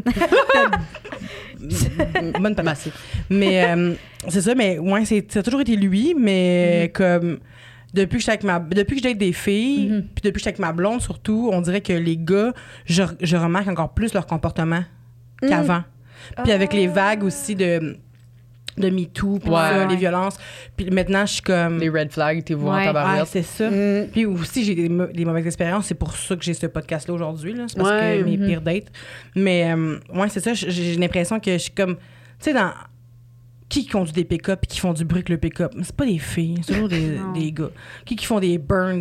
Bonne patate. Massif. Mais c'est ça, mais ouais, ça a toujours été lui, mais comme depuis que je date des filles, puis depuis que j'étais avec ma blonde surtout, on dirait que les gars, je remarque encore plus leur comportement qu'avant. Puis avec les vagues aussi de MeToo, puis Ouais. ça, les violences. Puis maintenant, je suis comme... Les red flags, t'es voir en Ouais. tabarouette. Ouais, c'est ça. Mm. Puis aussi, j'ai des mauvaises expériences. C'est pour ça que j'ai ce podcast-là aujourd'hui. Là. C'est parce Ouais. que mes pires dates. Mais ouais, c'est ça. J'ai l'impression que je suis comme... Tu sais, qui conduit des pick-up et qui font du bruit avec le pick-up? C'est pas des filles, c'est toujours des gars. Qui font des burns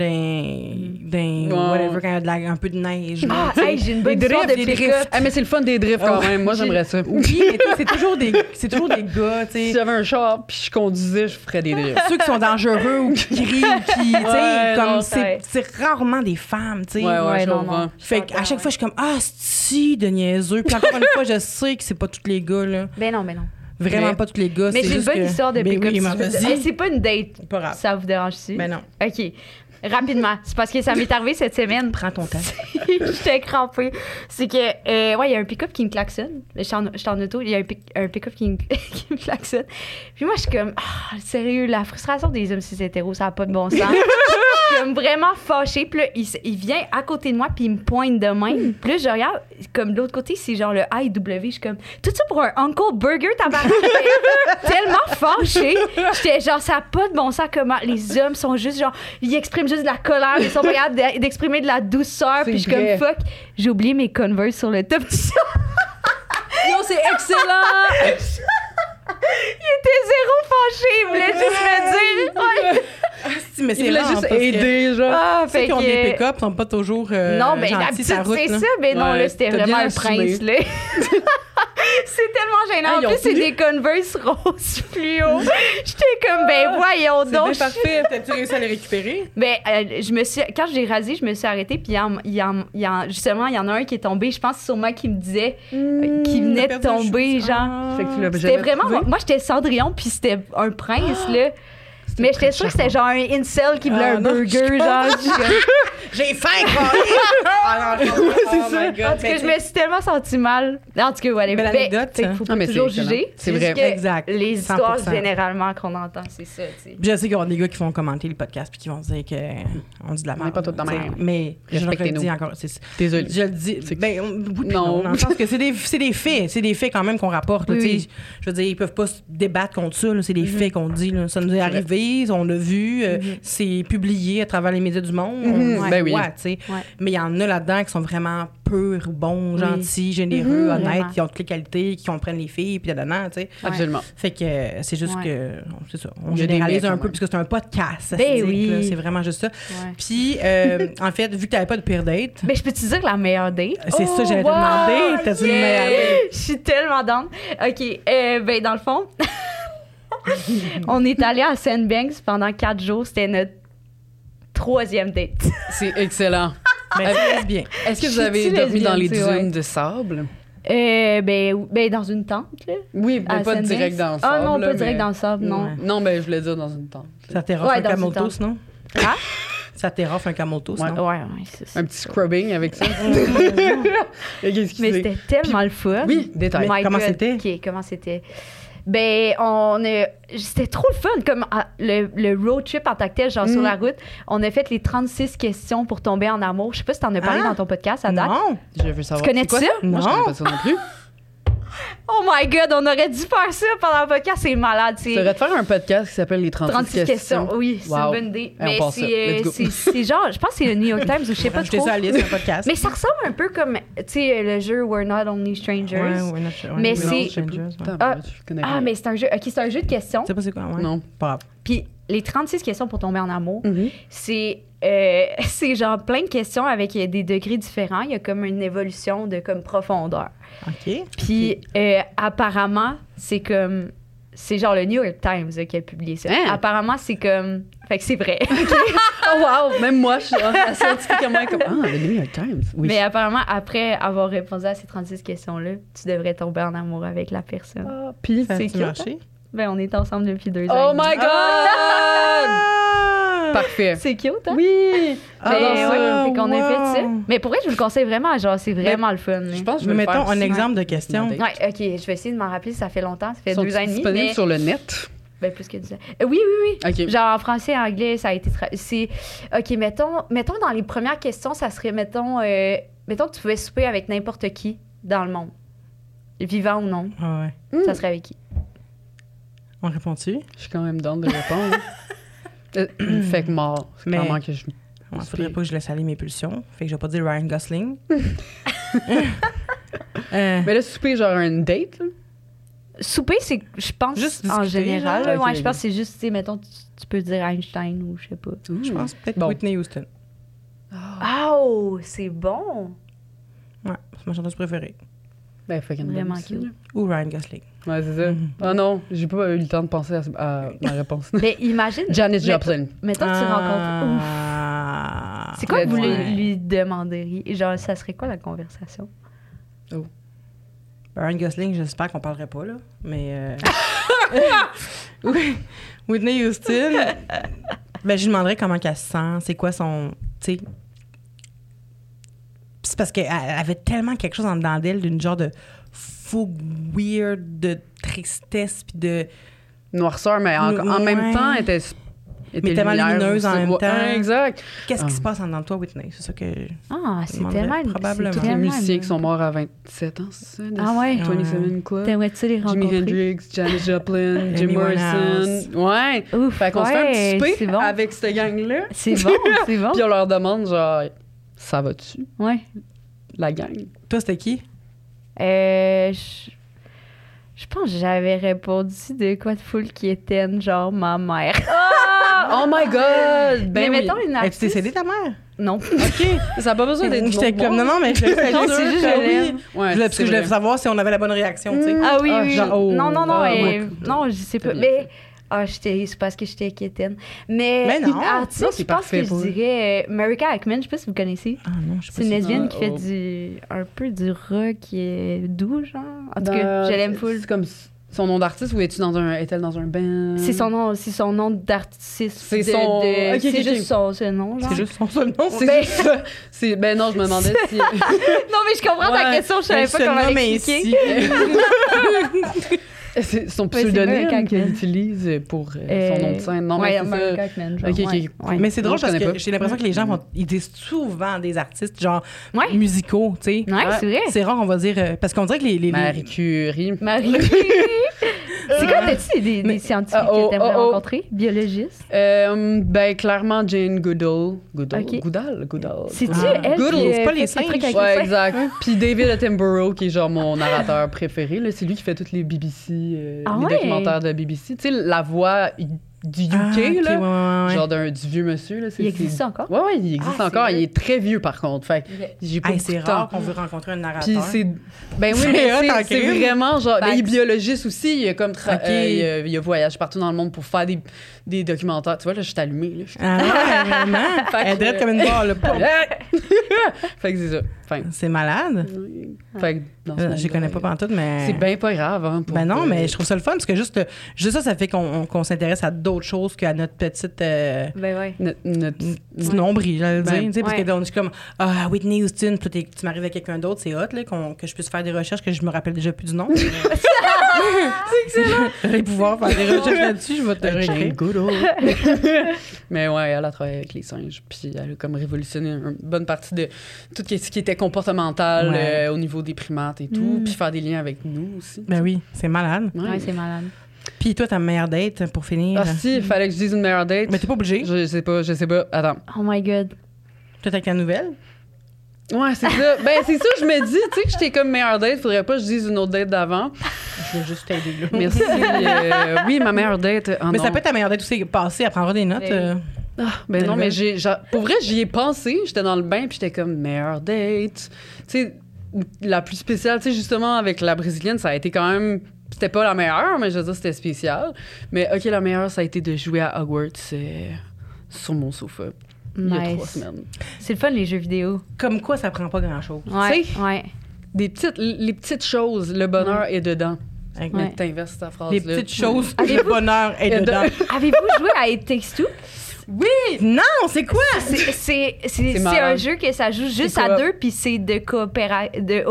dans whatever, quand il y a un peu de neige. J'ai une bonne histoire de pick-up. Mais c'est le fun des drifts quand même. Moi, j'aimerais ça. Oui, mais c'est toujours des gars, tu sais. Si j'avais un char puis je conduisais, je ferais des drifts. Ceux qui sont dangereux ou qui crient ou qui, tu sais, comme c'est rarement des femmes, tu sais. Ouais, non. Fait qu'à chaque fois, je suis comme, si, de niaiseux. Puis encore une fois, je sais que c'est pas tous les gars, là. Ben non. Vraiment pas tous les gars. Mais c'est j'ai une juste bonne histoire de pick-up. Oui, c'est pas une date. pas grave. Ça vous dérange-tu? Ben non. OK. Rapidement. C'est parce que ça m'est arrivé cette semaine. Prends ton temps. J'étais crampée. C'est que, il y a un pick-up qui me klaxonne. J'étais en auto, il y a un pick-up qui me klaxonne. Puis moi, je suis comme, sérieux, la frustration des hommes cis hétéros, ça n'a pas de bon sens. Je suis comme vraiment fâchée. Puis là, il vient à côté de moi, puis il me pointe de même. Puis là, je regarde, comme de l'autre côté, c'est genre le IW. Je suis comme, tout ça pour un Uncle Burger, tabarnak. J'étais tellement fâchée. J'étais genre, ça n'a pas de bon sens. Comment les hommes sont juste genre, ils expriment juste de la colère, ils sont pas capables d'exprimer de la douceur. Puis je suis comme, fuck, j'ai oublié mes Converse sur le top du sol. Non, c'est excellent! Il était zéro fâché, il voulait juste me dire. Ouais. Mais c'est Il voulait juste aider, genre. Ceux qui ont des pick-up sont pas toujours non, mais gentils sur la route. C'est ça, mais non, là, c'était vraiment un prince, là. C'est tellement gênant. En plus, c'est des Converse roses fluo. J'étais comme, voyons donc. C'est parfait. T'as-tu réussi à les récupérer? Quand je l'ai rasé, je me suis arrêtée, puis justement, il y en a un qui est tombé. Je pense sûrement qu'il me disait qu'il venait de tomber, genre. C'était vraiment... Moi, j'étais Cendrillon, puis c'était un prince, là. Mais j'étais sûre que c'était genre un incel qui voulait un burger, genre. J'ai faim, quoi! C'est ça. En tout cas, je me suis tellement sentie mal. En tout cas, voilà. Belle anecdote, ça. Il faut pas toujours juger. C'est vrai. Exact. Les histoires, 100%. généralement, qu'on entend, c'est ça, tu sais. Je sais qu'il y aura des gars qui vont commenter le podcast puis qui vont dire qu'on dit de la merde. On n'est pas tous de même. Mais je le Respectez-nous. dis encore. Désolé. Je le dis. Oui, non. Dans le sens que c'est des faits. C'est des faits quand même qu'on rapporte. Oui, Tu sais. oui. Je veux dire, ils peuvent pas se débattre contre ça. Là. C'est des faits qu'on dit. Là. Ça nous est arrivé, on l'a vu. C'est publié à travers les médias du monde. Ben oui. Tu sais. Ouais. Mais il y en a là-dedans qui sont vraiment purs, bons, gentils, généreux, honnêtes, Vraiment. qui ont toutes les qualités, qui comprennent les filles, puis là-dedans, tu sais. Absolument. Fait que c'est juste que, c'est ça, on Il y a des généralise mecs, un quand peu, même. puisque c'est un podcast, ça Ben se dit, oui. là, c'est vraiment juste ça. Ouais. Puis, en fait, vu que t'avais pas de pire date, Mais je peux te dire la meilleure date? c'est ça que j'allais te demander, t'as-tu une meilleure date? Je suis tellement down. OK, dans le fond, on est allé à Sandbanks pendant 4 jours. C'était notre 3e date. C'est excellent. Mais c'est bien. Est-ce que vous Je avez suis dormi dans les lesbienne, dunes de sable? Dans une tente, là. Oui, mais à pas Sandbanks. direct dans le sable. Ah non, là, pas direct mais- dans le sable, non. Ouais. Non, mais je voulais dire dans une tente. Ça t'éraffe Ouais, un dans camel une tente. toast, non? Ah? Ça t'éraffe un camel toast, Ouais. non? Ouais, c'est ça. Un petit scrubbing avec ça. Et qu'est-ce qui Mais c'est? c'était tellement le fun. Oui, détail. My Comment God. c'était? OK, comment c'était? C'était trop le fun. Comme le road trip en tant que tel, genre sur la route, on a fait les 36 questions pour tomber en amour. Je sais pas si t'en as parlé Ah? dans ton podcast à date. Non! Je veux savoir. Tu connais C'est quoi ça? Moi, je Non. connais pas ça non plus. Oh my God, on aurait dû faire ça pendant le podcast. C'est malade. Tu devrais te faire un podcast qui s'appelle Les 36 questions. Oui, c'est Wow. une bonne idée. on Mais passe ça. Let's go. c'est genre, je pense que c'est le New York Times ou je sais pas Rajoutez trop. ça à la liste, un podcast. Mais ça ressemble un peu comme, tu sais, le jeu We're Not Only Strangers. Mais c'est- Ah, mais c'est un jeu. OK, c'est un jeu de questions. Tu sais pas c'est quoi, ouais? Non. Pas grave. Puis les 36 questions pour tomber en amour, Mhm. c'est genre plein de questions avec des degrés différents. Il y a comme une évolution de comme profondeur. OK. Puis apparemment, c'est comme... C'est genre le New York Times là, qui a publié ça. Hein? Apparemment, c'est comme... Fait que c'est vrai. Oh wow! Même moi, je suis scientifiquement comme le New York Times. Oui. Mais apparemment, après avoir répondu à ces 36 questions-là, tu devrais tomber en amour avec la personne. Puis Ça c'est a-tu cute, marché? Ben, on est ensemble depuis 2 ans. Oh my God! Ah! Parfait. C'est cute, hein? Oui! Ben, ouais, fait qu'on a fait ça. wow. Mais pour vrai, je vous le conseille vraiment. Genre, c'est vraiment le fun. là. Je pense que je Mais vais le mettons faire un aussi. exemple de question. Ouais. Ouais, OK. Je vais essayer de m'en rappeler. Ça fait longtemps. Ça fait Sont 2 ans et demi. disponibles Mais... sur le net. Ben, plus que 10 ans. Oui, oui, oui. OK. Genre, en français et anglais, ça a été... C'est... OK, mettons dans les premières questions, ça serait, mettons que tu pouvais souper avec n'importe qui dans le monde. Vivant ou non. Ah ouais. Ça serait avec qui? On répond-tu? Je suis quand même down de répondre. Fait que mort. C'est Mais- clairement que je... Il faudrait pas que je laisse aller mes pulsions. Fait que je vais pas dire Ryan Gosling. Mais là, souper, genre une date, là? Souper, c'est, je pense, Juste en discuter, général. genre. Ouais, Ok, je pense que c'est juste, tu sais, mettons, tu peux dire Einstein ou je sais pas. Je pense peut-être Bon. Whitney Houston. Oh, c'est bon! Ouais, c'est ma chanteuse préférée. Ben, fucking Vraiment bonne aussi, cute. là. Ou Ryan Gosling. Ouais, c'est ça. Ah non, j'ai pas eu le temps de penser à ma réponse. Mais imagine. Janis mettons- Joplin. Mettons que tu rencontres. Ouf. Ah. C'est quoi que vous Ouais. lui demanderiez? Genre, ça serait quoi la conversation? Ryan Gosling, j'espère qu'on parlerait pas, là. Mais. Oui. Whitney Houston. Ben, je lui demanderais comment qu'elle se sent. C'est quoi son. Tu sais. C'est parce qu'elle avait tellement quelque chose en dedans d'elle, d'une genre de fougue weird, de tristesse, puis de. Noirceur, mais en même temps, elle était Mais tellement lumière lumineuse en aussi. même Ouais, temps. exact. Qu'est-ce qui se passe en dedans de toi, Whitney? C'est ça que. Ah, c'est demanderais tellement. probablement. c'est Tous les tellement- musiciens qui sont morts à 27 ans, c'est ça? Ah ouais? 27 Club. T'aimerais-tu les Jimi rencontrer? Hendrix, Janis Joplin, Jim Amy Morrison. Ouais. Ouf, Fait qu'on se fait un ouais, petit c'est souper bon. avec cette gang-là. C'est bon, c'est bon. Puis on leur demande, genre, ça va-tu, Ouais. la gang? Toi, c'était qui? Je pense que j'avais répondu de quoi de full qui était genre ma mère. Oh my God! Mais Ben oui. mettons une Es-tu artiste. décédée, ta mère? Non. OK. Ça n'a pas besoin d'être J'étais bon. comme, non, mais je Non, c'est juste, je l'aime. Ouais, parce que je voulais savoir si on avait la bonne réaction, tu sais. Ah oui, Ah, oui. genre, oh. non, Ah, non, je sais pas. bien Mais c'est parce que j'étais quétaine. Mais non. artiste, Non, c'est je pense parfait que pour je dirais Marika Ackman, je sais pas si vous connaissez. Ah non, je sais pas. C'est une si- lesbienne Ah, qui fait oh. un peu du rock qui est doux, genre. En tout cas, je l'aime full. C'est comme son nom d'artiste ou est-elle dans un band? C'est son nom d'artiste. C'est son- Ok, c'est ok, juste ok. ce nom, genre. C'est juste son seul nom. C'est juste ça. Ben non, je me demandais si... Non, mais je comprends ta Ouais. question, je savais pas comment l'expliquer. C'est son Ouais, c'est pseudonyme Marika qu'il Ackman. utilise pour son nom de scène. Non, mais ouais, c'est Marika ça. Ackman, genre. Ok, ok. ouais, ouais. Mais c'est drôle Non, je parce connais que pas. j'ai l'impression que les gens ils disent souvent des artistes genre Ouais. musicaux, tu sais. Ouais, c'est vrai. C'est rare, on va dire parce qu'on dirait que les Marie Curie. Marie. C'est quoi, t'as-tu des scientifiques que t'aimerais rencontrer? Biologistes? Ben clairement Jane Goodall. Ok. Goodall. C'est-tu Ah. elle Goodall, qui c'est pas fait les ses trucs singes. avec les Ouais, seins? exact. Puis David Attenborough, qui est genre mon narrateur préféré, là, c'est lui qui fait tous les BBC, Ah les ouais? documentaires de BBC. Tu sais, la voix du UK, Ah, ok, là, ouais. genre du vieux monsieur. Là, Il existe ça encore? Ouais, il existe Ah, encore. c'est Il est très vieux, par contre. Fait que j'ai pas Hey, beaucoup c'est de temps. rare qu'on veut rencontrer un narrateur. Puis c'est... Ben oui, C'est mais hot en c'est crime. vraiment genre... Ben, il est Facts. biologiste aussi. Il a comme... Ok. il a voyagé partout dans le monde pour faire des documentaires. Tu vois, là, je suis allumée. Là, Ah ouais, vraiment. Fait Elle est que- drette comme une balle. Fait que c'est ça. Enfin, C'est malade. fait que dans ce Je monde-là, connais pas pantoute, mais. C'est bien pas grave. Hein, pour Ben non, mais je trouve ça le fun parce que juste ça fait qu'on s'intéresse à d'autres choses qu'à notre petite. Ben ouais. Notre Petit nombril, j'allais dire. Ben, Tu sais, parce ouais. que donc, je suis comme, Whitney Houston, puis là, tu m'arrives avec quelqu'un d'autre, c'est hot, là, que je puisse faire des recherches que je me rappelle déjà plus du nom. C'est excellent! J'allais pouvoir faire des recherches là-dessus, je vais te Jane réécrire. Goodall. Mais ouais, elle a travaillé avec les singes, puis elle a comme révolutionné une bonne partie de tout ce qui était comportemental Ouais. au niveau des primates et tout, puis faire des liens avec nous aussi. Ben oui, c'est malade. Ouais, c'est malade. Puis toi, ta meilleure date, pour finir? Ah si, il fallait que je dise une meilleure date. Mais t'es pas obligé. Je sais pas. Attends. Oh my God. Toi, avec la nouvelle? Ouais, c'est ça. Ben, c'est ça, je me dis, tu sais, que j'étais comme meilleure date, faudrait pas que je dise une autre date d'avant. Je vais juste t'aider, là. Merci. Oui, ma meilleure date. Mais ça peut être ta meilleure date aussi passée, elle prendra des notes. Ben non, Nouvelle. mais pour vrai, j'y ai pensé. J'étais dans le bain, puis j'étais comme meilleure date. Tu sais, la plus spéciale, tu sais, justement, avec la brésilienne, ça a été quand même. C'était pas la meilleure, mais je veux dire, c'était spécial. Mais OK, la meilleure, ça a été de jouer à Hogwarts sur mon sofa. Il y a 3 Nice. semaines. C'est le fun, les jeux vidéo. Comme quoi, ça prend pas grand-chose. Ouais. Tu sais, Ouais. Les petites choses, le bonheur est dedans. Avec Ouais. T'inverses ta phrase. les là. petites choses, le bonheur est Et dedans. Avez-vous joué à It Takes Two? Oui! Non, c'est quoi? C'est malade. un jeu que ça joue juste C'est à quoi? deux, puis c'est de coopération.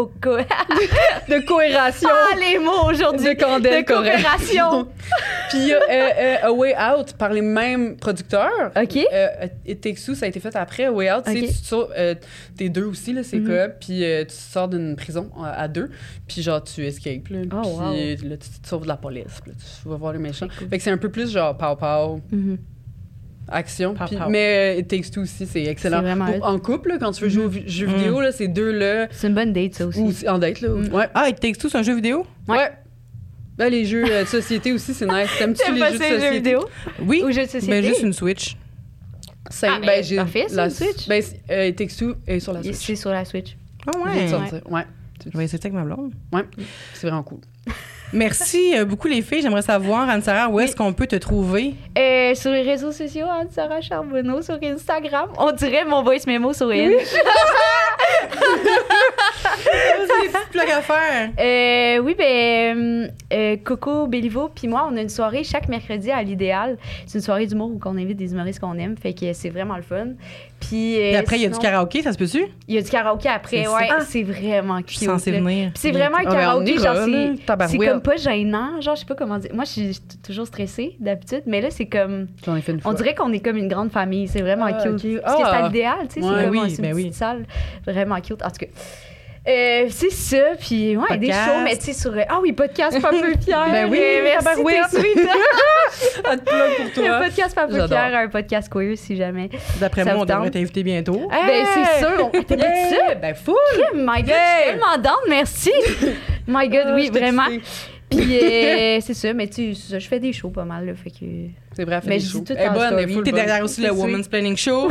De cohération. Les mots aujourd'hui! De candelle De coopération! Puis il y a A Way Out par les mêmes producteurs. OK. It Takes Two, ça a été fait après. A Way Out, Ok. tu sais, t'es deux aussi, là, c'est coop, puis tu sors d'une prison à deux, puis genre, tu escapes, là, Oh, wow. puis là, tu te sauves de la police, puis là, tu vas voir les méchants. Fait que c'est un peu plus genre pow-pow, Mhm. action. Pow, Puis- pow. mais It Takes Two aussi, c'est excellent. C'est vraiment hot. En couple, là, quand tu veux jouer aux jeux vidéo, là, ces deux-là, C'est une bonne date, ça aussi. ou en date, là. Ouais. Ah, It Takes Two, c'est un jeu vidéo? Ouais. Ben, les jeux de société aussi, c'est nice. T'aimes-tu les jeux de société? vidéo? Oui. Ou jeux de société? Ben, juste une Switch. Ben, j'ai parfait, c'est la une Switch. Ben, It Takes Two est sur la Switch. C'est sur la Switch. Ah Je viens de ouais. sortir. Ouais. Je vais essayer avec ma blonde. Ouais. C'est vraiment cool. Merci beaucoup, les filles. J'aimerais savoir, Anne-Sarah, où est-ce qu'on peut te trouver? Sur les réseaux sociaux, Anne-Sarah Charbonneau sur Instagram. On dirait mon voice memo sur Inch. C'est des petites blagues à faire. Oui, ben, Coco Béliveau puis moi, on a une soirée chaque mercredi à l'Idéal. C'est une soirée d'humour où on invite des humoristes qu'on aime, fait que c'est vraiment le fun. Puis après, il y a du sinon, karaoké, ça se peut-tu? Il y a du karaoké après, C'est ouais. ça. C'est vraiment cute. Je suis censée là. venir. Puis c'est vraiment un Ah, ben, on karaoké, ira, genre, là, c'est tabarouette. comme pas gênant, genre, je sais pas comment dire. Moi, je suis toujours stressée d'habitude, mais là, c'est comme. J'en ai fait une fois. On dirait qu'on est comme une grande famille, c'est vraiment Ah, cute. ok. Parce que c'est Ah. à l'Idéal, tu sais, Ouais, c'est comme oui, c'est une ben oui. petite salle vraiment cute. En tout cas. C'est ça, puis ouais, des Podcast. shows, mais tu sais, sur. Ah oui, podcast pas peu fier. Ben oui, merci, tabarouette. t'es sweet. Pas de plug pour Un toi. podcast pas peu J'adore. fier, un podcast queer, si jamais. D'après Ça moi, vous on devrait tente? t'inviter bientôt. Ben, c'est sûr. T'as dit ça? Ben, full! Oh my God, je suis tellement down, merci. My God, oui, je t'ai vraiment. excité. Puis c'est ça, mais tu sais, je fais des shows pas mal, là, fait que. C'est vrai, Mais fait je des dis shows. tout Elle est en bonne, elle est story. full T'es bonne. derrière aussi le C'est Women's Planning Show.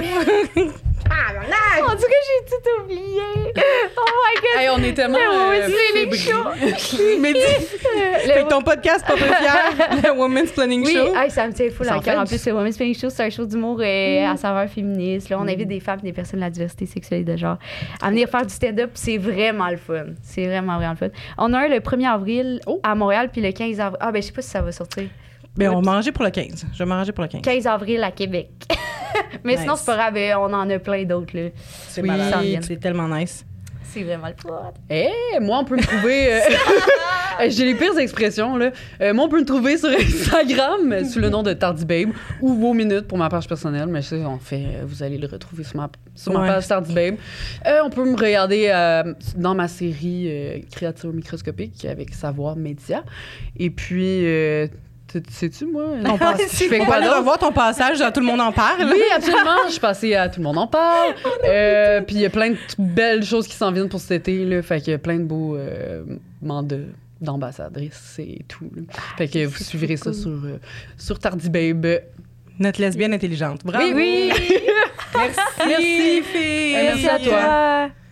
On dirait que j'ai tout oublié. Oh my God. Hey, on est tellement Le Women's Planning fébriles. Mais dis, fait que ton podcast, pas peu fier, le Women's Planning Oui, Show. hey, ça me tient full Ça à en cœur. fait En du- plus, le Women's Planning Show, c'est un show d'humour à saveur féministe. Là, on invite des femmes et des personnes de la diversité sexuelle et de genre à venir faire du stand-up. C'est vraiment le fun. C'est vraiment, vraiment le fun. On a un le 1er avril à Montréal, puis le 15 avril. Ah, ben, je sais pas si ça va sortir. Ben, on va manger pour le 15. Je vais manger pour le 15. 15 avril à Québec. Mais Nice. sinon, c'est pas grave, on en a plein d'autres. Là. C'est Oui, malade. ça vient. C'est tellement nice. C'est vraiment le fun. Moi, on peut me trouver... J'ai les pires expressions, là. Moi, on peut me trouver sur Instagram sous le nom de Tardy Babe ou Vos Minutes pour ma page personnelle. Mais ça, vous allez le retrouver sur ma Ouais. page Tardy Babe. On peut me regarder dans ma série Créature microscopique avec Savoir Média. Et puis... sais-tu, moi? On passe. Je fais On quoi va aller d'autre? revoir ton passage dans Tout le monde en parle. Oui, absolument. Je suis passée à Tout le monde en parle. Puis il y a plein de belles choses qui s'en viennent pour cet été. Là, fait qu'il y a plein de beaux mandats d'ambassadrice et tout. Là. Fait que vous suivrez ça sur Tardy Babe. Notre lesbienne intelligente. Bravo. Oui. Merci, filles. Merci à toi.